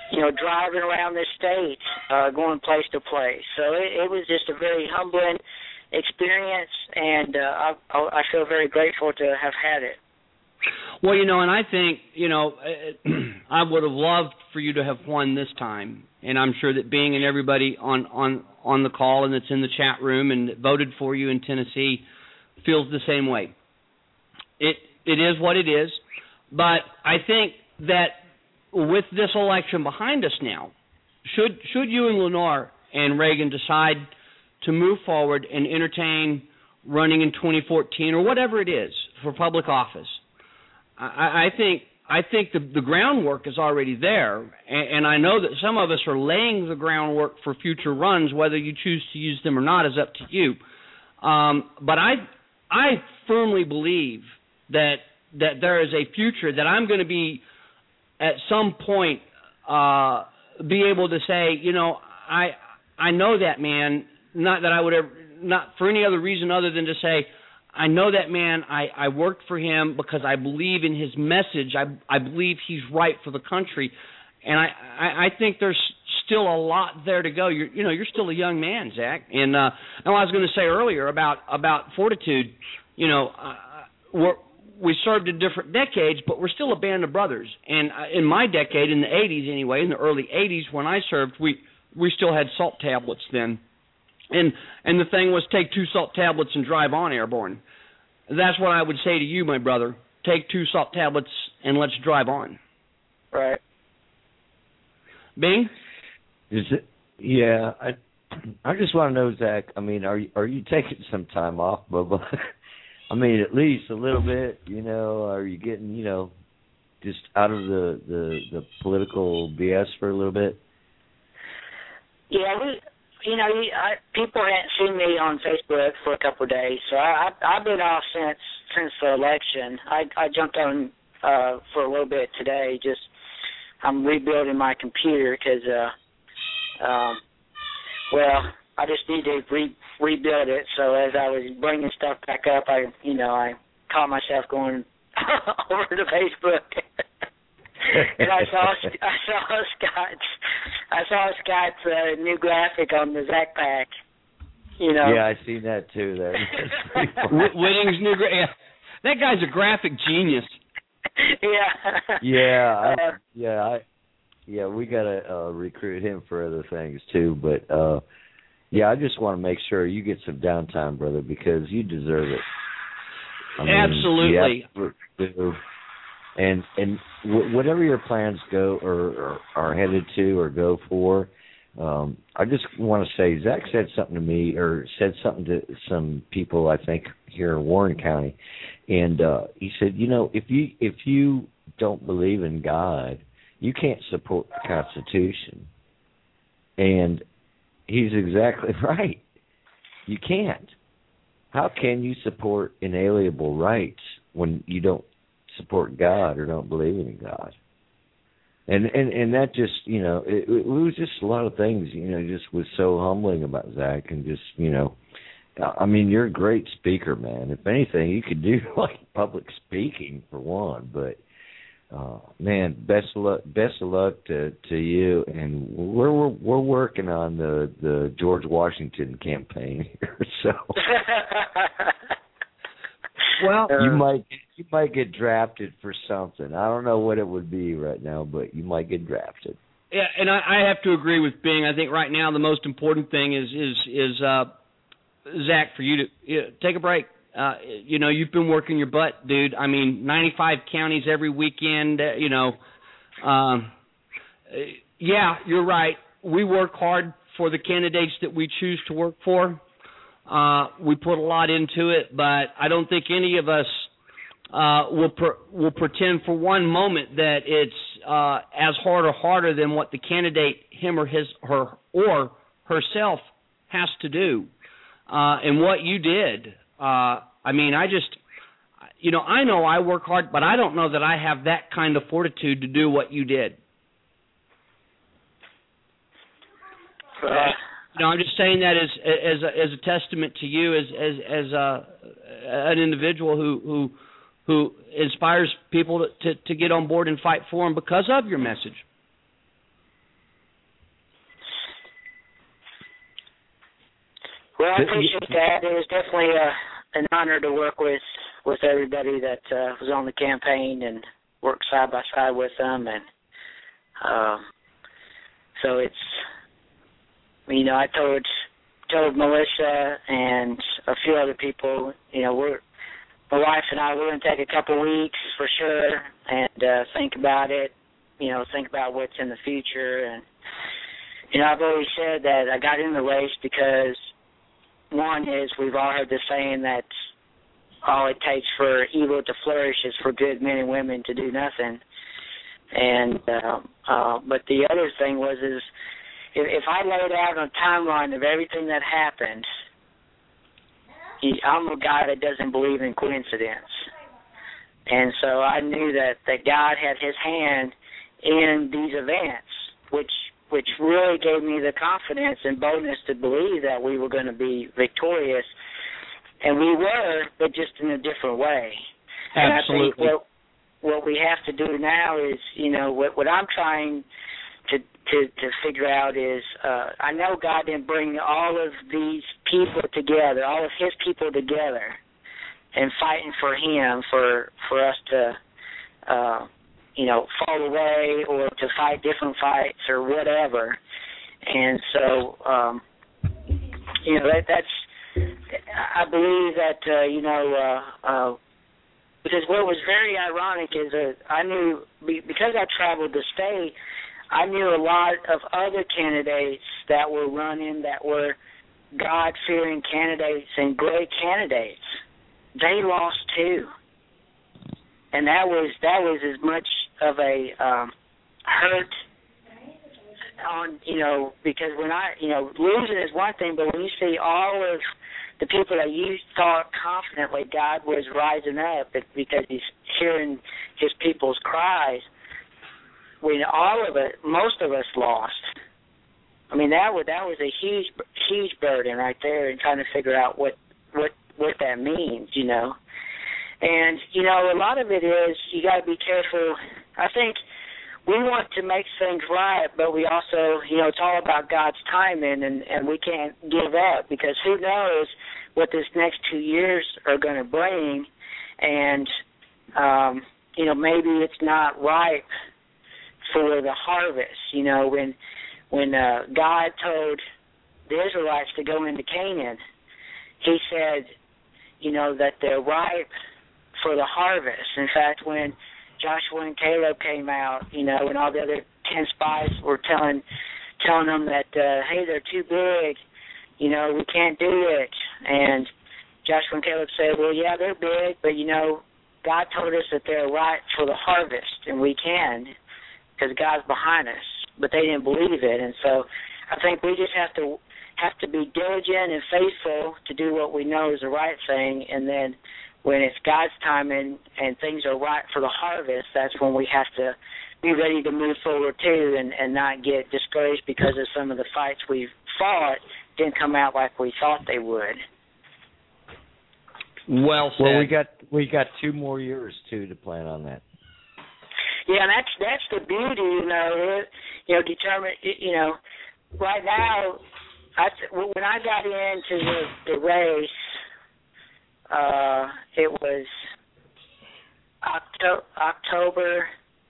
[SPEAKER 2] you know, driving around this state, uh, going place to place. So it, it was just a very humbling experience, and uh, I, I feel very grateful to have had it.
[SPEAKER 3] Well, you know, and I think, you know, I would have loved for you to have won this time, and I'm sure that Bing and everybody on, on, on the call and that's in the chat room and that voted for you in Tennessee feels the same way. It It is what it is, but I think that with this election behind us now, should should you and Lenore and Reagan decide to move forward and entertain running in twenty fourteen or whatever it is for public office, I, I think I think the, the groundwork is already there, and, and I know that some of us are laying the groundwork for future runs. Whether you choose to use them or not is up to you. Um, but I I firmly believe that that there is a future that I'm going to be at some point uh, be able to say, you know, I I know that man. Not that I would ever, not for any other reason other than to say, I know that man. I, I worked for him because I believe in his message. I I believe he's right for the country, and I, I, I think there's still a lot there to go. You're you know you're still a young man, Zach. And uh, and I was going to say earlier about about fortitude. You know, uh, we're, we served in different decades, but we're still a band of brothers. And in my decade, in the eighties anyway, in the early eighties when I served, we we still had salt tablets then. And and the thing was, take two salt tablets and drive on airborne. That's what I would say to you, my brother. Take two salt tablets and let's drive on.
[SPEAKER 2] Right.
[SPEAKER 3] Bing?
[SPEAKER 18] Is it? Yeah. I I just want to know, Zach. I mean, are you, are you taking some time off, Bubba? I mean, at least a little bit. You know, are you getting, you know, just out of the the, the political B S for a little bit?
[SPEAKER 2] Yeah, we. You know, I, people hadn't seen me on Facebook for a couple of days, so I, I, I've been off since since the election. I, I jumped on uh, for a little bit today. Just I'm rebuilding my computer because, uh, um, well, I just need to re, rebuild it. So as I was bringing stuff back up, I you know I caught myself going over to Facebook. And I saw I saw Scott's I saw Scott's uh, new graphic on the Zach Pack. You know.
[SPEAKER 18] Yeah, I seen that too. There.
[SPEAKER 3] Whitting's new gra- yeah. That guy's a graphic genius.
[SPEAKER 2] Yeah.
[SPEAKER 18] Yeah, I,
[SPEAKER 2] uh,
[SPEAKER 18] yeah, I, yeah. We gotta uh, recruit him for other things too. But uh, yeah, I just want to make sure you get some downtime, brother, because you deserve it. I mean,
[SPEAKER 3] absolutely.
[SPEAKER 18] Yeah, And and w- whatever your plans go or, or are headed to or go for, um, I just want to say Zach said something to me or said something to some people I think here in Warren County, and uh, he said, you know, if you if you don't believe in God, you can't support the Constitution, and he's exactly right. You can't. How can you support inalienable rights when you don't support God or don't believe in God? And and and that just, you know, it, it was just a lot of things, you know, just was so humbling about Zach. And just, you know, I mean, you're a great speaker, man. If anything, you could do like public speaking for one. But uh man, best of luck best of luck to to you. And we're we're, we're working on the the George Washington campaign here, so well, you might you might get drafted for something. I don't know what it would be right now, but you might get drafted.
[SPEAKER 3] Yeah, and I, I have to agree with Bing. I think right now the most important thing is is is uh, Zach, for you to you know, take a break. Uh, you know, you've been working your butt, dude. I mean, ninety-five counties every weekend. Uh, you know, um, yeah, you're right. We work hard for the candidates that we choose to work for. Uh, we put a lot into it, but I don't think any of us uh, will per, will pretend for one moment that it's uh, as hard or harder than what the candidate, him or his, her or herself, has to do. Uh, and what you did, uh, I mean, I just, you know, I know I work hard, but I don't know that I have that kind of fortitude to do what you did. Uh, You know, I'm just saying that as as a, as a testament to you as as as a, an individual who who who inspires people to, to to get on board and fight for him because of your message.
[SPEAKER 2] Well, I appreciate that. It was definitely a, an honor to work with, with everybody that uh, was on the campaign and work side by side with them. And um, so it's, you know, I told told Melissa and a few other people, you know, we're my wife and I, we're going to take a couple weeks for sure and uh, think about it, you know, think about what's in the future. And, you know, I've always said that I got in the race because one is we've all heard the saying that all it takes for evil to flourish is for good men and women to do nothing. And uh, uh, but the other thing was is if, if I laid out a timeline of everything that happened, I'm a guy that doesn't believe in coincidence. And so I knew that, that God had his hand in these events, which which really gave me the confidence and boldness to believe that we were going to be victorious. And we were, but just in a different way.
[SPEAKER 3] Absolutely.
[SPEAKER 2] And I think what, what we have to do now is, you know, what, what I'm trying to to, to figure out is, uh, I know God didn't bring all of these people together, all of his people together and fighting for him for for us to, uh, you know, fall away or to fight different fights or whatever. And so, um, you know, that, that's, I believe that, uh, you know, uh, uh, because what was very ironic is that I knew, because I traveled the state, I knew a lot of other candidates that were running that were God-fearing candidates and great candidates. They lost too, and that was that was as much of a um, hurt on, you know, because when I, you know, losing is one thing, but when you see all of the people that you thought confidently God was rising up because he's hearing his people's cries, when all of it, most of us lost. I mean, that was that was a huge, huge burden right there, and trying to figure out what what what that means, you know. And you know, a lot of it is you got to be careful. I think we want to make things right, but we also, you know, it's all about God's timing, and and we can't give up because who knows what this next two years are going to bring, and um, you know, maybe it's not ripe for the harvest. You know, when when uh, God told the Israelites to go into Canaan, he said, you know, that they're ripe for the harvest. In fact, when Joshua and Caleb came out, you know, and all the other ten spies were telling telling them that, uh, hey, they're too big, you know, we can't do it. And Joshua and Caleb said, well, yeah, they're big, but, you know, God told us that they're ripe for the harvest, and we can, because God's behind us. But they didn't believe it, and so I think we just have to have to be diligent and faithful to do what we know is the right thing, and then when it's God's time and, and things are right for the harvest, that's when we have to be ready to move forward too, and, and not get discouraged because of some of the fights we've fought didn't come out like we thought they would.
[SPEAKER 3] Well said.
[SPEAKER 18] Well, we got we got two more years too to plan on that.
[SPEAKER 2] Yeah, and that's that's the beauty, you know. It, you know, determine. You know, right now, I when I got into the, the race, uh, it was Octo- October.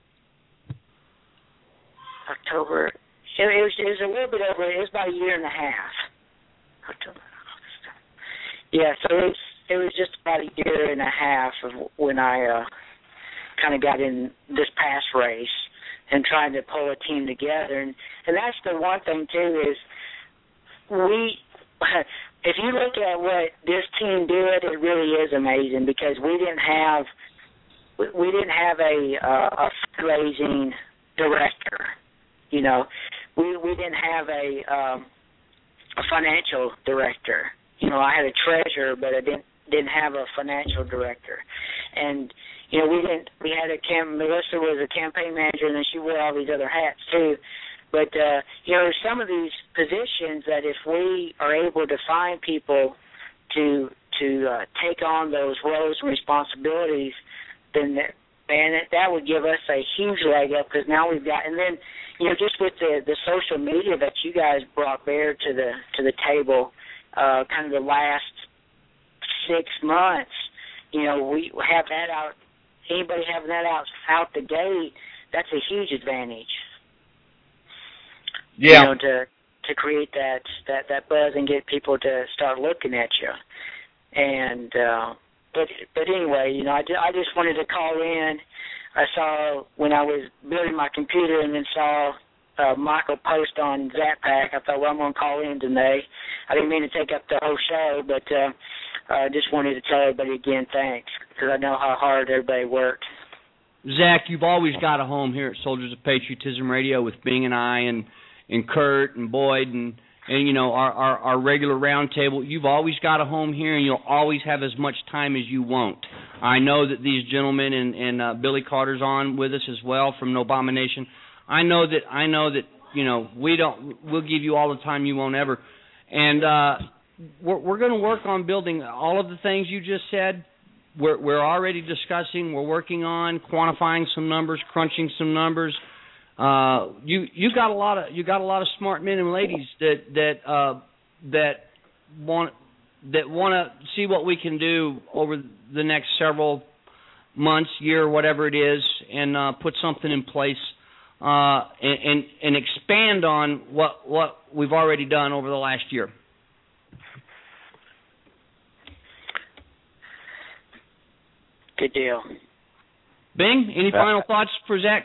[SPEAKER 2] October. It, it was it was a little bit over. It was about a year and a half. October. Yeah, so it was it was just about a year and a half of when I. Uh, kind of got in this past race and trying to pull a team together. And, and that's the one thing, too, is we, if you look at what this team did, it really is amazing because we didn't have, we didn't have a, uh, a fundraising director, you know. We, we didn't have a, um, a financial director. You know, I had a treasurer, but I didn't, didn't have a financial director. And, you know, we didn't. We had a camp. Melissa was a campaign manager, and then she wore all these other hats too. But uh, you know, there's some of these positions that if we are able to find people to to uh, take on those roles and responsibilities, then that, man, that, that would give us a huge leg up because now we've got. And then, you know, just with the the social media that you guys brought there to the to the table, uh, kind of the last six months. You know, we have that out. Anybody having that out out the gate, that's a huge advantage.
[SPEAKER 17] Yeah.
[SPEAKER 2] You know, to to create that that that buzz and get people to start looking at you. And uh, but but anyway, you know, I, I just wanted to call in. I saw when I was building my computer and then saw uh, Michael post on Zappack. I thought, well, I'm going to call in today. I didn't mean to take up the whole show, but uh, I just wanted to tell everybody again thanks, because I know how hard everybody worked.
[SPEAKER 3] Zach, you've always got a home here at Soldiers of Patriotism Radio with Bing and I and, and Kurt and Boyd and, and you know, our, our, our regular round table. You've always got a home here, and you'll always have as much time as you want. I know that these gentlemen and, and uh, Billy Carter's on with us as well from No Abomination. I know that I know that you know we don't. We'll give you all the time you won't ever, and uh, we're, we're going to work on building all of the things you just said. We're, we're already discussing. We're working on quantifying some numbers, crunching some numbers. Uh, you you got a lot of you got a lot of smart men and ladies that that uh, that want that want to see what we can do over the next several months, year, whatever it is, and uh, put something in place uh, and, and and expand on what what we've already done over the last year.
[SPEAKER 2] Good deal.
[SPEAKER 3] Bing, any final thoughts for Zach?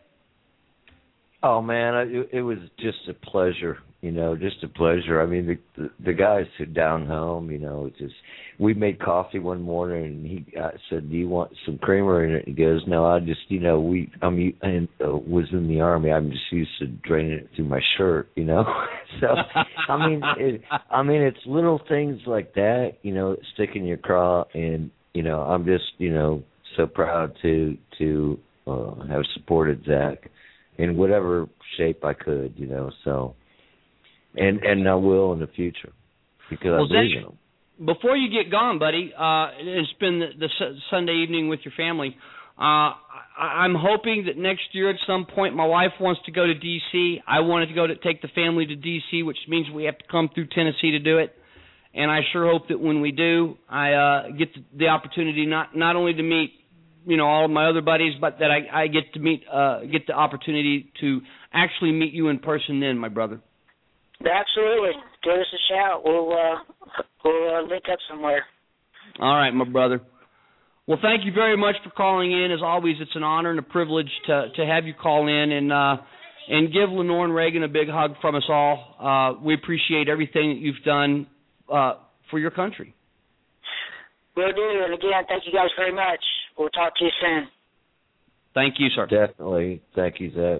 [SPEAKER 18] Oh man, it, it was just a pleasure, you know, just a pleasure. I mean, the the, the guys sit down home, you know, just we made coffee one morning, and he uh, said, "Do you want some creamer in it?" He goes, "No, I just, you know, we I'm and uh, was in the Army. I'm just used to draining it through my shirt, you know." So I mean, it, I mean, it's little things like that, you know, that stick in your craw, and you know, I'm just, you know, so proud to to uh, have supported Zach in whatever shape I could, you know, so, and and I will in the future, because
[SPEAKER 3] well,
[SPEAKER 18] I believe
[SPEAKER 3] Zach,
[SPEAKER 18] in them.
[SPEAKER 3] Before you get gone, buddy, uh, it's been the, the su- Sunday evening with your family. Uh, I, I'm hoping that next year at some point my wife wants to go to D C I wanted to go to take the family to D C, which means we have to come through Tennessee to do it. And I sure hope that when we do, I uh, get the, the opportunity not not only to meet, you know, all of my other buddies, but that I, I get to meet, uh, get the opportunity to actually meet you in person then, my brother.
[SPEAKER 2] Absolutely. Give us a shout. We'll, uh, we'll uh, link up somewhere.
[SPEAKER 3] All right, my brother. Well, thank you very much for calling in. As always, it's an honor and a privilege to, to have you call in and uh, and give Lenore and Reagan a big hug from us all. Uh, we appreciate everything that you've done uh, for your country.
[SPEAKER 2] Will do. And again, thank you guys very much. We'll talk to you soon.
[SPEAKER 3] Thank you, sir.
[SPEAKER 18] Definitely. Thank you, Zach.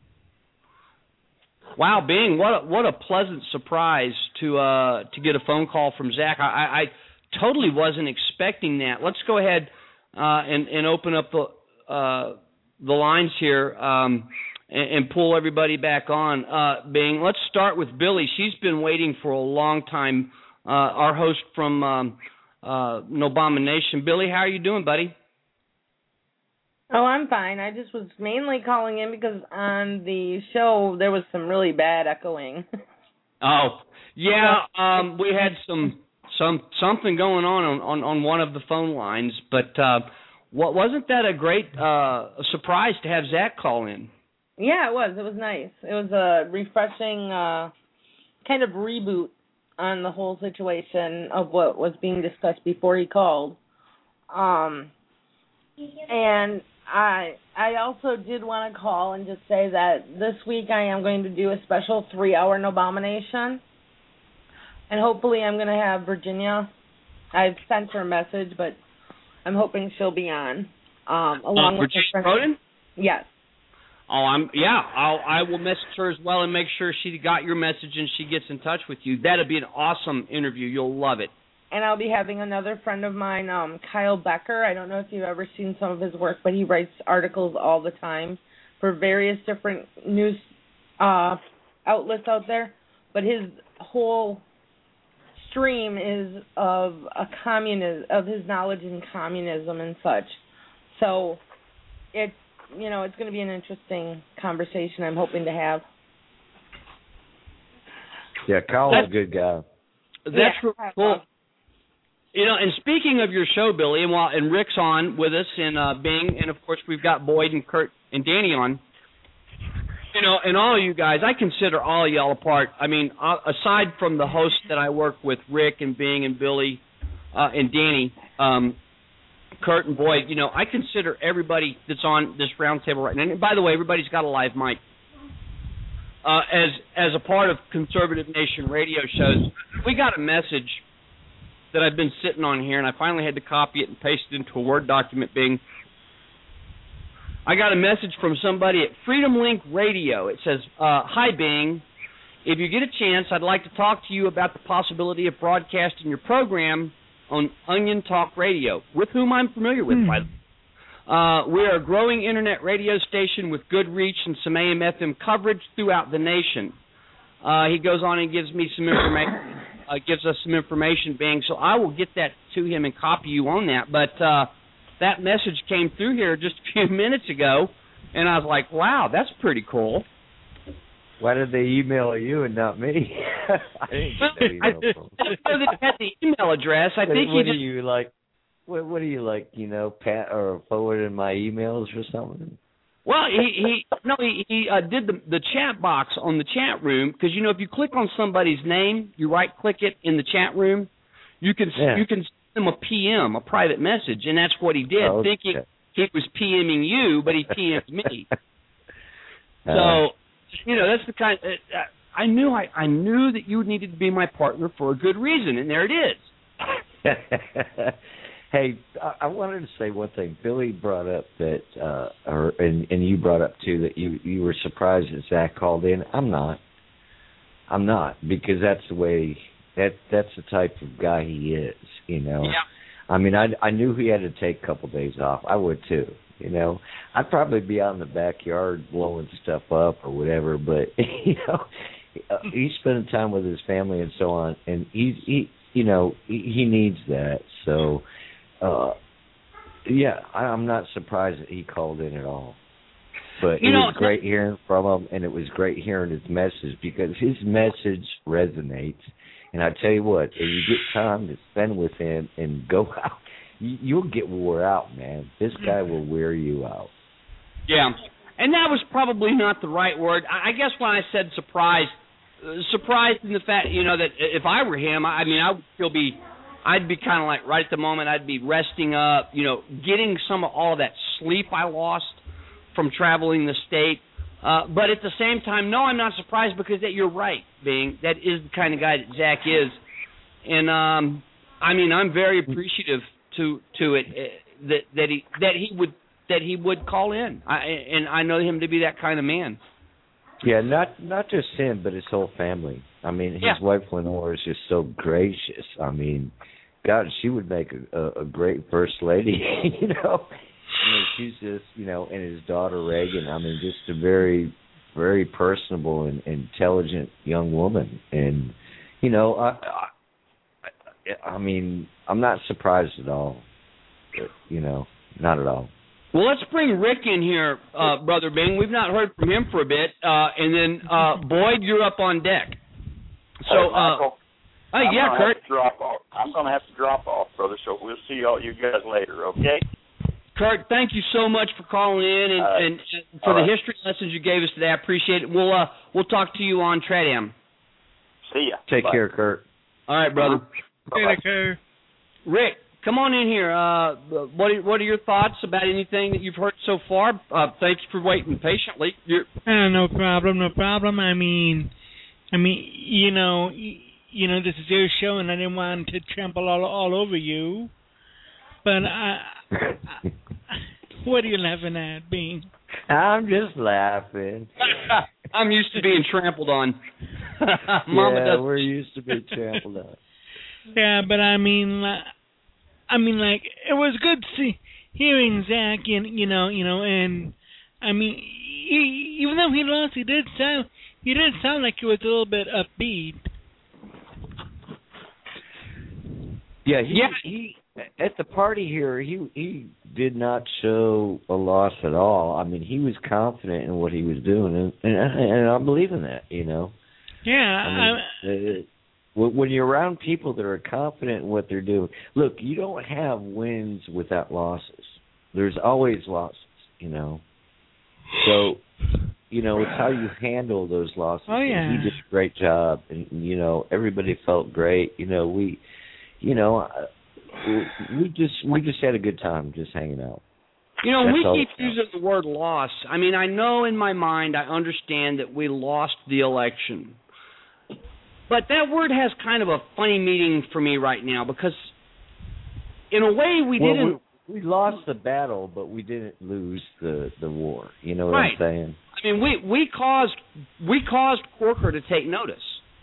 [SPEAKER 3] Wow, Bing, what a, what a pleasant surprise to uh, to get a phone call from Zach. I, I, I totally wasn't expecting that. Let's go ahead uh, and, and open up the uh, the lines here um, and, and pull everybody back on. Uh, Bing, let's start with Billy. She's been waiting for a long time. Uh, our host from um, uh, No Abomination. Billy, how are you doing, buddy?
[SPEAKER 4] Oh, I'm fine. I just was mainly calling in because on the show there was some really bad echoing.
[SPEAKER 3] Oh, yeah. Um, we had some some something going on on, on, on one of the phone lines, but uh, what wasn't that a great uh, surprise to have Zach call in?
[SPEAKER 4] Yeah, it was. It was nice. It was a refreshing uh, kind of reboot on the whole situation of what was being discussed before he called. Um, and I I also did want to call and just say that this week I am going to do a special three-hour No Abomination, and hopefully I'm going to have Virginia. I've sent her a message, but I'm hoping she'll be on. Um, along
[SPEAKER 3] uh,
[SPEAKER 4] with
[SPEAKER 3] Virginia
[SPEAKER 4] her
[SPEAKER 3] Broden?
[SPEAKER 4] Yes.
[SPEAKER 3] Oh, I'm yeah. I'll I will message her as well and make sure she got your message and she gets in touch with you. That'll be an awesome interview. You'll love it.
[SPEAKER 4] And I'll be having another friend of mine, um, Kyle Becker. I don't know if you've ever seen some of his work, but he writes articles all the time for various different news uh, outlets out there. But his whole stream is of a communism, of his knowledge in communism and such. So it's, you know, it's going to be an interesting conversation I'm hoping to have.
[SPEAKER 18] Yeah, Kyle's a good guy.
[SPEAKER 3] That's
[SPEAKER 4] yeah.
[SPEAKER 3] really cool. You know, and speaking of your show, Billy, and while and Rick's on with us, and uh, Bing, and of course we've got Boyd and Kurt and Danny on. You know, and all of you guys, I consider all of y'all a part. I mean, uh, aside from the hosts that I work with, Rick and Bing and Billy uh, and Danny, um, Kurt and Boyd, you know, I consider everybody that's on this round table right now. And by the way, everybody's got a live mic. Uh, as as a part of Conservative Nation radio shows, we got a message that I've been sitting on here, and I finally had to copy it and paste it into a Word document, Bing. I got a message from somebody at Freedom Link Radio. It says, uh, hi, Bing. If you get a chance, I'd like to talk to you about the possibility of broadcasting your program on Onion Talk Radio, with whom I'm familiar with, mm. by the way. Uh, we're a growing Internet radio station with good reach and some A M F M coverage throughout the nation. Uh, he goes on and gives me some information, uh, gives us some information, Bing, so I will get that to him and copy you on that. But uh, that message came through here just a few minutes ago, and I was like, wow, that's pretty cool.
[SPEAKER 18] Why did they email you and not me? I didn't get that email.
[SPEAKER 3] I didn't know that he had the email address. I think
[SPEAKER 18] what
[SPEAKER 3] he
[SPEAKER 18] do
[SPEAKER 3] just...
[SPEAKER 18] you like? What, what do you like? You know, pat or forwarding my emails or something?
[SPEAKER 3] Well, he he no he he uh, did the the chat box on the chat room, because you know if you click on somebody's name, you right click it in the chat room, you can
[SPEAKER 18] yeah.
[SPEAKER 3] you can send them a P M, a private message, and that's what he did,
[SPEAKER 18] oh, okay.
[SPEAKER 3] thinking he was PMing you, but he P M'd me.
[SPEAKER 18] Uh,
[SPEAKER 3] so you know that's the kind. Uh, I knew I I knew that you needed to be my partner for a good reason, and there it is.
[SPEAKER 18] Hey, I, I wanted to say one thing. Billy brought up that, uh, or and, and you brought up too that you you were surprised that Zach called in. I'm not. I'm not, because that's the way that that's the type of guy he is. You know.
[SPEAKER 3] Yeah.
[SPEAKER 18] I mean, I I knew he had to take a couple days off. I would too. You know, I'd probably be out in the backyard blowing stuff up or whatever. But you know, he's spending time with his family and so on, and he's he you know he, he needs that. So. Uh, yeah, I, I'm not surprised that he called in at all. But
[SPEAKER 3] you
[SPEAKER 18] it
[SPEAKER 3] know,
[SPEAKER 18] was great hearing from him, and it was great hearing his message, because his message resonates. And I tell you what, if you get time to spend with him and go out, you, you'll get wore out, man. This guy will wear you out.
[SPEAKER 3] Yeah, and that was probably not the right word. I, I guess when I said surprised, uh, surprised in the fact, you know, that if I were him, I, I mean, I would still be... I'd be kind of like, right at the moment, I'd be resting up, you know, getting some of all of that sleep I lost from traveling the state. Uh, but at the same time, no, I'm not surprised, because that you're right, Bing. That is the kind of guy that Zach is. And, um, I mean, I'm very appreciative to to it uh, that that he that he would that he would call in. I, and I know him to be that kind of man.
[SPEAKER 18] Yeah, not not just him, but his whole family. I mean, his
[SPEAKER 3] yeah.
[SPEAKER 18] wife Lenore is just so gracious. I mean, God, she would make a, a, a great first lady, you know. I mean, she's just, you know, and his daughter Reagan. I mean, just a very, very personable and intelligent young woman. And, you know, I, I, I mean, I'm not surprised at all. But, you know, not at all.
[SPEAKER 3] Well, let's bring Rick in here, uh, Brother Bing. We've not heard from him for a bit. Uh, and then, uh, Boyd, you're up on deck. So,
[SPEAKER 16] hey, Michael,
[SPEAKER 3] uh, Hey,
[SPEAKER 16] I'm
[SPEAKER 3] yeah,
[SPEAKER 16] gonna
[SPEAKER 3] Kurt.
[SPEAKER 16] Have to drop off. I'm going to have to drop off, brother, so we'll see all you guys later, okay?
[SPEAKER 3] Kurt, thank you so much for calling in and,
[SPEAKER 16] uh,
[SPEAKER 3] and for the
[SPEAKER 16] right.
[SPEAKER 3] history lessons you gave us today. I appreciate it. We'll uh, we'll talk to you on Tradam.
[SPEAKER 16] See ya.
[SPEAKER 18] Take
[SPEAKER 16] Bye.
[SPEAKER 18] care, Kurt.
[SPEAKER 3] All right, brother.
[SPEAKER 8] Take care.
[SPEAKER 3] Rick, come on in here. Uh, what are, what are your thoughts about anything that you've heard so far? Uh, thank you for waiting patiently. You're...
[SPEAKER 8] Uh, no problem, no problem. I mean, I mean, you know. You know, this is your show, and I didn't want to trample all all over you. But I, I what are you laughing at, Bing?
[SPEAKER 18] I'm just laughing.
[SPEAKER 3] I'm used to being trampled on.
[SPEAKER 18] Mama yeah, does. We're used to being trampled on.
[SPEAKER 8] Yeah, but I mean, I mean, like it was good see, hearing Zach, and you know, you know, and I mean, he, even though he lost, he did sound, he did sound like he was a little bit upbeat.
[SPEAKER 18] Yeah, he, yeah. he at the party here, he he did not show a loss at all. I mean, he was confident in what he was doing, and and, and I believe in that. You know.
[SPEAKER 8] Yeah.
[SPEAKER 18] I mean, it, when you're around people that are confident in what they're doing, look, you don't have wins without losses. There's always losses, you know. So, you know, it's how you handle those losses.
[SPEAKER 8] Oh, yeah.
[SPEAKER 18] And he did a great job, and, you know, everybody felt great. You know, we, you know, we just we just had a good time just hanging out.
[SPEAKER 3] You know,
[SPEAKER 18] That's
[SPEAKER 3] we keep using the word loss. I mean, I know in my mind I understand that we lost the election. But that word has kind of a funny meaning for me right now because, in a way, we
[SPEAKER 18] well,
[SPEAKER 3] didn't.
[SPEAKER 18] We, we lost the battle, but we didn't lose the, the war. You know what
[SPEAKER 3] right.
[SPEAKER 18] I'm saying?
[SPEAKER 3] I mean, we we caused we caused Corker to take notice.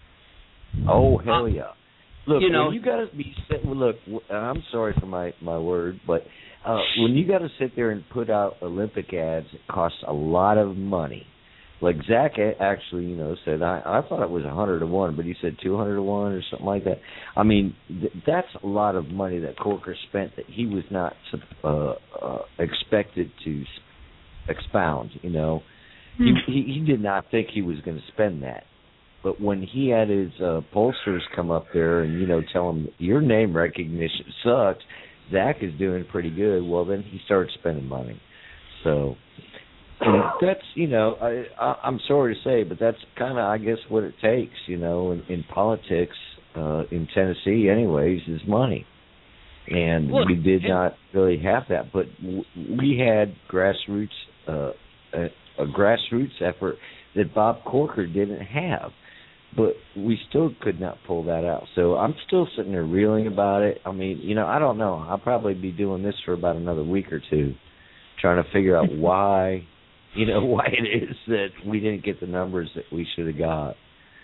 [SPEAKER 18] Oh hell yeah! Look,
[SPEAKER 3] you know,
[SPEAKER 18] when you got to be. Look, I'm sorry for my my word, but uh, when you got to sit there and put out Olympic ads, it costs a lot of money. Like Zach actually, you know, said I, I thought it was a hundred to one, but he said two hundred to one or something like that. I mean, th- that's a lot of money that Corker spent that he was not uh, uh, expected to expound. You know, hmm. he, he he did not think he was going to spend that. But when he had his uh, pollsters come up there and you know tell him your name recognition sucks, Zach is doing pretty good. Well, then he started spending money. So. And that's, you know, I, I, I'm sorry to say, but that's kind of, I guess, what it takes, you know, in, in politics, uh, in Tennessee anyways, is money. And Look, we did not really have that. But w- we had grassroots, uh, a, a grassroots effort that Bob Corker didn't have. But we still could not pull that out. So I'm still sitting there reeling about it. I mean, you know, I don't know. I'll probably be doing this for about another week or two, trying to figure out why... You know, why it is that we didn't get the numbers that we should have got.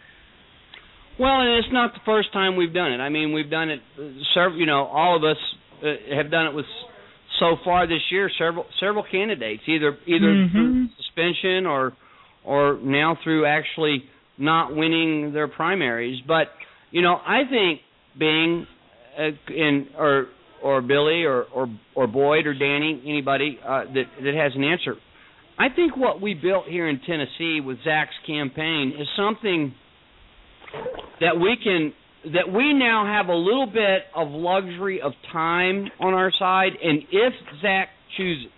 [SPEAKER 3] Well, and it's not the first time we've done it. I mean, we've done it, several, you know, all of us uh, have done it with, so far this year, several several candidates, either either mm-hmm. through suspension or or now through actually not winning their primaries. But, you know, I think being uh, in, or or Billy or, or, or Boyd or Danny, anybody uh, that, that has an answer, I think what we built here in Tennessee with Zach's campaign is something that we can, that we now have a little bit of luxury of time on our side, and if Zach chooses,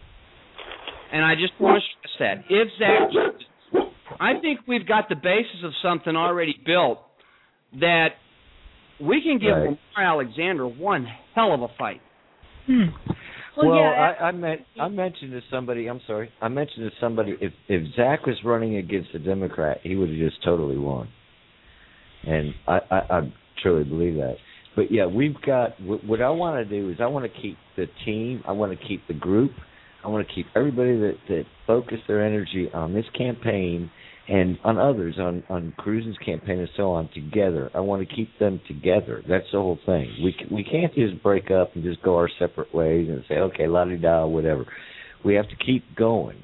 [SPEAKER 3] and I just want to stress that, if Zach chooses, I think we've got the basis of something already built that we can give right. Lamar Alexander one hell of a fight.
[SPEAKER 8] Hmm.
[SPEAKER 18] Well, well yeah, I, I meant I mentioned to somebody. I'm sorry. I mentioned to somebody if if Zach was running against a Democrat, he would have just totally won. And I, I, I truly believe that. But yeah, we've got. What I want to do is I want to keep the team. I want to keep the group. I want to keep everybody that that focus their energy on this campaign and on others, on on Cruz's campaign and so on, together. I want to keep them together. That's the whole thing. We we can't just break up and just go our separate ways and say, okay, la-di-da, whatever. We have to keep going,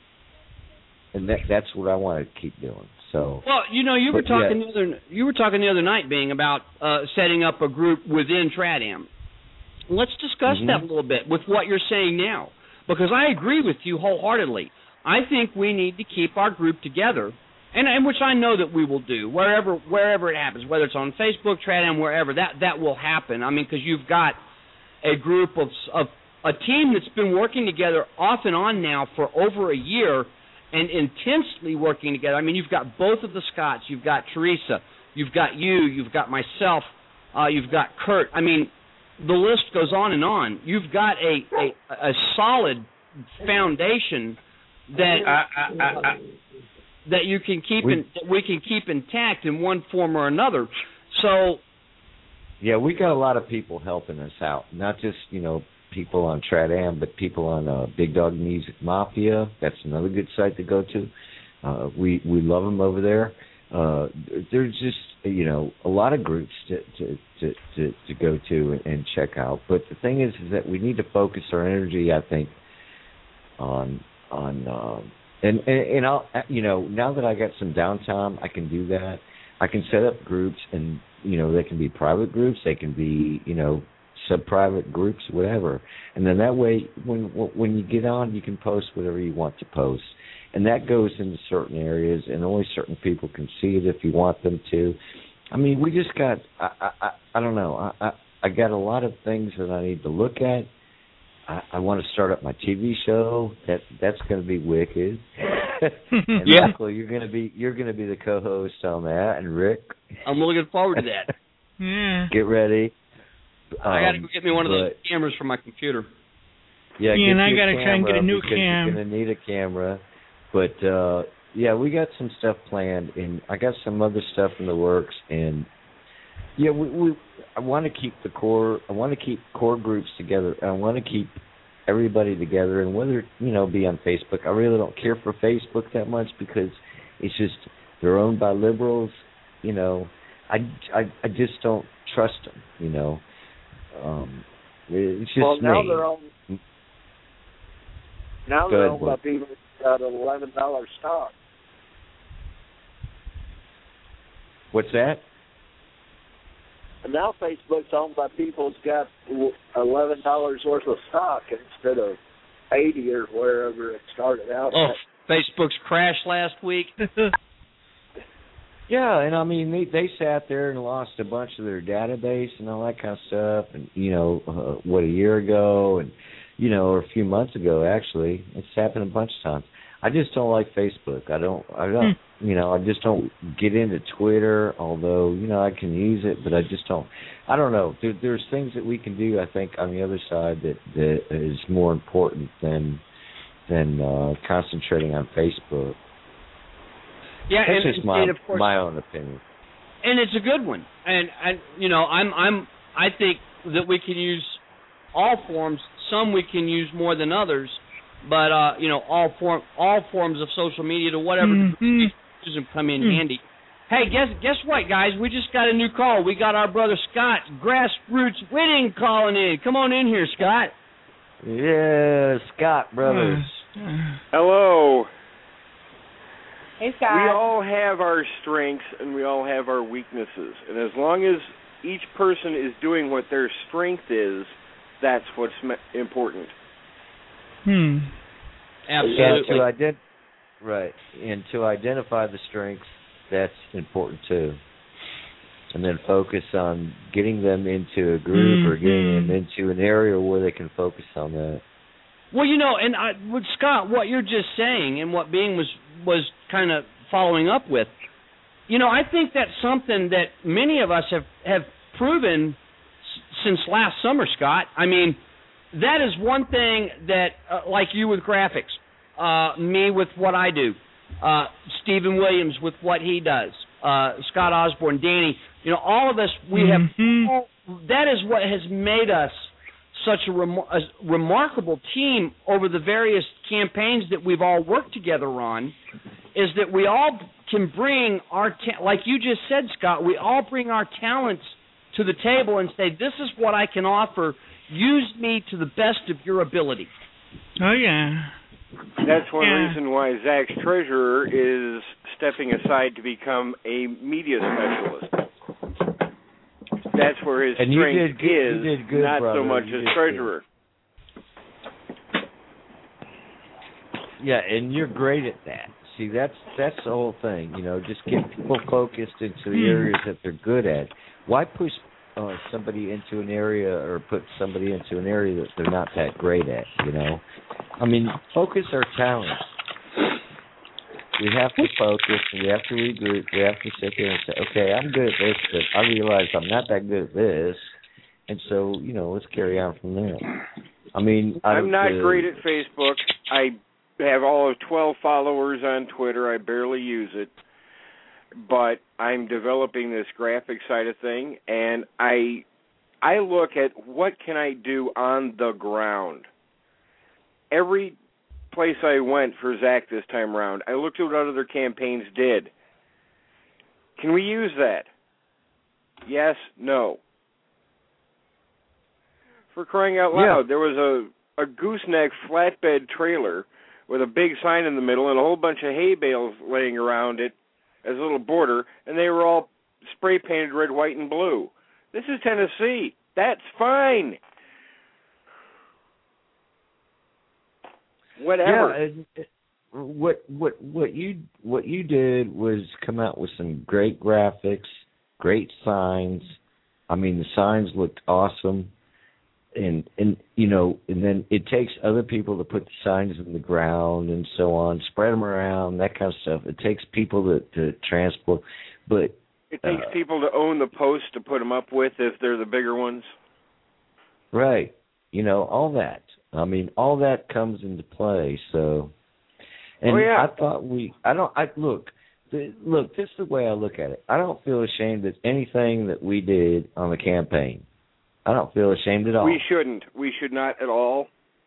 [SPEAKER 18] and that that's what I want to keep doing. So
[SPEAKER 3] well, you know, you were talking
[SPEAKER 18] yeah.
[SPEAKER 3] the other you were talking the other night, Bing, about uh, setting up a group within TRADAM. Let's discuss
[SPEAKER 18] mm-hmm.
[SPEAKER 3] that a little bit with what you're saying now, because I agree with you wholeheartedly. I think we need to keep our group together, and, and which I know that we will do wherever wherever it happens, whether it's on Facebook, TRADAM, wherever that that will happen. I mean, because you've got a group of of a team that's been working together off and on now for over a year, and intensely working together. I mean, you've got both of the Scotts, you've got Teresa, you've got you, you've got myself, uh, you've got Kurt. I mean, the list goes on and on. You've got a a, a solid foundation that uh, uh, uh, that you can keep we, in, that we can keep intact in one form or another. So,
[SPEAKER 18] yeah, we got a lot of people helping us out. Not just you know people on TRADAM, but people on uh, Big Dog Music Mafia. That's another good site to go to. Uh, we we love them over there. Uh, there's just you know a lot of groups to to to, to, to go to and, and check out. But the thing is, is that we need to focus our energy, I think, on. On um, and and, and I'll you know now that I got some downtime, I can do that. I can set up groups, and you know they can be private groups, they can be you know sub-private groups, whatever. And then that way, when when you get on, you can post whatever you want to post, and that goes into certain areas, and only certain people can see it if you want them to. I mean, we just got. I I, I don't know. I, I I got a lot of things that I need to look at. I, I want to start up my T V show. That that's going to be wicked. And
[SPEAKER 3] yeah.
[SPEAKER 18] Michael, you're going to be you're going to be the co-host on that, and Rick.
[SPEAKER 3] I'm looking forward to that.
[SPEAKER 8] Yeah.
[SPEAKER 18] Get ready.
[SPEAKER 3] Um, I got to go get me one of those
[SPEAKER 18] but,
[SPEAKER 3] cameras for my computer.
[SPEAKER 18] Yeah,
[SPEAKER 8] yeah
[SPEAKER 18] get
[SPEAKER 8] and I
[SPEAKER 18] got
[SPEAKER 8] to try and get a new
[SPEAKER 18] because
[SPEAKER 8] cam.
[SPEAKER 18] You're going to need a camera, but uh, yeah, we got some stuff planned, and I got some other stuff in the works, and yeah, we, we I want to keep the core. I want to keep core groups together. I want to keep everybody together, and whether you know be on Facebook. I really don't care for Facebook that much because it's just they're owned by liberals. You know, I, I, I just don't trust them. You know, um, it's just
[SPEAKER 20] well, now
[SPEAKER 18] me.
[SPEAKER 20] they're owned. Now
[SPEAKER 18] Go
[SPEAKER 20] they're
[SPEAKER 18] ahead,
[SPEAKER 20] owned by people who got an eleven dollar stock.
[SPEAKER 18] What's that?
[SPEAKER 20] And now Facebook's owned by people who's got eleven dollars worth of stock instead of eighty or wherever it started out.
[SPEAKER 3] Oh, Facebook's crash last week.
[SPEAKER 18] Yeah, and I mean they they sat there and lost a bunch of their database and all that kind of stuff, and you know uh, what a year ago, and you know or a few months ago actually, it's happened a bunch of times. I just don't like Facebook. I don't. I don't. Hmm. You know, I just don't get into Twitter. Although you know I can use it, but I just don't. I don't know. There, there's things that we can do. I think on the other side that that is more important than than uh, concentrating on Facebook.
[SPEAKER 3] Yeah,
[SPEAKER 18] That's
[SPEAKER 3] and,
[SPEAKER 18] just my
[SPEAKER 3] and of course,
[SPEAKER 18] my own opinion.
[SPEAKER 3] And it's a good one. And and you know, I'm I'm I think that we can use all forms. Some we can use more than others. But uh, you know, all form all forms of social media to whatever
[SPEAKER 8] mm-hmm.
[SPEAKER 3] degree use them come in mm-hmm. handy. Hey, guess guess what, guys? We just got a new call. We got our brother Scott Grassroots Winning calling in. Come on in here, Scott.
[SPEAKER 18] Yeah, Scott brothers.
[SPEAKER 8] Uh,
[SPEAKER 5] Hello.
[SPEAKER 4] Hey, Scott.
[SPEAKER 5] We all have our strengths and we all have our weaknesses, and as long as each person is doing what their strength is, that's what's important.
[SPEAKER 8] Hmm.
[SPEAKER 3] Absolutely.
[SPEAKER 18] And to ident- right, and to identify the strengths, that's important too. And then focus on getting them into a group
[SPEAKER 8] mm-hmm.
[SPEAKER 18] or getting them into an area where they can focus on that.
[SPEAKER 3] Well, you know, and I, with Scott, what you're just saying and what Bing was was kind of following up with, you know, I think that's something that many of us have have proven s- since last summer, Scott. I mean. That is one thing that, uh, like you with graphics, uh, me with what I do, uh, Stephen Williams with what he does, uh, Scott Osborne, Danny, you know, all of us, we
[SPEAKER 8] mm-hmm.
[SPEAKER 3] have, all, that is what has made us such a, rem- a remarkable team over the various campaigns that we've all worked together on, is that we all can bring our, ta- like you just said, Scott, we all bring our talents to the table and say, this is what I can offer. Use me to the best of your ability.
[SPEAKER 8] Oh, yeah.
[SPEAKER 5] That's one
[SPEAKER 8] yeah.
[SPEAKER 5] reason why Zach's treasurer is stepping aside to become a media specialist. That's where his
[SPEAKER 18] and you
[SPEAKER 5] strength
[SPEAKER 18] did good,
[SPEAKER 5] is,
[SPEAKER 18] you did good,
[SPEAKER 5] not
[SPEAKER 18] brother.
[SPEAKER 5] so much
[SPEAKER 18] you
[SPEAKER 5] as treasurer.
[SPEAKER 18] Good. Yeah, and you're great at that. See, that's that's the whole thing. You know, just get people focused into the areas that they're good at. Why push Uh, somebody into an area or put somebody into an area that they're not that great at, you know? I mean, focus our talents. We have to focus, and we have to regroup. We have to sit there and say, okay, I'm good at this, but I realize I'm not that good at this. And so, you know, let's carry on from there. I mean,
[SPEAKER 5] I'm not
[SPEAKER 18] the,
[SPEAKER 5] great at Facebook. I have all of twelve followers on Twitter. I barely use it. But I'm developing this graphic side of thing, and I I look at what can I do on the ground. Every place I went for Zach this time around, I looked at what other campaigns did. Can we use that? Yes, no. For crying out loud,
[SPEAKER 18] yeah.
[SPEAKER 5] there was a, a gooseneck flatbed trailer with a big sign in the middle and a whole bunch of hay bales laying around it as a little border, and they were all spray painted red, white, and blue. This is Tennessee. That's fine. Whatever.
[SPEAKER 18] Yeah, what what what you what you did was come out with some great graphics, great signs. I mean, the signs looked awesome. And, and you know, and then it takes other people to put the signs in the ground and so on, spread them around, that kind of stuff. It takes people to, to transport. But
[SPEAKER 5] it takes
[SPEAKER 18] uh,
[SPEAKER 5] people to own the posts to put them up with if they're the bigger ones.
[SPEAKER 18] Right. You know, all that. I mean, all that comes into play. So, and
[SPEAKER 5] oh, yeah.
[SPEAKER 18] I thought we, I don't, I look, the, look, this is the way I look at it. I don't feel ashamed of anything that we did on the campaign. I don't feel ashamed at all.
[SPEAKER 5] We shouldn't. We should not at all.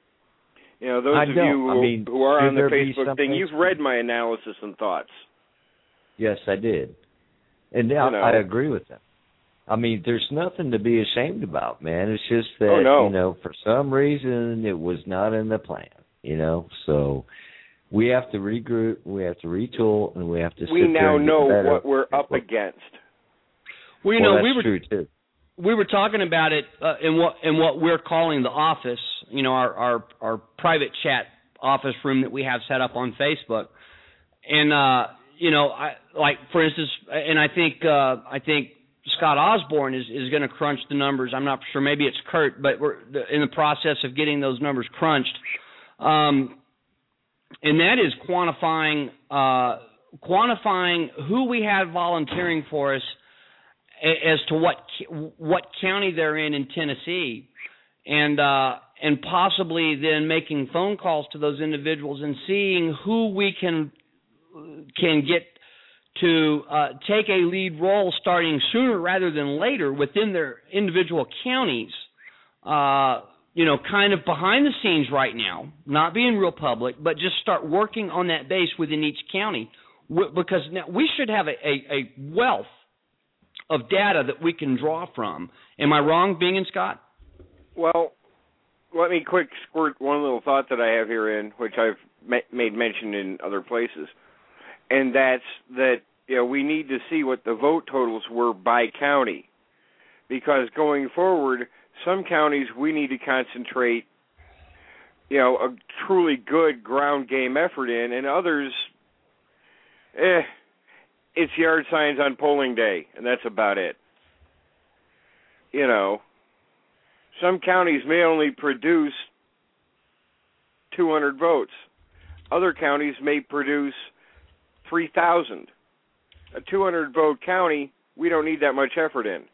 [SPEAKER 5] You know, those
[SPEAKER 18] I
[SPEAKER 5] of
[SPEAKER 18] don't.
[SPEAKER 5] you who,
[SPEAKER 18] I mean,
[SPEAKER 5] who are on the Facebook thing,
[SPEAKER 18] something?
[SPEAKER 5] you've read my analysis and thoughts.
[SPEAKER 18] Yes, I did. And
[SPEAKER 5] you
[SPEAKER 18] I,
[SPEAKER 5] know.
[SPEAKER 18] I agree with them. I mean, there's nothing to be ashamed about, man. It's just that,
[SPEAKER 5] oh, no.
[SPEAKER 18] you know, for some reason it was not in the plan, you know. So we have to regroup, we have to retool, and we have to
[SPEAKER 5] We
[SPEAKER 18] sit
[SPEAKER 5] now
[SPEAKER 18] there and
[SPEAKER 5] know
[SPEAKER 18] get better.
[SPEAKER 5] what we're up against.
[SPEAKER 3] Well, you
[SPEAKER 18] well,
[SPEAKER 3] know,
[SPEAKER 18] that's
[SPEAKER 3] we were
[SPEAKER 18] true, too.
[SPEAKER 3] we were talking about it uh, in what in what we're calling the office, you know, our, our, our private chat office room that we have set up on Facebook. And, uh, you know, I, like, for instance, and I think uh, I think Scott Osborne is, is going to crunch the numbers. I'm not sure. Maybe it's Kurt, but we're in the process of getting those numbers crunched. Um, and that is quantifying uh, quantifying who we have volunteering for us as to what what county they're in in Tennessee, and uh, and possibly then making phone calls to those individuals and seeing who we can can get to uh, take a lead role starting sooner rather than later within their individual counties, uh, you know, kind of behind the scenes right now, not being real public, but just start working on that base within each county, because now we should have a, a, a wealth of data that we can draw from. Am I wrong, Bing and Scott?
[SPEAKER 5] Well, let me quick squirt one little thought that I have here in, which I've ma- made mention in other places. And that's that, you know, we need to see what the vote totals were by county. Because going forward, some counties we need to concentrate, you know, a truly good ground game effort in, and others, eh, it's yard signs on polling day, and that's about it. You know, some counties may only produce two hundred votes. Other counties may produce three thousand. A two hundred vote county, we don't need that much effort in.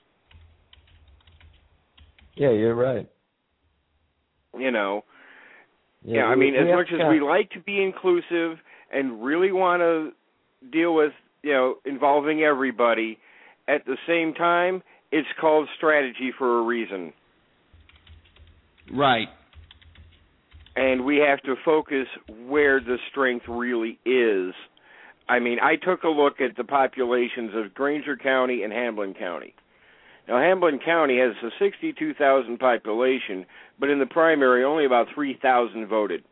[SPEAKER 18] Yeah, you're right.
[SPEAKER 5] You know,
[SPEAKER 18] yeah,
[SPEAKER 5] yeah I
[SPEAKER 18] we,
[SPEAKER 5] mean, as
[SPEAKER 18] we
[SPEAKER 5] much as we like to be inclusive and really want to deal with, you know, involving everybody, at the same time, it's called strategy for a reason.
[SPEAKER 3] Right.
[SPEAKER 5] And we have to focus where the strength really is. I mean, I took a look at the populations of Granger County and Hamblin County. Now, Hamblin County has a sixty-two thousand population, but in the primary, only about three thousand voted.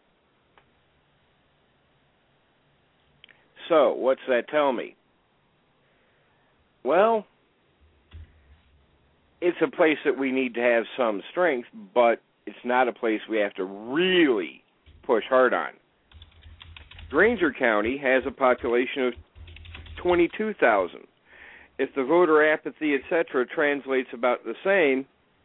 [SPEAKER 5] So, what's that tell me? Well, it's a place that we need to have some strength, but it's not a place we have to really push hard on. Granger County has a population of twenty-two thousand. If the voter apathy, et cetera, translates about the same,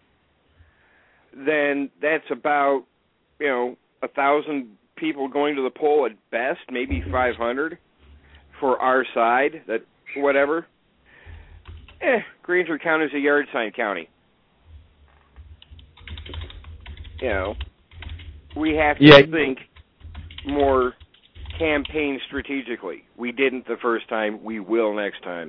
[SPEAKER 5] then that's about, you know, a thousand people going to the poll at best, maybe five hundred for our side, that whatever. Eh, Granger County is a yard sign county. You know, we have to
[SPEAKER 18] yeah.
[SPEAKER 5] think more campaign strategically. We didn't the first time. We will next time.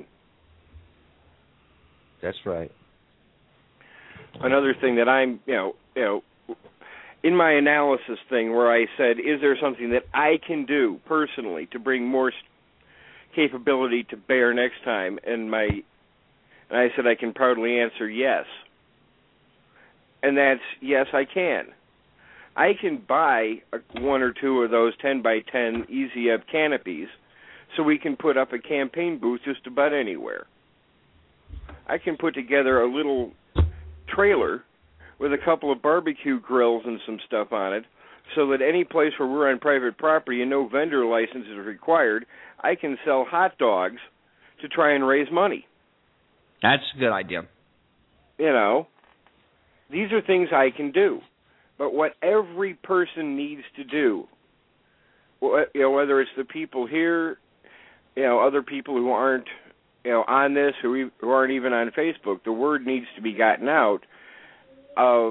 [SPEAKER 18] That's right.
[SPEAKER 5] Another thing that I'm, you know, you know, in my analysis thing where I said, is there something that I can do personally to bring more capability to bear next time? And my, and I said I can proudly answer yes. And that's yes, I can. I can buy a, one or two of those ten by ten Easy Up canopies so we can put up a campaign booth just about anywhere. I can put together a little trailer with a couple of barbecue grills and some stuff on it so that any place where we're on private property and no vendor license is required, I can sell hot dogs to try and raise money.
[SPEAKER 3] That's a good idea.
[SPEAKER 5] You know, these are things I can do. But what every person needs to do, you know, whether it's the people here, you know, other people who aren't, you know, on this, who who aren't even on Facebook, the word needs to be gotten out of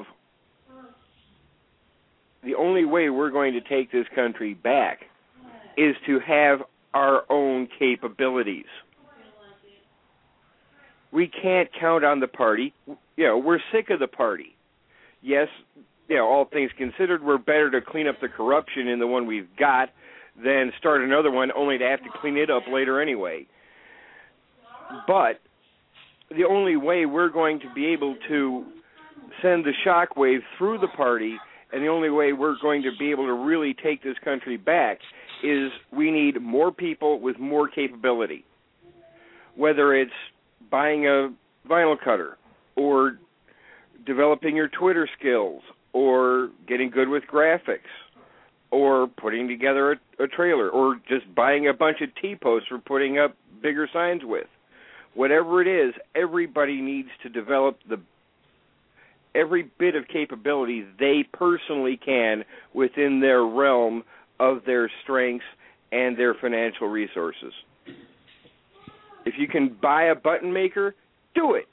[SPEAKER 5] the only way we're going to take this country back is to have our own capabilities. We can't count on the party. You know, we're sick of the party. Yes, you know, all things considered, we're better to clean up the corruption in the one we've got than start another one only to have to clean it up later anyway. But the only way we're going to be able to send the shockwave through the party, and the only way we're going to be able to really take this country back, is we need more people with more capability. Whether it's buying a vinyl cutter, or developing your Twitter skills, or getting good with graphics, or putting together a, a trailer, or just buying a bunch of T-posts for putting up bigger signs with. Whatever it is, everybody needs to develop the every bit of capability they personally can within their realm of their strengths and their financial resources. If you can buy a button maker, do it.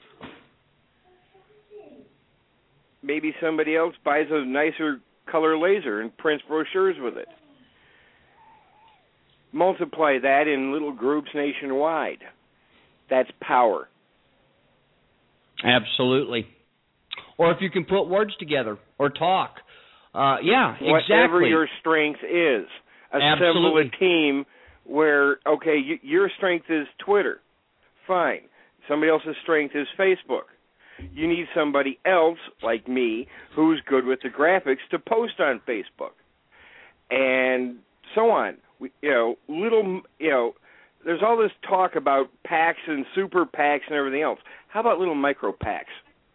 [SPEAKER 5] Maybe somebody else buys a nicer color laser and prints brochures with it. Multiply that in little groups nationwide. That's power.
[SPEAKER 3] Absolutely. Or if you can put words together or talk. Uh, yeah,
[SPEAKER 5] Whatever
[SPEAKER 3] exactly.
[SPEAKER 5] Whatever your strength is. Assemble
[SPEAKER 3] Absolutely.
[SPEAKER 5] a team where, okay, y- your strength is Twitter. Fine. Somebody else's strength is Facebook. You need somebody else, like me, who's good with the graphics to post on Facebook. And so on. We, you know, little, you know, there's all this talk about PACs and super PACs and everything else. How about little micro PACs?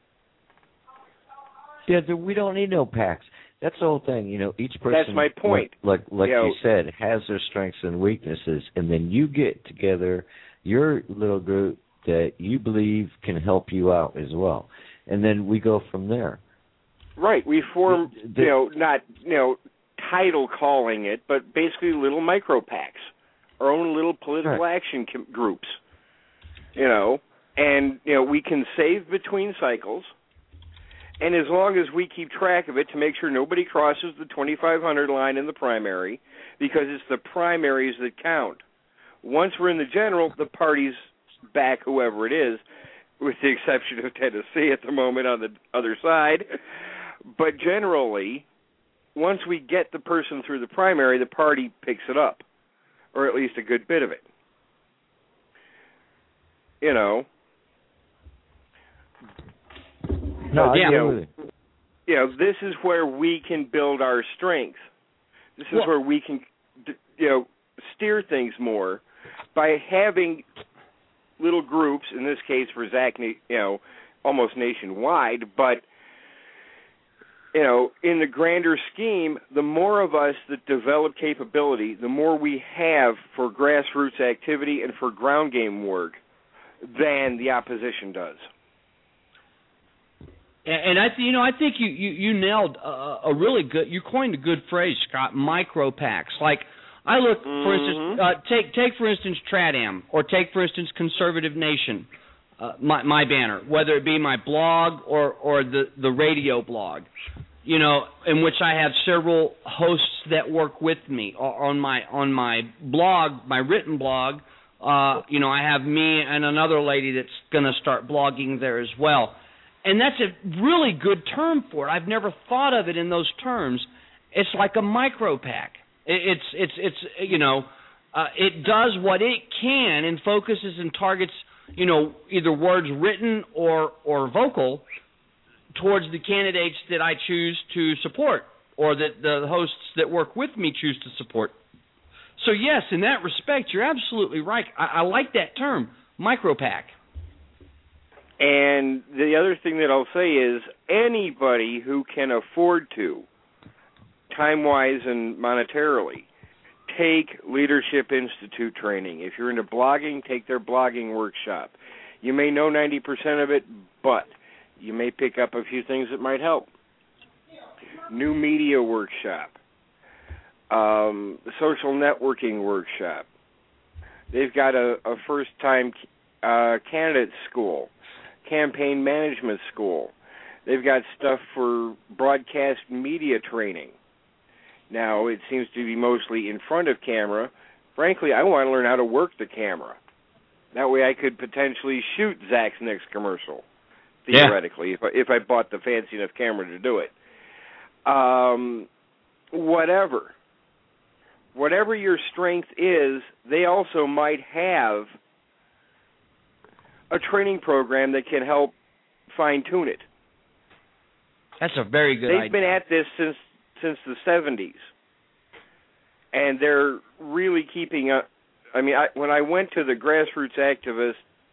[SPEAKER 18] Yeah, we don't need no PACs. That's the whole thing. You know, each person,
[SPEAKER 5] That's my point.
[SPEAKER 18] like like, like
[SPEAKER 5] you,
[SPEAKER 18] you
[SPEAKER 5] know,
[SPEAKER 18] said, has their strengths and weaknesses, and then you get together your little group that you believe can help you out as well, and then we go from there.
[SPEAKER 5] Right. We form,
[SPEAKER 18] The- the-
[SPEAKER 5] you know, not, you know, title calling it, but basically little micro PACs, our own little political
[SPEAKER 18] Right.
[SPEAKER 5] action com- groups, you know, and, you know, we can save between cycles, and as long as we keep track of it to make sure nobody crosses the twenty-five hundred line in the primary, because it's the primaries that count. Once we're in the general, the party's back whoever it is, with the exception of Tennessee at the moment on the other side. But generally, once we get the person through the primary, the party picks it up, or at least a good bit of it. You know.
[SPEAKER 18] No,
[SPEAKER 5] But,
[SPEAKER 18] I
[SPEAKER 5] you
[SPEAKER 18] agree
[SPEAKER 5] know,
[SPEAKER 18] with you.
[SPEAKER 5] you know, this is where we can build our strength. This is
[SPEAKER 3] Well-
[SPEAKER 5] where we can, you know, steer things more by having little groups. In this case, for Zach, you know, almost nationwide. But you know, in the grander scheme, the more of us that develop capability, the more we have for grassroots activity and for ground game work than the opposition does.
[SPEAKER 3] And I, th- you know, I think you you, you nailed a, a really good. You coined a good phrase, Scott. Micro PACs. Like I look, for
[SPEAKER 5] Mm-hmm.
[SPEAKER 3] instance, uh, take take for instance Tradam, or take for instance Conservative Nation, uh, my my banner, whether it be my blog or or the the radio blog, you know, in which I have several hosts that work with me on my on my blog, my written blog. Uh, you know, I have me and another lady that's going to start blogging there as well. And that's a really good term for it. I've never thought of it in those terms. It's like a micro PAC. It's it's it's you know, uh, it does what it can and focuses and targets, you know, either words written or or vocal towards the candidates that I choose to support, or that the hosts that work with me choose to support. So yes, in that respect, you're absolutely right. I, I like that term, micro PAC.
[SPEAKER 5] And the other thing that I'll say is anybody who can afford to, time-wise and monetarily, take Leadership Institute training. If you're into blogging, take their blogging workshop. You may know ninety percent of it, but you may pick up a few things that might help. New media workshop, um, social networking workshop. They've got a, a first-time uh, candidate school, campaign management school. They've got stuff for broadcast media training. Now, it seems to be mostly in front of camera. Frankly, I want to learn how to work the camera. That way I could potentially shoot Zach's next commercial, theoretically, yeah. if, I, if I bought the fancy enough camera to do it. Um, whatever. Whatever your strength is, they also might have a training program that can help fine-tune it.
[SPEAKER 3] That's a very good
[SPEAKER 5] They've
[SPEAKER 3] idea.
[SPEAKER 5] been at this since since the seventies, and they're really keeping up. I mean, I, when I went to the Grassroots Activist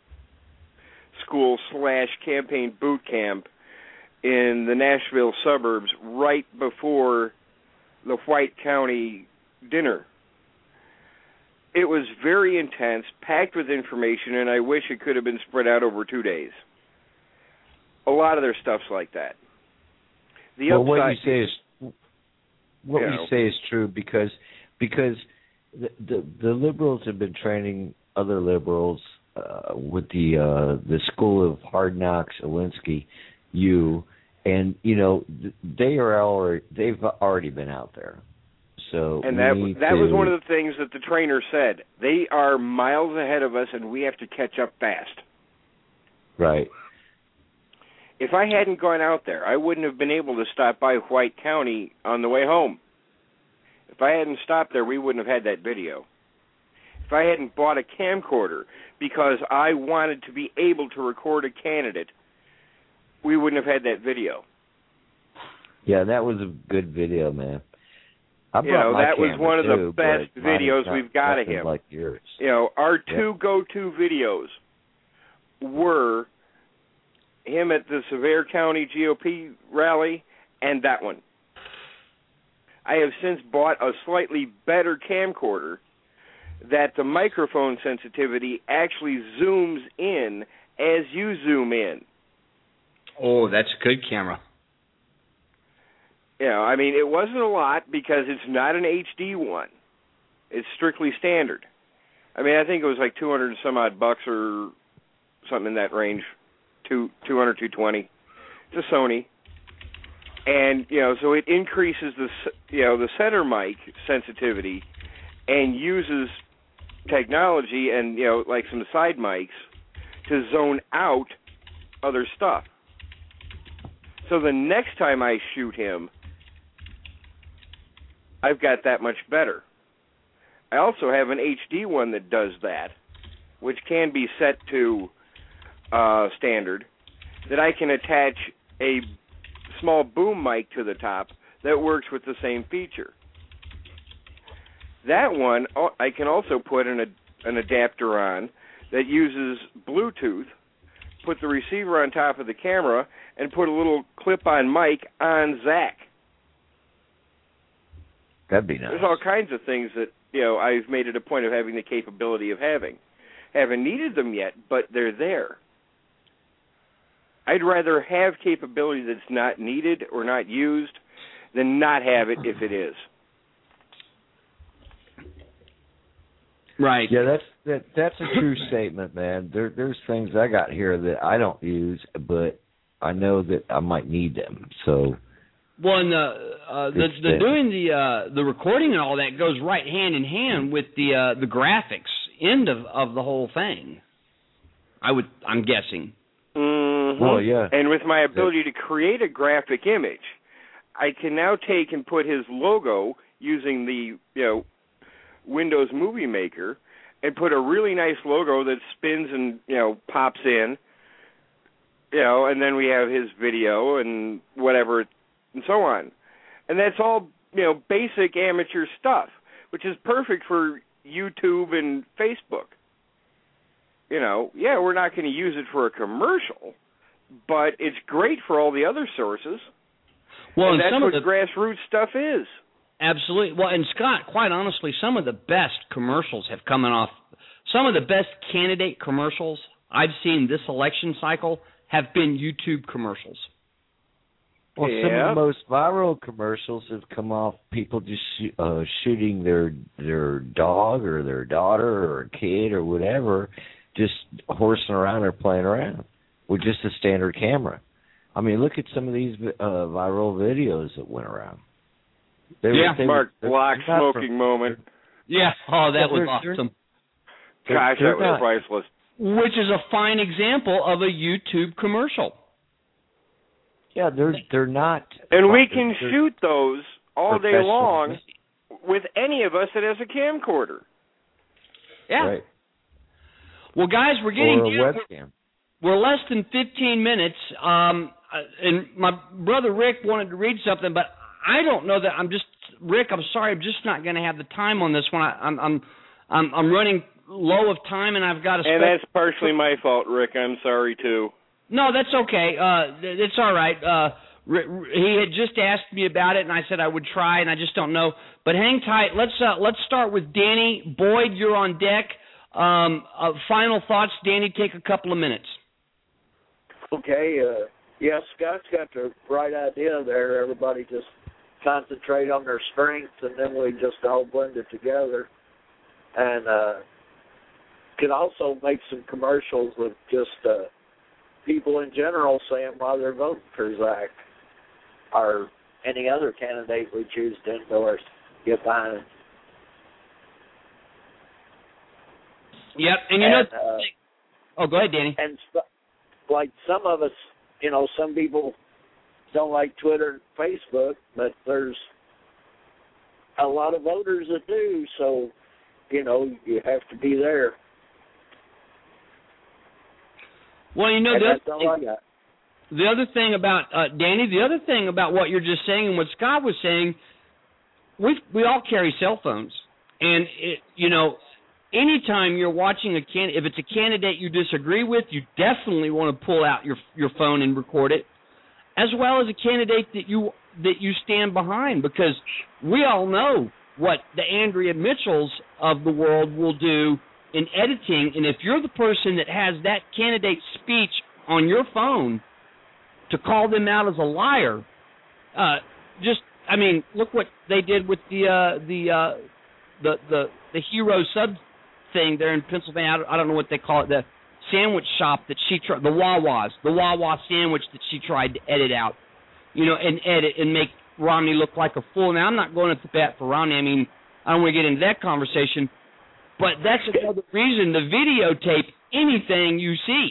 [SPEAKER 5] School slash Campaign Boot Camp in the Nashville suburbs right before the White County dinner, it was very intense, packed with information, and I wish it could have been spread out over two days. A lot of their stuff's like that. The
[SPEAKER 18] well,
[SPEAKER 5] upside,
[SPEAKER 18] what you say is what
[SPEAKER 5] you
[SPEAKER 18] we
[SPEAKER 5] know,
[SPEAKER 18] say is true because because the, the the liberals have been training other liberals uh, with the uh, the School of Hard Knocks, Alinsky, U, and you know they are already they've already been out there. So
[SPEAKER 5] and that that
[SPEAKER 18] to,
[SPEAKER 5] was one of the things that the trainer said. They are miles ahead of us, and we have to catch up fast.
[SPEAKER 18] Right.
[SPEAKER 5] If I hadn't gone out there, I wouldn't have been able to stop by White County on the way home. If I hadn't stopped there, we wouldn't have had that video. If I hadn't bought a camcorder because I wanted to be able to record a candidate, we wouldn't have had that video.
[SPEAKER 18] Yeah, that was a good video, man. I
[SPEAKER 5] you know,
[SPEAKER 18] my
[SPEAKER 5] that was one of
[SPEAKER 18] too,
[SPEAKER 5] the best videos we've got of him.
[SPEAKER 18] Like yours.
[SPEAKER 5] You know, our
[SPEAKER 18] yeah.
[SPEAKER 5] two go-to videos were him at the Sevier County G O P rally and that one. I have since bought a slightly better camcorder that the microphone sensitivity actually zooms in as you zoom in.
[SPEAKER 3] Oh, that's a good camera.
[SPEAKER 5] You know, I mean, it wasn't a lot because it's not an H D one. It's strictly standard. I mean, I think it was like two hundred and some odd bucks or something in that range. Two, two hundred, two twenty. It's a Sony, and you know, so it increases the you know the center mic sensitivity, and uses technology and you know like some side mics to zone out other stuff. So the next time I shoot him, I've got that much better. I also have an H D one that does that, which can be set to Uh, standard, that I can attach a small boom mic to the top that works with the same feature. That one I can also put an, an adapter on that uses Bluetooth, put the receiver on top of the camera, and put a little clip-on mic on Zach.
[SPEAKER 18] That'd be nice.
[SPEAKER 5] There's all kinds of things that you know I've made it a point of having the capability of having. Haven't needed them yet, but they're there. I'd rather have capability that's not needed or not used than not have it if it is.
[SPEAKER 3] Right.
[SPEAKER 18] Yeah, that's that. That's a true statement, man. There, there's things I got here that I don't use, but I know that I might need them. So.
[SPEAKER 3] Well, and the uh, the, the doing the uh, the recording and all that goes right hand in hand with the uh, the graphics end of, of the whole thing. I would, I'm guessing.
[SPEAKER 5] Mm-hmm.
[SPEAKER 18] Well, yeah.
[SPEAKER 5] And with my ability to create a graphic image, I can now take and put his logo using the you know Windows Movie Maker and put a really nice logo that spins and you know pops in, you know, and then we have his video and whatever and so on, and that's all you know basic amateur stuff, which is perfect for YouTube and Facebook. You know, yeah, we're not going to use it for a commercial, but it's great for all the other sources.
[SPEAKER 3] Well,
[SPEAKER 5] and
[SPEAKER 3] and
[SPEAKER 5] that's
[SPEAKER 3] some
[SPEAKER 5] what
[SPEAKER 3] of the
[SPEAKER 5] grassroots stuff is.
[SPEAKER 3] Absolutely. Well, and Scott, quite honestly, some of the best commercials have come off. Some of the best candidate commercials I've seen this election cycle have been YouTube commercials.
[SPEAKER 18] Well,
[SPEAKER 5] yeah.
[SPEAKER 18] some of the most viral commercials have come off people just sh- uh, shooting their their dog or their daughter or a kid or whatever, just horsing around or playing around with just a standard camera. I mean, look at some of these uh, viral videos that went around. They
[SPEAKER 5] yeah,
[SPEAKER 18] were, they
[SPEAKER 5] Mark
[SPEAKER 18] were,
[SPEAKER 5] Block smoking
[SPEAKER 18] from,
[SPEAKER 5] moment.
[SPEAKER 3] Yeah, oh, that was
[SPEAKER 18] they're,
[SPEAKER 3] awesome.
[SPEAKER 18] They're,
[SPEAKER 5] Gosh,
[SPEAKER 18] they're
[SPEAKER 5] that was
[SPEAKER 18] not,
[SPEAKER 5] priceless.
[SPEAKER 3] Which is a fine example of a YouTube commercial.
[SPEAKER 18] Yeah, they're they're not.
[SPEAKER 5] And we can
[SPEAKER 18] they're,
[SPEAKER 5] shoot those all day long with any of us that has a camcorder.
[SPEAKER 3] Yeah.
[SPEAKER 18] Right.
[SPEAKER 3] Well, guys, we're getting
[SPEAKER 18] or a
[SPEAKER 3] down,
[SPEAKER 18] webcam.
[SPEAKER 3] We're less than fifteen minutes, um, and my brother Rick wanted to read something, but I don't know that I'm just Rick. I'm sorry, I'm just not going to have the time on this one. I, I'm I'm I'm I'm running low of time, and I've got to.
[SPEAKER 5] And that's partially my fault, Rick. I'm sorry too.
[SPEAKER 3] No, that's okay. Uh, it's all right. Uh, he had just asked me about it, and I said I would try, and I just don't know. But hang tight. Let's uh, let's start with Danny Boyd. You're on deck. Um, uh, final thoughts, Danny. Take a couple of minutes.
[SPEAKER 20] Okay. Uh, yeah, Scott's got the right idea there. Everybody just concentrate on their strengths, and then we just all blend it together. And uh, could also make some commercials with just uh, people in general saying why they're voting for Zach or any other candidate we choose to endorse, get behind.
[SPEAKER 3] Yep, and you know.
[SPEAKER 20] And, uh,
[SPEAKER 3] oh, go ahead, Danny.
[SPEAKER 20] And like some of us, you know, some people don't like Twitter and Facebook, but there's a lot of voters that do, so, you know, you have to be there.
[SPEAKER 3] Well, you know,
[SPEAKER 20] and
[SPEAKER 3] the
[SPEAKER 20] that's
[SPEAKER 3] other,
[SPEAKER 20] all
[SPEAKER 3] thing,
[SPEAKER 20] I got.
[SPEAKER 3] the other thing about, uh, Danny, the other thing about what you're just saying and what Scott was saying, we we all carry cell phones. And, it, you know, anytime you're watching a can, if it's a candidate you disagree with, you definitely want to pull out your your phone and record it, as well as a candidate that you that you stand behind, because we all know what the Andrea Mitchells of the world will do in editing, and if you're the person that has that candidate's speech on your phone to call them out as a liar, uh, just I mean, look what they did with the uh, the, uh, the the the hero sub thing there in Pennsylvania. I don't, I don't know what they call it. The sandwich shop that she tried, the Wawas, the Wawa sandwich that she tried to edit out, you know, and edit and make Romney look like a fool. Now, I'm not going at the bat for Romney. I mean, I don't want to get into that conversation, but that's another reason to videotape anything you see.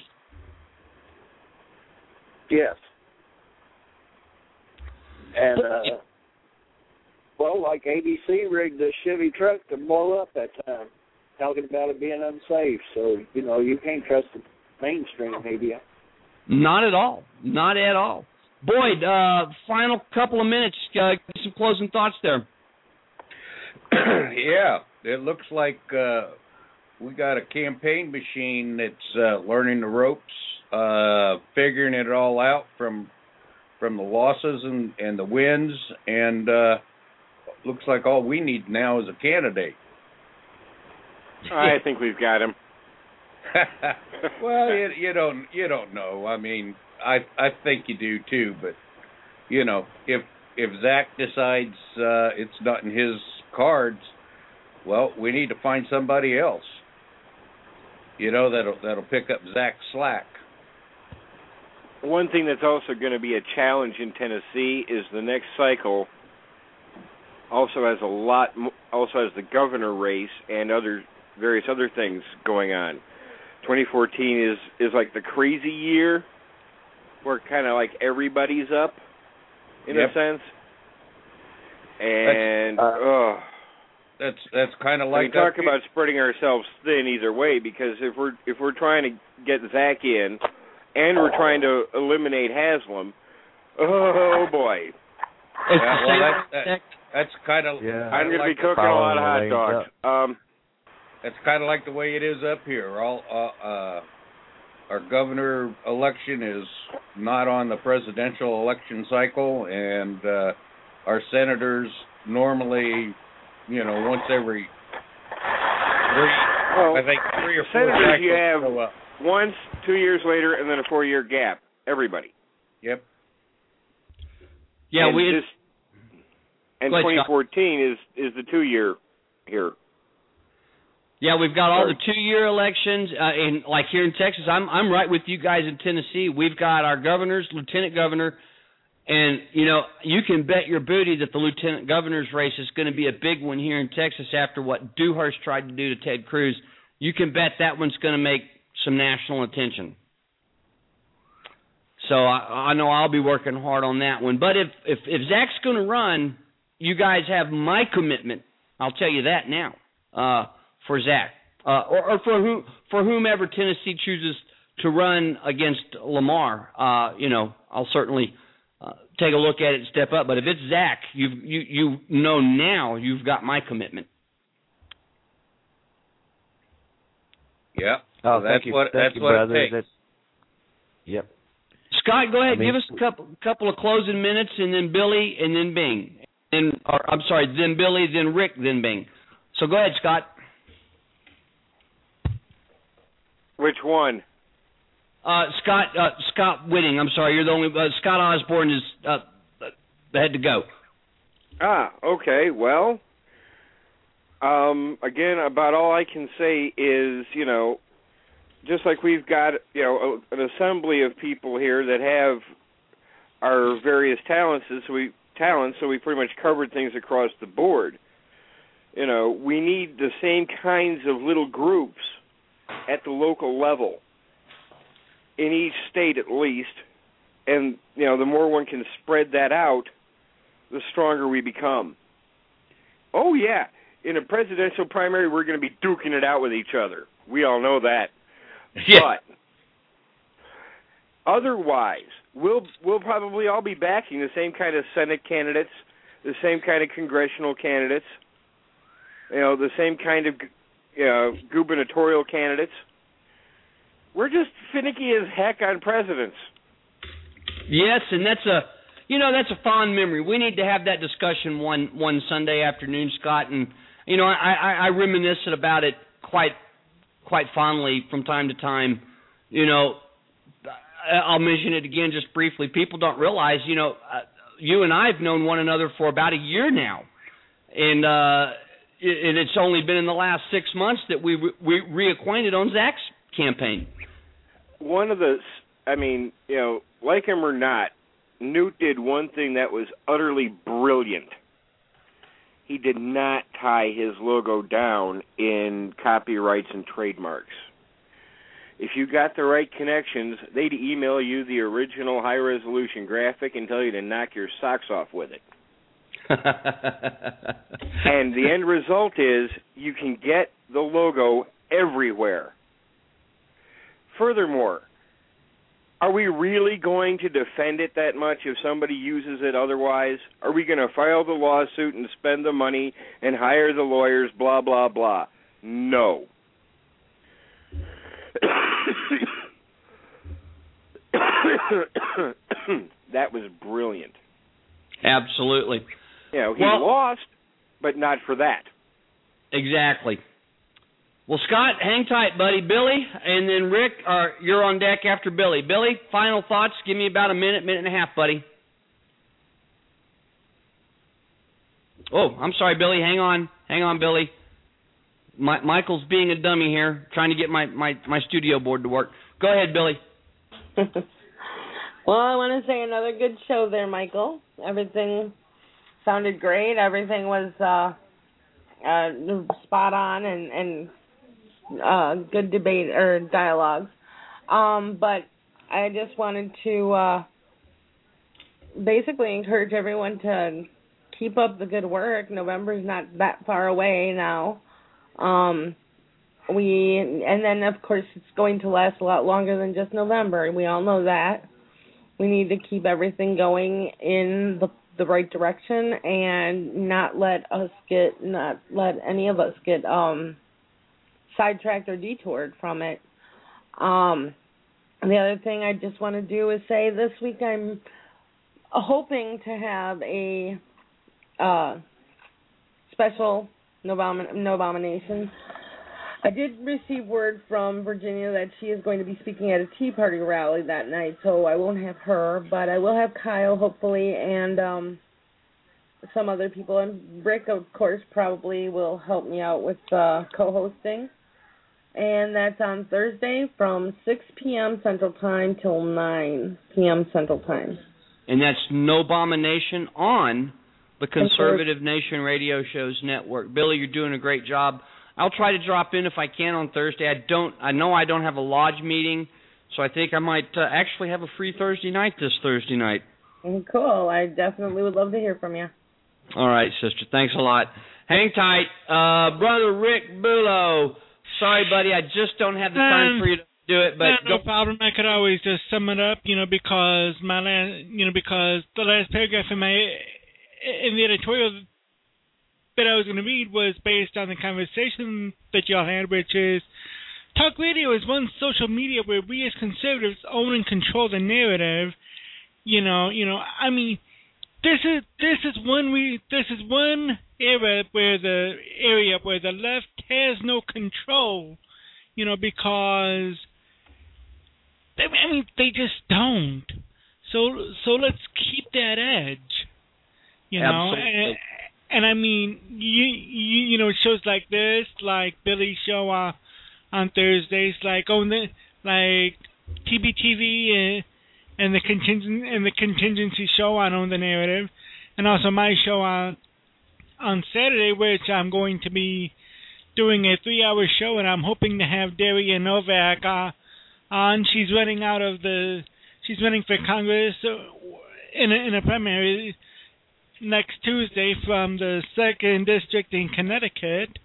[SPEAKER 20] Yes. And, uh, well, like A B C rigged the Chevy truck to blow up that time, talking about it being unsafe. So, you know, you can't trust the mainstream media.
[SPEAKER 3] Not at all. Not at all. Boyd, uh, final couple of minutes. Uh, give some closing thoughts there.
[SPEAKER 17] Yeah, it looks like uh, we got a campaign machine that's uh, learning the ropes, uh, figuring it all out from from the losses and, and the wins, and uh, looks like all we need now is a candidate.
[SPEAKER 5] I think we've got him.
[SPEAKER 17] Well, you, you don't you don't know. I mean, I I think you do too. But you know, if if Zach decides uh, it's not in his cards, well, we need to find somebody else. You know, that'll that'll pick up Zach's slack.
[SPEAKER 5] One thing that's also going to be a challenge in Tennessee is the next cycle also has a lot, also has the governor race and other various other things going on. twenty fourteen is is like the crazy year, where kind of like everybody's up, in
[SPEAKER 17] Yep.
[SPEAKER 5] a sense. And
[SPEAKER 17] That's, uh,
[SPEAKER 5] oh,
[SPEAKER 17] that's that's kind of
[SPEAKER 5] I
[SPEAKER 17] like
[SPEAKER 5] mean, talk
[SPEAKER 17] that-
[SPEAKER 5] about spreading ourselves thin either way. Because if we're if we're trying to get Zach in, and we're trying to eliminate Haslam, oh boy.
[SPEAKER 17] Yeah, well, that's that, that's kind of.
[SPEAKER 18] Yeah.
[SPEAKER 5] I'm going to
[SPEAKER 17] like
[SPEAKER 5] be cooking a lot of hot dogs. Um,
[SPEAKER 17] That's kind of like the way it is up here. All uh, uh, our governor election is not on the presidential election cycle, and uh, our senators normally, you know, once every three,
[SPEAKER 5] well,
[SPEAKER 17] I think three or four
[SPEAKER 5] senators
[SPEAKER 17] cycles
[SPEAKER 5] you have
[SPEAKER 17] show up.
[SPEAKER 5] once, two years later, and then a four-year gap. Everybody.
[SPEAKER 17] Yep.
[SPEAKER 3] Yeah,
[SPEAKER 5] and
[SPEAKER 3] we.
[SPEAKER 5] This, and
[SPEAKER 3] ahead,
[SPEAKER 5] twenty fourteen is is the two-year here.
[SPEAKER 3] Yeah, we've got all the two-year elections, uh, and like here in Texas, I'm I'm right with you guys in Tennessee. We've got our governors, lieutenant governor, and you know you can bet your booty that the lieutenant governor's race is going to be a big one here in Texas after what Dewhurst tried to do to Ted Cruz. You can bet that one's going to make some national attention. So I, I know I'll be working hard on that one. But if if, if Zach's going to run, you guys have my commitment. I'll tell you that now. Uh, for Zach, uh, or, or for who, for whomever Tennessee chooses to run against Lamar, uh, you know, I'll certainly uh, take a look at it and step up. But if it's Zach, you you you know now you've got my commitment.
[SPEAKER 17] Yeah.
[SPEAKER 18] Oh,
[SPEAKER 17] that's
[SPEAKER 18] thank you.
[SPEAKER 17] what
[SPEAKER 18] thank
[SPEAKER 17] that's
[SPEAKER 18] you,
[SPEAKER 17] what
[SPEAKER 18] brother.
[SPEAKER 17] it takes.
[SPEAKER 18] That's, yep.
[SPEAKER 3] Scott, go ahead.
[SPEAKER 18] I mean,
[SPEAKER 3] give us a couple couple of closing minutes, and then Billy, and then Bing, and or, I'm sorry, then Billy, then Rick, then Bing. So go ahead, Scott.
[SPEAKER 5] Which one?
[SPEAKER 3] Uh, Scott uh, Scott Whitting. I'm sorry, you're the only. Uh, Scott Osborne is uh, had to go.
[SPEAKER 5] Ah, okay. Well, um, again, about all I can say is, you know, just like we've got, you know, a, an assembly of people here that have our various talents, so we talents, so we pretty much covered things across the board. You know, we need the same kinds of little groups at the local level, in each state at least, and, you know, the more one can spread that out, the stronger we become. Oh, yeah, in a presidential primary, we're going to be duking it out with each other. We all know that.
[SPEAKER 3] Yeah.
[SPEAKER 5] But otherwise, we'll we'll probably all be backing the same kind of Senate candidates, the same kind of congressional candidates, you know, the same kind of uh, gubernatorial candidates. We're just finicky as heck on presidents.
[SPEAKER 3] Yes, and that's a, you know, that's a fond memory. We need to have that discussion one one Sunday afternoon, Scott, and you know, I, I, I reminisce about it quite quite fondly from time to time. You know, I'll mention it again just briefly. People don't realize, you know, uh, you and I have known one another for about a year now, and uh, it, and it's only been in the last six months that we re- we reacquainted on Zach's campaign.
[SPEAKER 5] One of the, I mean, you know, like him or not, Newt did one thing that was utterly brilliant. He did not tie his logo down in copyrights and trademarks. If you got the right connections, they'd email you the original high-resolution graphic and tell you to knock your socks off with it. And the end result is you can get the logo everywhere. Furthermore, are we really going to defend it that much if somebody uses it otherwise? Are we going to file the lawsuit and spend the money and hire the lawyers, blah, blah, blah? No. That was brilliant.
[SPEAKER 3] Absolutely.
[SPEAKER 5] You know, he
[SPEAKER 3] well,
[SPEAKER 5] lost, but not for that.
[SPEAKER 3] Exactly. Well, Scott, hang tight, buddy. Billy, and then Rick, are you're on deck after Billy. Billy, final thoughts. Give me about a minute, minute and a half, buddy. Oh, I'm sorry, Billy. Hang on. Hang on, Billy. My, Michael's being a dummy here, trying to get my, my, my studio board to work. Go ahead, Billy.
[SPEAKER 4] Well, I want to say another good show there, Michael. Everything sounded great. Everything was uh, uh, spot on and, and uh, good debate or dialogues. Um, but I just wanted to uh, basically encourage everyone to keep up the good work. November's not that far away now. Um, we and then of course it's going to last a lot longer than just November. We all know that. We need to keep everything going in the the right direction and not let us get not let any of us get um sidetracked or detoured from it. Um, the other thing I just want to do is say this week I'm hoping to have a uh, special no, abomin- no abomination I did receive word from Virginia that she is going to be speaking at a Tea Party rally that night, so I won't have her, but I will have Kyle, hopefully, and um, some other people. And Rick, of course, probably will help me out with uh, co-hosting. And that's on Thursday from six p.m. Central Time till nine p.m. Central Time.
[SPEAKER 3] And that's No Abomination on the Conservative Nation Radio Shows Network. Billy, you're doing a great job. I'll try to drop in if I can on Thursday. I don't. I know I don't have a lodge meeting, so I think I might uh, actually have a free Thursday night this Thursday night.
[SPEAKER 4] Cool. I definitely would love to hear from you.
[SPEAKER 3] All right, sister. Thanks a lot. Hang tight. Uh, Brother Rick Bulow. Sorry, buddy. I just don't have the time
[SPEAKER 8] um,
[SPEAKER 3] for you to do it. But
[SPEAKER 8] no, no problem. I could always just sum it up, you know, because my last, you know, because the last paragraph in my in the editorial that I was going to read was based on the conversation that y'all had, which is talk radio is one social media where we as conservatives own and control the narrative. You know, you know. I mean, this is this is one we this is one era where the area where the left has no control. You know, because they, I mean they just don't. So so let's keep that edge. You know.
[SPEAKER 3] Absolutely.
[SPEAKER 8] And, And I mean, you, you you know, shows like this, like Billy's show uh, on Thursdays, like on the like T B T V and, and the contingent and the contingency show on Own the Narrative, and also my show on on Saturday, which I'm going to be doing a three-hour show, and I'm hoping to have Daria Novak uh, on. She's running out of the, she's running for Congress in a, in a primary next Tuesday from the second district in Connecticut.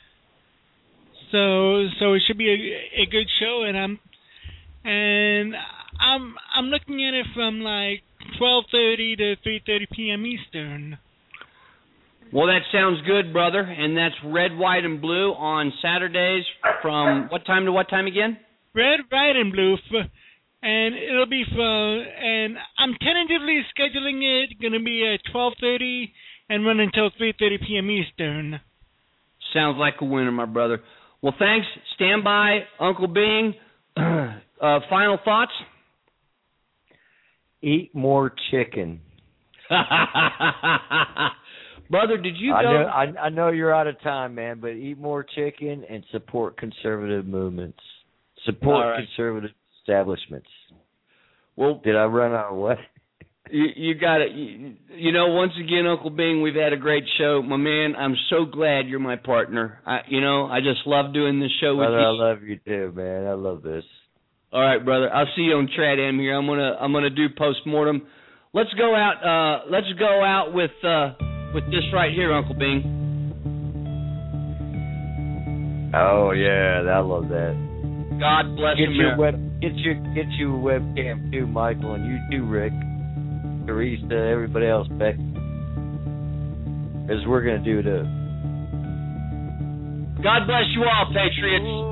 [SPEAKER 8] So so it should be a, a good show, and I'm and I'm I'm looking at it from like twelve thirty to three thirty p.m. Eastern.
[SPEAKER 3] Well, that sounds good, brother. And that's Red, White, and Blue on Saturdays from what time to what time again?
[SPEAKER 8] Red, White, and Blue. For, And it'll be for, and I'm tentatively scheduling it, going to be at twelve thirty and run until three thirty p.m. Eastern.
[SPEAKER 3] Sounds like a winner, my brother. Well, thanks. Stand by, Uncle Bing. uh, final thoughts?
[SPEAKER 18] Eat more chicken.
[SPEAKER 3] Brother, did you
[SPEAKER 18] I
[SPEAKER 3] go?
[SPEAKER 18] know, I, I know you're out of time, man, but eat more chicken and support conservative movements. Support
[SPEAKER 3] All right.
[SPEAKER 18] conservative establishments.
[SPEAKER 3] Well,
[SPEAKER 18] did I run out of what?
[SPEAKER 3] You, you got it. You, you know, once again, Uncle Bing, we've had a great show, my man. I'm so glad you're my partner. I, you know, I just love doing this show
[SPEAKER 18] brother,
[SPEAKER 3] with you.
[SPEAKER 18] I love you too, man. I love this.
[SPEAKER 3] All right, brother. I'll see you on Trad-Am here. I'm gonna I'm gonna do post-mortem. Let's go out. Uh, let's go out with uh, with this right here, Uncle Bing.
[SPEAKER 18] Oh yeah, I love that.
[SPEAKER 3] God bless
[SPEAKER 18] get
[SPEAKER 3] America.
[SPEAKER 18] Your web, get your get your webcam too, Michael, and you too, Rick, Teresa, everybody else, Beck, as we're gonna do too.
[SPEAKER 3] God bless you all, patriots.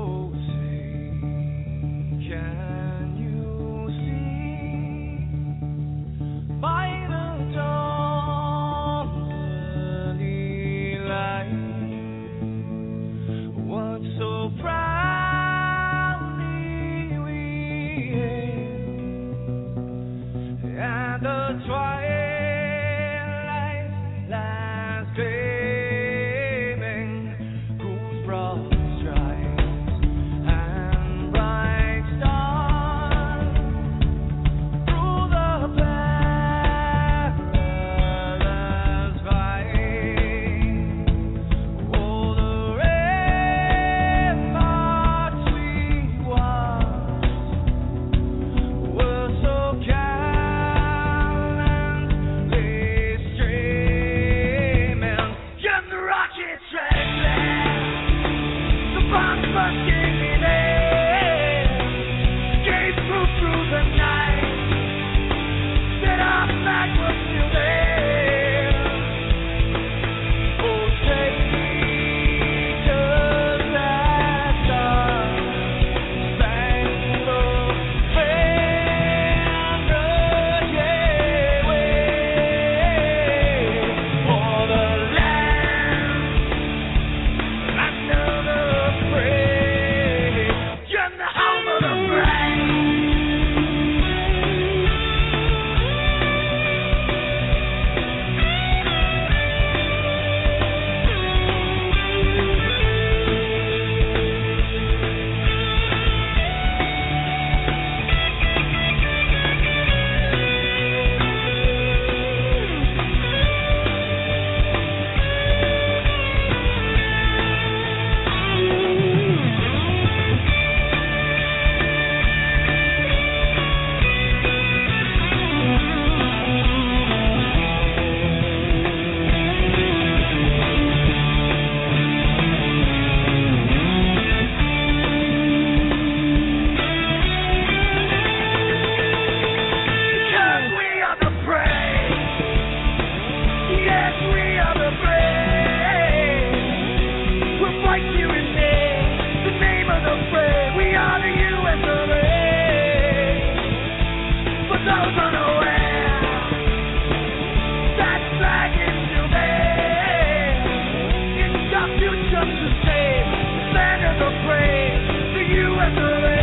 [SPEAKER 1] was unaware that flag is still there. It's our future to save, stand as a praise, the U S of A.